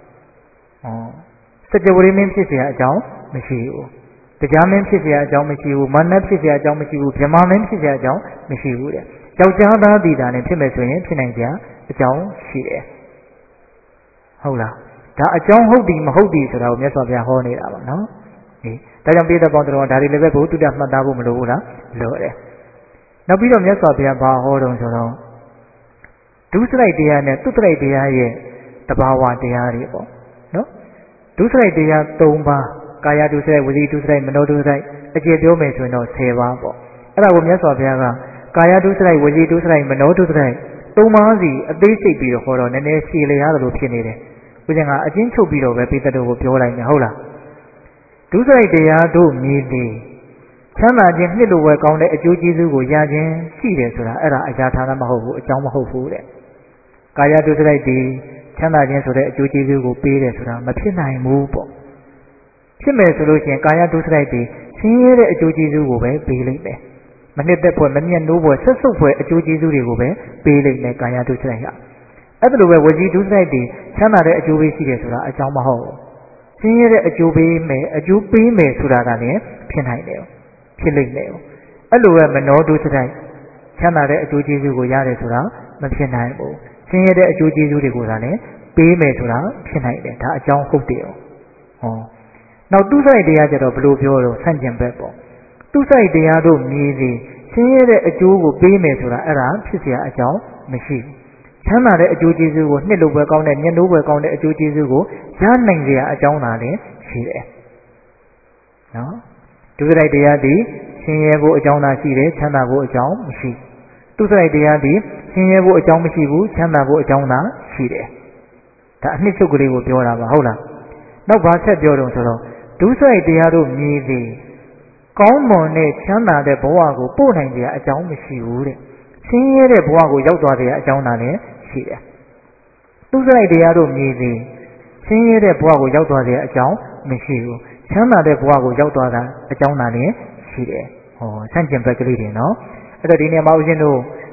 စကြဝဠာမင်းဖြစ်เสียအကြောင်းမရှိဘူးတရားမင်းဖြစ်เสียအကြောင်းမရှိဘူးမာနဖြစ်เสียအကြောင်းမရှိဘူးဗြဟ္မာမင်းဖြစ်เสียအကြောင်းမရှိဘူးတဲ့ယောက်ျားသားဒီတာနဲ့ဖြစ်မယ်ဆိုရင်ဖြစ်နိုင်ကြအကြောင်းရှိတယ်ဟုတ်လားဒါအကြောင်းဟုတ်သည်မဟုတ်သည်ဆိုတာကိုမြတ်စွာဘုရားဟောနေတာပါနော်ဒါကြောင့်ပိဋကပေါင်းတော်ဒါတွေလည်းပဲဘုသူတ္တမှတ်သားဖို့မလိုဘူးလားလိုတယ်နောက်ပြီးတော့မြတ်စွာဘုရားဘာဟောတုံးဆိုတော့ဒုစရိုက်တရားနဲ့သုတ္တရိုက်တရားရဲ့တဘာဝတရားတွေပေါ့နော်ဒုစရိုက်တရား3ပါးကာယဒုစရိုက်ဝစီဒုစရိုက်မနောဒုစရိုက်အကျေပြောမယ်ဆိုရင်တော့10ပါးပေါ့အဲ့ဒါကိုမြတ်စွာဘုရားကကာယဒုစရိုက်ဝစီဒုစရိုက်မနောဒုစရိုက်3ပါးစီအသေးစိတ်ပြီးတော့ဟောတော့နည်းနည်းရှည်လျားတယ်လို့ဖြစ်နေတယ်ဦးဇင်ကအချင်းချုပ်ပြီးတော့ပဲပိဋကတို့ကိုပြောလိုက်မယ်ဟုတ်လားဒုစရိုက်တရားတို့မြည်သည်ချမ်းသာခြင်းနှစ်လိုပဲကောင်းတဲ့အကျိုးကျေးဇူးကိုရခြင်းရှိတယ်ဆိုတာအဲ့ဒါအရာဌာနမဟုတ်ဘူးအကြောင်းမဟုတ်ဘူးတဲ့ကာယဒုစရိုက်ဒီချမ်းသာခြင်းဆိုတဲ့အကျိုးကျေးဇူးကိုပေးတယ်ဆိုတာမဖြစ်နိုင်ဘူးပေါ့ဖြစ်မယ်ဆိုလို့ရှိရင်ကာယဒုစရိုက်ဒီဆင်းရဲတဲ့အကျိုးကျေးဇူးကိုပဲပေးလိုက်မယ်မနှစ်သက်ဖွယ်မမြတ်နိုးဖွယ်ဆက်စုပ်ဖွယ်အကျိုးကျေးဇူးတွေကိုပဲပေးလိုက်မယ်ကာယဒုစရိုက်ကအဲ့ဒါလိုပဲဝစီဒုစရိုက်ဒီချမ်းသာတဲ့အကျိုးပေးရှိတယ်ဆိုတာအကြောင်းမဟုတ်ဘူးဆင်းရဲတဲ့အကျိုးပေးမယ်အကျိုးပေးမယ်ဆိုတာကလည်းဖြစ်နိုင်တယ်ဖြစ်လိမ့်မယ်အဲ့လိုပဲမနောဒုစရိုက်ချမ်းသာတဲ့အကျိုးကျေးဇူးကိုရတယ်ဆိုတာမဖြစ်နိုင်ဘူးဆင်းရဲတဲ့အကျိုးကျေးဇူးတွေကိုလည်းပေးမယ်ဆိုတာဖြစ်နိုင်တယ်ဒါအကြောင်းဟုတ်တယ်ဟောနောက်သူစိုက်တရားကြတော့ဘယ်လိုပြောတော့ဆန့်ကျင်ဘက်ပေါ့သူစိုက်တရားတို့မြည်သည်ဆင်းရဲတဲ့အကျိုးကိုပေးမယ်ဆိုတာအဲ့ဒါဖြစ်เสียအကြောင်းမရှိဘူးချမ်းသာတဲ့အကျိုးကျေးဇူးကိုနှစ်လိုပဲကောင်းတဲ့မျက်နှိုးပဲကောင်းတဲ့အကျိုးကျေးဇူးကိုရနိုင်เสียအကြောင်းသာလည်းရှိတယ်နော်ဒုစရိုက်တရားသည်ဆင်းရဲဖို့အကြောင်းသာရှိတယ်ချမ်းသာဖို့အကြောင်းမရှိသူစရိုက်တရားသည်ဆင်းရဲဖို့အကြောင်းမရှိဘူးချမ်းသာဖို့အကြောင်းသာရှိတယ်ဒါအနှစ်ချုပ်ကလေးကိုပြောတာပါဟုတ်လားနောက်ဘာဆက်ပြောတော့ဆိုတော့ဒုစရိုက်တရားတို့မြည်သည်ကောင်းမွန်တဲ့ချမ်းသာတဲ့ဘဝကိုပို့နိုင်ကြအကြောင်းမရှိဘူးတဲ့ဆင်းရဲတဲ့ဘဝကိုရောက်သွားတဲ့အကြောင်းသာလည်းရှိတယ်သူစရိုက်တရားတို့မြည်သည်ဆင်းရဲတဲ့ဘဝကိုရောက်သွားတဲ့အကြောင်းမရှိဘူးချမ်းသာတဲ့ဘဝကိုရောက်သွားတာအကြောင်းသာလည်းရှိတယ်ဟောဆန့်ကျင်ဘက်ကလေးတွေနော်အဲ့တော့ဒီနေရာမှာဦးဇင်းတို့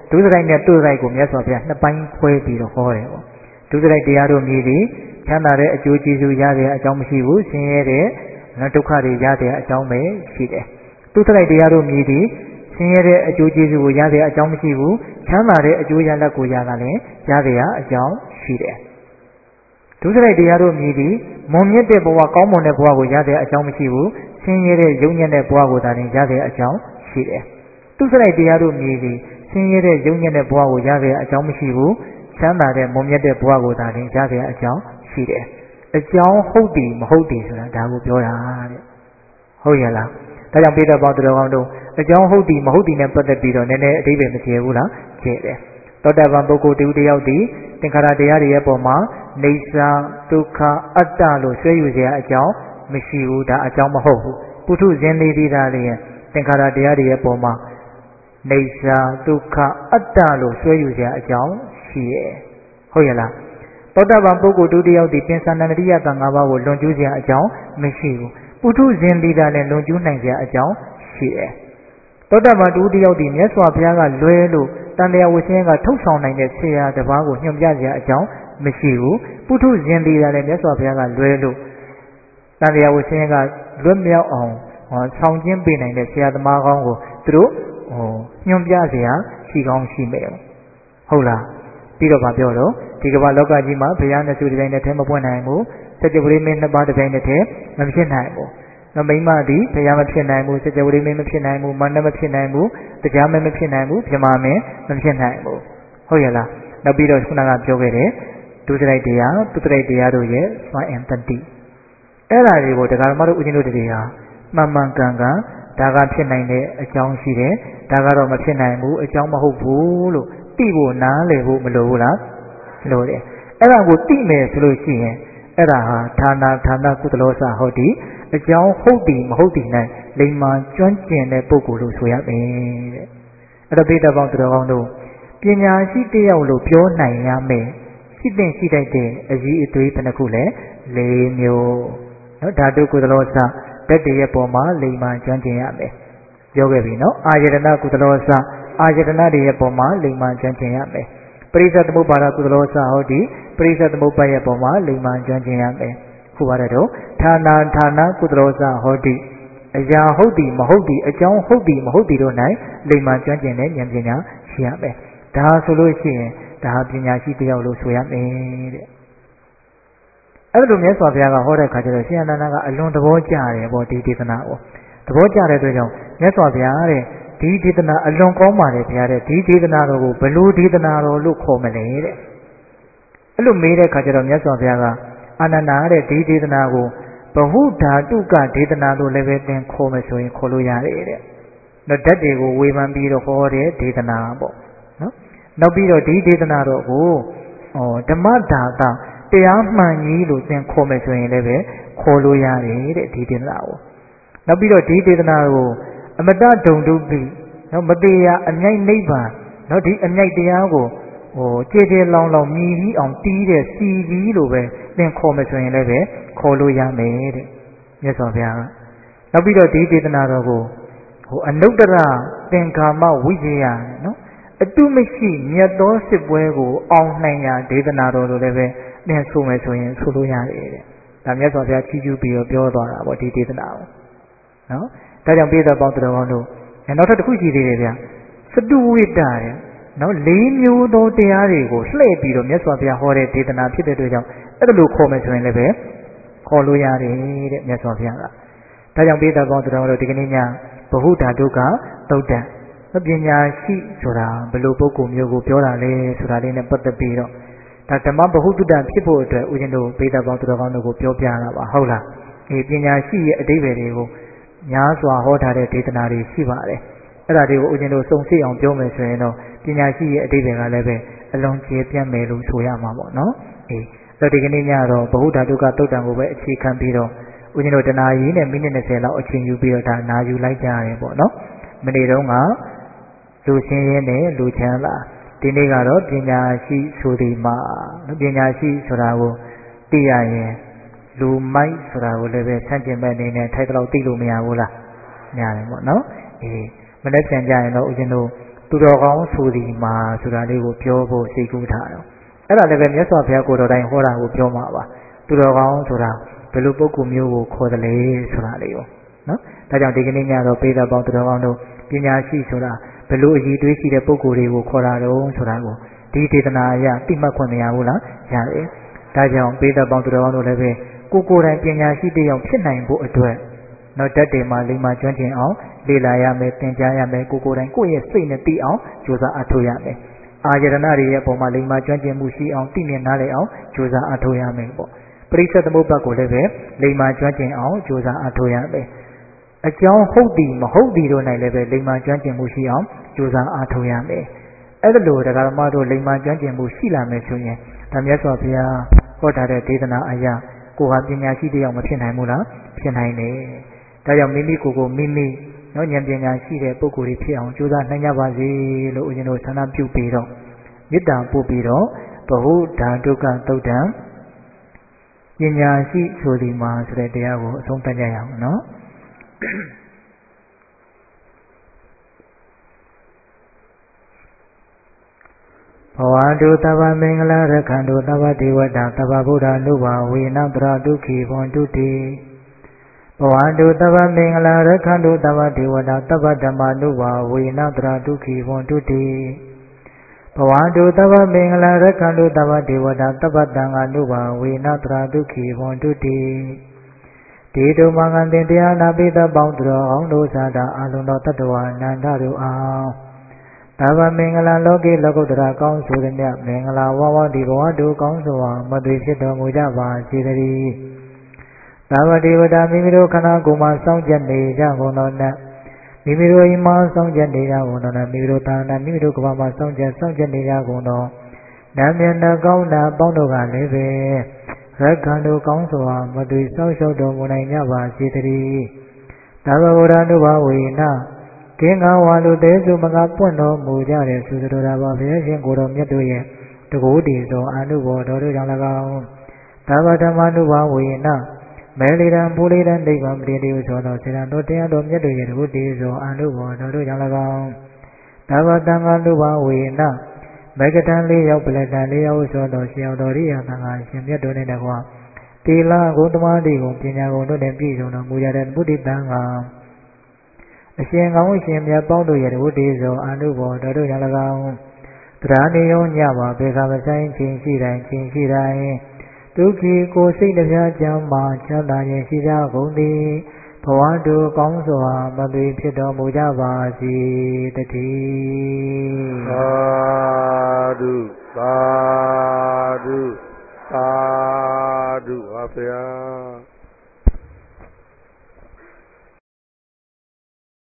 ဒုစရိုက်နဲ့သူ့စရိုက်ကိုမြတ်စွာဘုရားနှစ်ပိုင်းခွဲပြီးတော့ဟောတယ်ပေါ့ဒုစရိုက်တရားတို့မြည်သည်ချမ်းသာတဲ့အကျိုးကျေးဇူးရတဲ့အကြောင်းမရှိဘူးဆင်းရဲတဲ့ဒုက္ခတွေရတဲ့အကြောင်းပဲရှိတယ်သူစရိုက်တရားတို့မြည်သည်ဆင်းရဲတဲ့အကျိုးကျေးဇူးကိုရတဲ့အကြောင်းမရှိဘူးချမ်းသာတဲ့အကျိုးရလဒ်ကိုရတာလည်းရတဲ့အကြောင်းရှိတယ်ဒုစရိုက်တရားတို့မြည်သည်မွန်မြတ်တဲ့ဘဝကောင်းမွန်တဲ့ဘဝကိုရတဲ့အကြောင်းမရှိဘူးဆင်းရဲတဲ့ယုံညံ့တဲ့ဘဝကိုသာတင်ရတဲ့အကြောင်းရှိတယ်သူစရိုက်တရားတို့မြည်သည်ဆင်းရဲတဲ့ယုံညံ့တဲ့ဘဝကိုရတဲ့အကြောင်းမရှိဘူးချမ်းသာတဲ့မွန်မြတ်တဲ့ဘဝကိုသာတင်ရတဲ့အကြောင်းရှိတယ်အကြောင်းဟုတ်တယ်မဟုတ်တယ်ဆိုတာဒါကိုပြောတာတဲ့ဟုတ်ရဲ့လားဒါကြောင့်ပိဋကပေါင်းတော်ကောင်းတို့အကြောင်းဟုတ်တယ်မဟုတ်တယ်နဲ့ပတ်သက်ပြီးတော့နည်းနည်းအဓိပ္ပာယ်မကျဘူးလားကျတယ်သောတာပန်ပုဂ္ဂိုလ်တူတယောက်ဒီသင်္ခါရတရားတွေရဲ့ပုံမှာနေစာဒုက္ခအတ္တလို့ဆွဲယူစရာအကြောင်းမရှိဘူးဒါအကြောင်းမဟုတ်ဘူးပုထုဇဉ်လေးဒီသားလေးရဲ့သင်္ခါရတရားတွေရဲ့ပုံမှာနေစာဒုက္ခအတ္တလို့ဆွဲယူစရာအကြောင်းရှိရဲ့ဟုတ်ရဲ့လားသောတာပန်ပုဂ္ဂိုလ်တူတယောက်ဒီပင်စန္ဒနတိယကံ၅ပါးကိုလွန်ကျူးစရာအကြောင်းမရှိဘူးပုထုဇဉ်ဒီသားလည်းလွန်ကျူးနိုင်စရာအကြောင်းရှိတယ်သောတာပန်တူတယောက်ဒီမြတ်စွာဘုရားကလွဲလို့တန်တရားဝဆင်းကထုတ်ဆောင်နိုင်တဲ့ဆရာတစ်ပါးကိုညွှန်ပြစရာအကြောင်းမရှိဘူးပုထုဇဉ်ဒီသားလည်းမြတ်စွာဘုရားကလွဲလို့တန်တရားဝဆင်းကလွတ်မြောက်အောင်ဆောင်ကျင်းပေးနိုင်တဲ့ဆရာသမားကောင်းကိုသူတို့ညွှန်ပြစရာရှိကောင်းရှိမယ်ဟုတ်လားပြီးတော့ဗာပြောတော့ဒီကမ္ဘာလောကကြီးမှာဘုရားနဲ့သူတစ်ပိုင်းနဲ့ထဲမပွင့်နိုင်ဘူးစัจ java မင်းနှစ်ပါးတစ်ပိုင်းနဲ့ထဲမဖြစ်နိုင်ဘူးမိမသည်ဘုရားမဖြစ်နိုင်ဘူးစัจ java မင်းမဖြစ်နိုင်ဘူးမန္တမဖြစ်နိုင်ဘူးတရားမင်းမဖြစ်နိုင်ဘူးဗြဟ္မာမင်းမဖြစ်နိုင်ဘူးဟုတ်ရဲ့လားနောက်ပြီးတော့ခုနကပြောခဲ့တဲ့ဒုစရိုက်တရားသူစရိုက်တရားတို့ရဲ့စွမ်းအင်တတိအဲ့ဒါတွေကိုတရားဓမ္မတို့ဦးဇင်းတို့တွေဟာမှန်မှန်ကန်ကန်ဒါကဖြစ်နိုင်တဲ့အကြောင်းရှိတယ်ဒါကတော့မဖြစ်နိုင်ဘူးအကြောင်းမဟုတ်ဘူးလို့သိဖို့နားလည်ဖို့မလိုဘူးလားလိုတယ်အဲ့ဒါကိုသိမယ်ဆိုလို့ရှိရင်အဲ့ဒါဟာဌာနကုသလောစဟောတိအကြောင်းဟုတ်တယ်မဟုတ်တယ်နိုင်လိမ္မာကျွမ်းကျင်တဲ့ပုဂ္ဂိုလ်လို့ဆိုရမယ်တဲ့အဲ့တော့ပိဋကပေါင်းတော်ကောင်းတို့ပညာရှိတယောက်လို့ပြောနိုင်ရမယ်ရှိတဲ့ရှိတတ်တဲ့အရေးအသွေးဘယ်နှခုလဲ၄မျိုးနော်ဓာတုကုသလောစတတ္တရဲ့ပေါ်မှာလိမ္မာကျွမ်းကျင်ရမယ်ပြောခဲ့ပြီနော်အာယတနာကုသလောစအာယတနာတွေရဲ့ပေါ်မှာလိမ္မာကျွမ်းကျင်ရမယ်ပရိစ္ဆေသမုပ္ပါဒကုသလောစဟောတိပရိစ္ဆေသမုပ္ပါရဲ့ပေါ်မှာလိမ္မာကျွမ်းကျင်ရမယ်ခုပါတော့ဌာနကုသလောစဟောတိအရာဟုတ်သည်မဟုတ်သည်အကြောင်းဟုတ်သည်မဟုတ်သည်တို့၌လိမ္မာကျွမ်းကျင်တဲ့ဉာဏ်ပညာရှိရမယ်ဒါဆိုလို့ရှိရင်ဒါပညာရှိတယောက်လို့ဆိုရမယ်တဲ့အဲ့လိုမြတ်စွာဘုရားကဟောတဲ့ခါကျတော့ရှင်အနန္ဒကအလွန်သဘောကျတယ်ပေါ့ဒီဒေသနာကိုသဘောကျတဲ့အတွက်ကြောင့်မြတ်စွာဘုရားတဲ့ဒီဒေသနာအလွန်ကောင်းပါတယ်ဘုရားတဲ့ဒီဒေသနာတော်ကိုဘလို့ဒေသနာတော်လို့ခေါ်မလဲတဲ့အဲ့လိုမေးတဲ့ခါကျတော့မြတ်စွာဘုရားကအာနန္ဒာတဲ့ဒီဒေသနာကိုဘဟုဓာတုကဒေသနာလို့လည်းပဲသင်ခေါ်မယ်ဆိုရင်ခေါ်လို့ရတယ်တဲ့နော်ဓာတ်တွေကိုဝေဖန်ပြီးတော့ဟောတဲ့ဒေသနာပေါ့နော်နောက်ပြီးတော့ဒီဒေသနာတော်ကိုဓမ္မဒါသတရားမှန်ကြီးလို့သင်ခေါ်မယ်ဆိုရင်လည်းပဲခေါ်လို့ရတယ်တဲ့ဒီဒေသနာကိုနောက်ပြီးတော့ဒီဒေသနာကိုအမတဒုံတုပိနော်မတရားအမြိုက်နိဗ္ဗာန်နော်ဒီအမြိုက်တရားကိုကြည်ကြည်လောင်လောင်မြည်ပြီးအောင်တီးတဲ့စီကြီးလို့ပဲသင်ခေါ်မယ်ဆိုရင်လည်းပဲခေါ်လို့ရမယ်တဲ့မြတ်စွာဘုရားကနောက်ပြီးတော့ဒီဒေသနာတော်ကိုအနုတ္တရသင်္ခါမဝိဇ္ဇယနော်အတုမရှိမြတ်သောစစ်ပွဲကိုအောင်နိုင်ရာဒေသနာတော်လို့လည်းပဲသင်ဆိုမယ်ဆိုရင်ဆိုလို့ရတယ်တဲ့ဒါမြတ်စွာဘုရားချီးကျူးပြီးတော့ပြောသွားတာပေါ့ဒီဒေသနာကိုနော်ဒါကြောင့်ပိဋကပေါင်းတော်ကောင်းတို့နောက်ထပ်တစ်ခုရှိသေးတယ်ဗျစတုဝိတ္တတဲ့နော်၄မျိုးသောတရားတွေကိုလှည့်ပြီးတော့မြတ်စွာဘုရားဟောတဲ့ဒေသနာဖြစ်တဲ့အတွက်ကြောင့်အဲ့ဒါလိုခေါ်မယ်ဆိုရင်လည်းပဲခေါ်လို့ရတယ်တဲ့မြတ်စွာဘုရားကဒါကြောင့်ပိဋကပေါင်းတော်ကောင်းတို့ဒီကနေ့ညဘဟုဓာတုကသုတ်တံပညာရှိဆိုတာဘယ်လိုပုဂ္ဂိုလ်မျိုးကိုပြောတာလဲဆိုတာလေးနဲ့ပတ်သက်ပြီးတော့ဒါဓမ္မဗဟုသုတဖြစ်ဖို့အတွက်ဦးဇင်းတို့ပိဋကပေါင်းတော်ကောင်းတို့ကိုပြောပြတာပါဟုတ်လားဒီပညာရှိရဲ့အဓိပ္ပာယ်တွေကိုများစွာဟောထားတဲ့ဒေသနာတွေရှိပါတယ်အဲ့ဒါတွေကိုဦးဇင်းတို့စုံစိတ်အောင်ပြောမယ်ဆိုရင်တော့ပညာရှိရဲ့အဓိပ္ပာယ်ကလည်းပဲအလုံးကျေပြန့်မယ်လို့ဆိုရမှာပေါ့နော်ဆိုတော့ဒီကနေ့ညတော့ဘဟုဓာတုကသုတ်တံကိုပဲအခြေခံပြီးတော့ဦးဇင်းတို့တနာရီနဲ့မိနစ်20လောက်အချိန်ယူပြီးတော့ဒါနာယူလိုက်ကြရတယ်ပေါ့နော်မနေ့တုန်းကလူချင်းရဲနဲ့လူချမ်းသာဒီနေ့ကတော့ပညာရှိဆိုဒီမှာပညာရှိဆိုတာကိုသိရရင်လူမိုက်ဆိုတာကိုလည်းပဲဆန့်ကျင်ဘက်အနေနဲ့ထိုက်တော့သိလို့မရဘူးလားညာတယ်ပေါ့နော်မနေ့ပြန်ကြရင်တော့ဦးဇင်းတို့သူတော်ကောင်းဆိုဒီမှာဆိုတာလေးကိုပြောဖို့စိတ်ကူးထားတော့အဲ့ဒါလည်းပဲမြတ်စွာဘုရားကိုတော်တိုင်ဟောတာကိုပြောမှာပါသူတော်ကောင်းဆိုတာဘယ်လိုပုဂ္ဂိုလ်မျိုးကိုခေါ်တယ်လဲဆိုတာလေးကိုနော်ဒါကြောင့်ဒီကနေ့ညတော့ပိဿပေါင်းသူတော်ကောင်းတို့ပညာရှိဆိုတာဘယ်လိုအည်သွေးရှိတဲ့ပုဂ္ဂိုလ်တွေကိုခေါ်တာတော့ဆိုတာကိုဒီဒေသနာအရသိမှတ်ခွင့်မရဘူးလားရတယ်ဒါကြောင့်ပိဿပေါင်းသူတော်ကောင်းတို့လည်းပဲကိုယ်တိုင်ပညာရှိတဲ့အောင်ဖြစ်နိုင်ဖို့အတွက်နော်တတ်တယ်မှာလိမ္မာကျွမ်းကျင်အောင်လေ့လာရမယ်သင်ကြားရမယ်ကိုယ်တိုင်ကိုယ့်ရဲ့စိတ်နဲ့သိအောင်ကြိုးစားအထောက်ရမယ်အာယတနာတွေရဲ့ပုံမှာလိမ္မာကျွမ်းကျင်မှုရှိအောင်သိမြင်နားလည်အောင်ကြိုးစားအထောက်ရမယ်ပေါ့ပရိစ္ဆေသမုပ္ပါကိုလည်းပဲလိမ္မာကျွမ်းကျင်အောင်ကြိုးစားအထောက်ရမယ်အကြောင်းဟုတ်သည်မဟုတ်သည်တို့၌လည်းပဲလိမ္မာကျွမ်းကျင်မှုရှိအောင်ကြိုးစားအထောက်ရမယ်အဲ့ဒါလိုတရားဓမ္မတို့လိမ္မာကျွမ်းကျင်မှုရှိလာမယ်ဆိုရင်ဒါမြတ်စွာဘုရားဟောထားတဲ့ဒေသနာအရာကိုဟာပညာရှိတဲ့အောင်မဖြစ်နိုင်ဘူးလားဖြစ်နိုင်တယ်ဒါကြောင့်မိမိကိုယ်ကိုမိမိနော်ဉာဏ်ပညာရှိတဲ့ပုဂ္ဂိုလ်တွေဖြစ်အောင်ကြိုးစားနိုင်ကြပါစေလို့ဦးဇင်းတို့ဆန္ဒပြုပြီးတော့မေတ္တာပို့ပြီးတော့ဘဟုဓာတုကသုတ်တံပညာရှိဆိုဒီမှာဆိုတဲ့တရားကိုအဆုံးသတ်ကြရအောင်နော်ဘဝတုသဗ္ဗမင်္ဂလာရခန္တုသဗ္ဗဒေဝတာသဗ္ဗဗုဒ္ဓ ानु ဘာဝေနတရဒုက္ခိဘွန်တုတိဘဝတုသဗ္ဗမင်္ဂလာရခန္တုသဗ္ဗဒေဝတာသဗ္ဗဓမ္မာ ानु ဘာဝေနတရဒုက္ခိဘွန်တုတိဘဝတုသဗ္ဗမင်္ဂလာရခန္တုသဗ္ဗဒေဝတာသဗ္ဗတံဃာ ानु ဘာဝေနတရဒုက္ခိဘွန်တုတိဒေတုမင်္ဂတင်တရားနာပိသပေါင်းသူတော်အောင်တို့သာတာအလုံးတော်တတ္တဝါနန္ဒတို့အောင်သဗ္ဗမင်္ဂလာလောကေလောကုတ္တရာကောင်းဆိုသည်မြတ်မင်္ဂလာဝဝဒီဘဝတုကောင်းစွာမသွေဖြစ်တော်မူကြပါစေတည်းသဗ္ဗဒေဝတာမိမိတို့ခန္ဓာကိုယ်မှာစောင့်ကြနေကြကုန်သောနတ်မိမိတို့အိမ်မှာစောင့်ကြနေကြကုန်သောနတ်မိမိတို့သာနာမိမိတို့ကမ္ဘာမှာစောင့်ကြနေကြကုန်သောနတ်မြတ်နှကောင်းနာပေါင်းတို့ကလည်းပဲရက္ခဏတို့ကောင်းစွာမသွေစောင့်ရှောက်တော်မူနိုင်ကြပါစေတည်းသဗ္ဗဗုဒ္ဓ ानु ဘာဝေနကင်းကားဝါလူသေးစုမကပွင့်တော်မူကြတဲ့သုတတော်ဘာဘုရားရှင်ကိုယ်တော်မြတ်တို့ရဲ့တကူတည်သောအနုဘောတော်တို့ကြောင့်၎င်းသဗ္ဗဓမ္မ ानु ဘာဝေနမဲလီရန်ပူလီရန်ဒိဗံပတိတိဟုဆိုသောစေတံတော်တရားတော်မြတ်တို့ရဲ့တကူတည်သောအနုဘောတော်တို့ကြောင့်၎င်းသဗ္ဗတံဃာ ानु ဘာဝေနမေကတံလေးရောက်ပလတံလေးရောက်ဆိုသောရှင်တော်ရိယသံဃာရှင်မြတ်တို့နဲ့တကွာတိလဂုဏ်တမတိကိုပညာကုန်တို့နဲ့ပြည့်စုံတော်မူကြတဲ့ဘုဒ္ဓတံဃာအရှင်ကောင်းရှင်မြတ်ပေါင်းတို့ရဲ့တဝတ္တိသောအနုဘောတော်တို့ကြောင့်၎င်းတရားနေရောညပါဘေခမဆိုင်ခြင်းရှိတိုင်းဒုက္ခိကိုစိတ်နှပြကြမ်းမှချမ်းသာခြင်းရှိကြကုန်သည်ဘဝတုကောင်းစွာမသွေဖြစ်တော်မူကြပါစေတည်းသာဓုသာဓုသာဓုပါဗျာ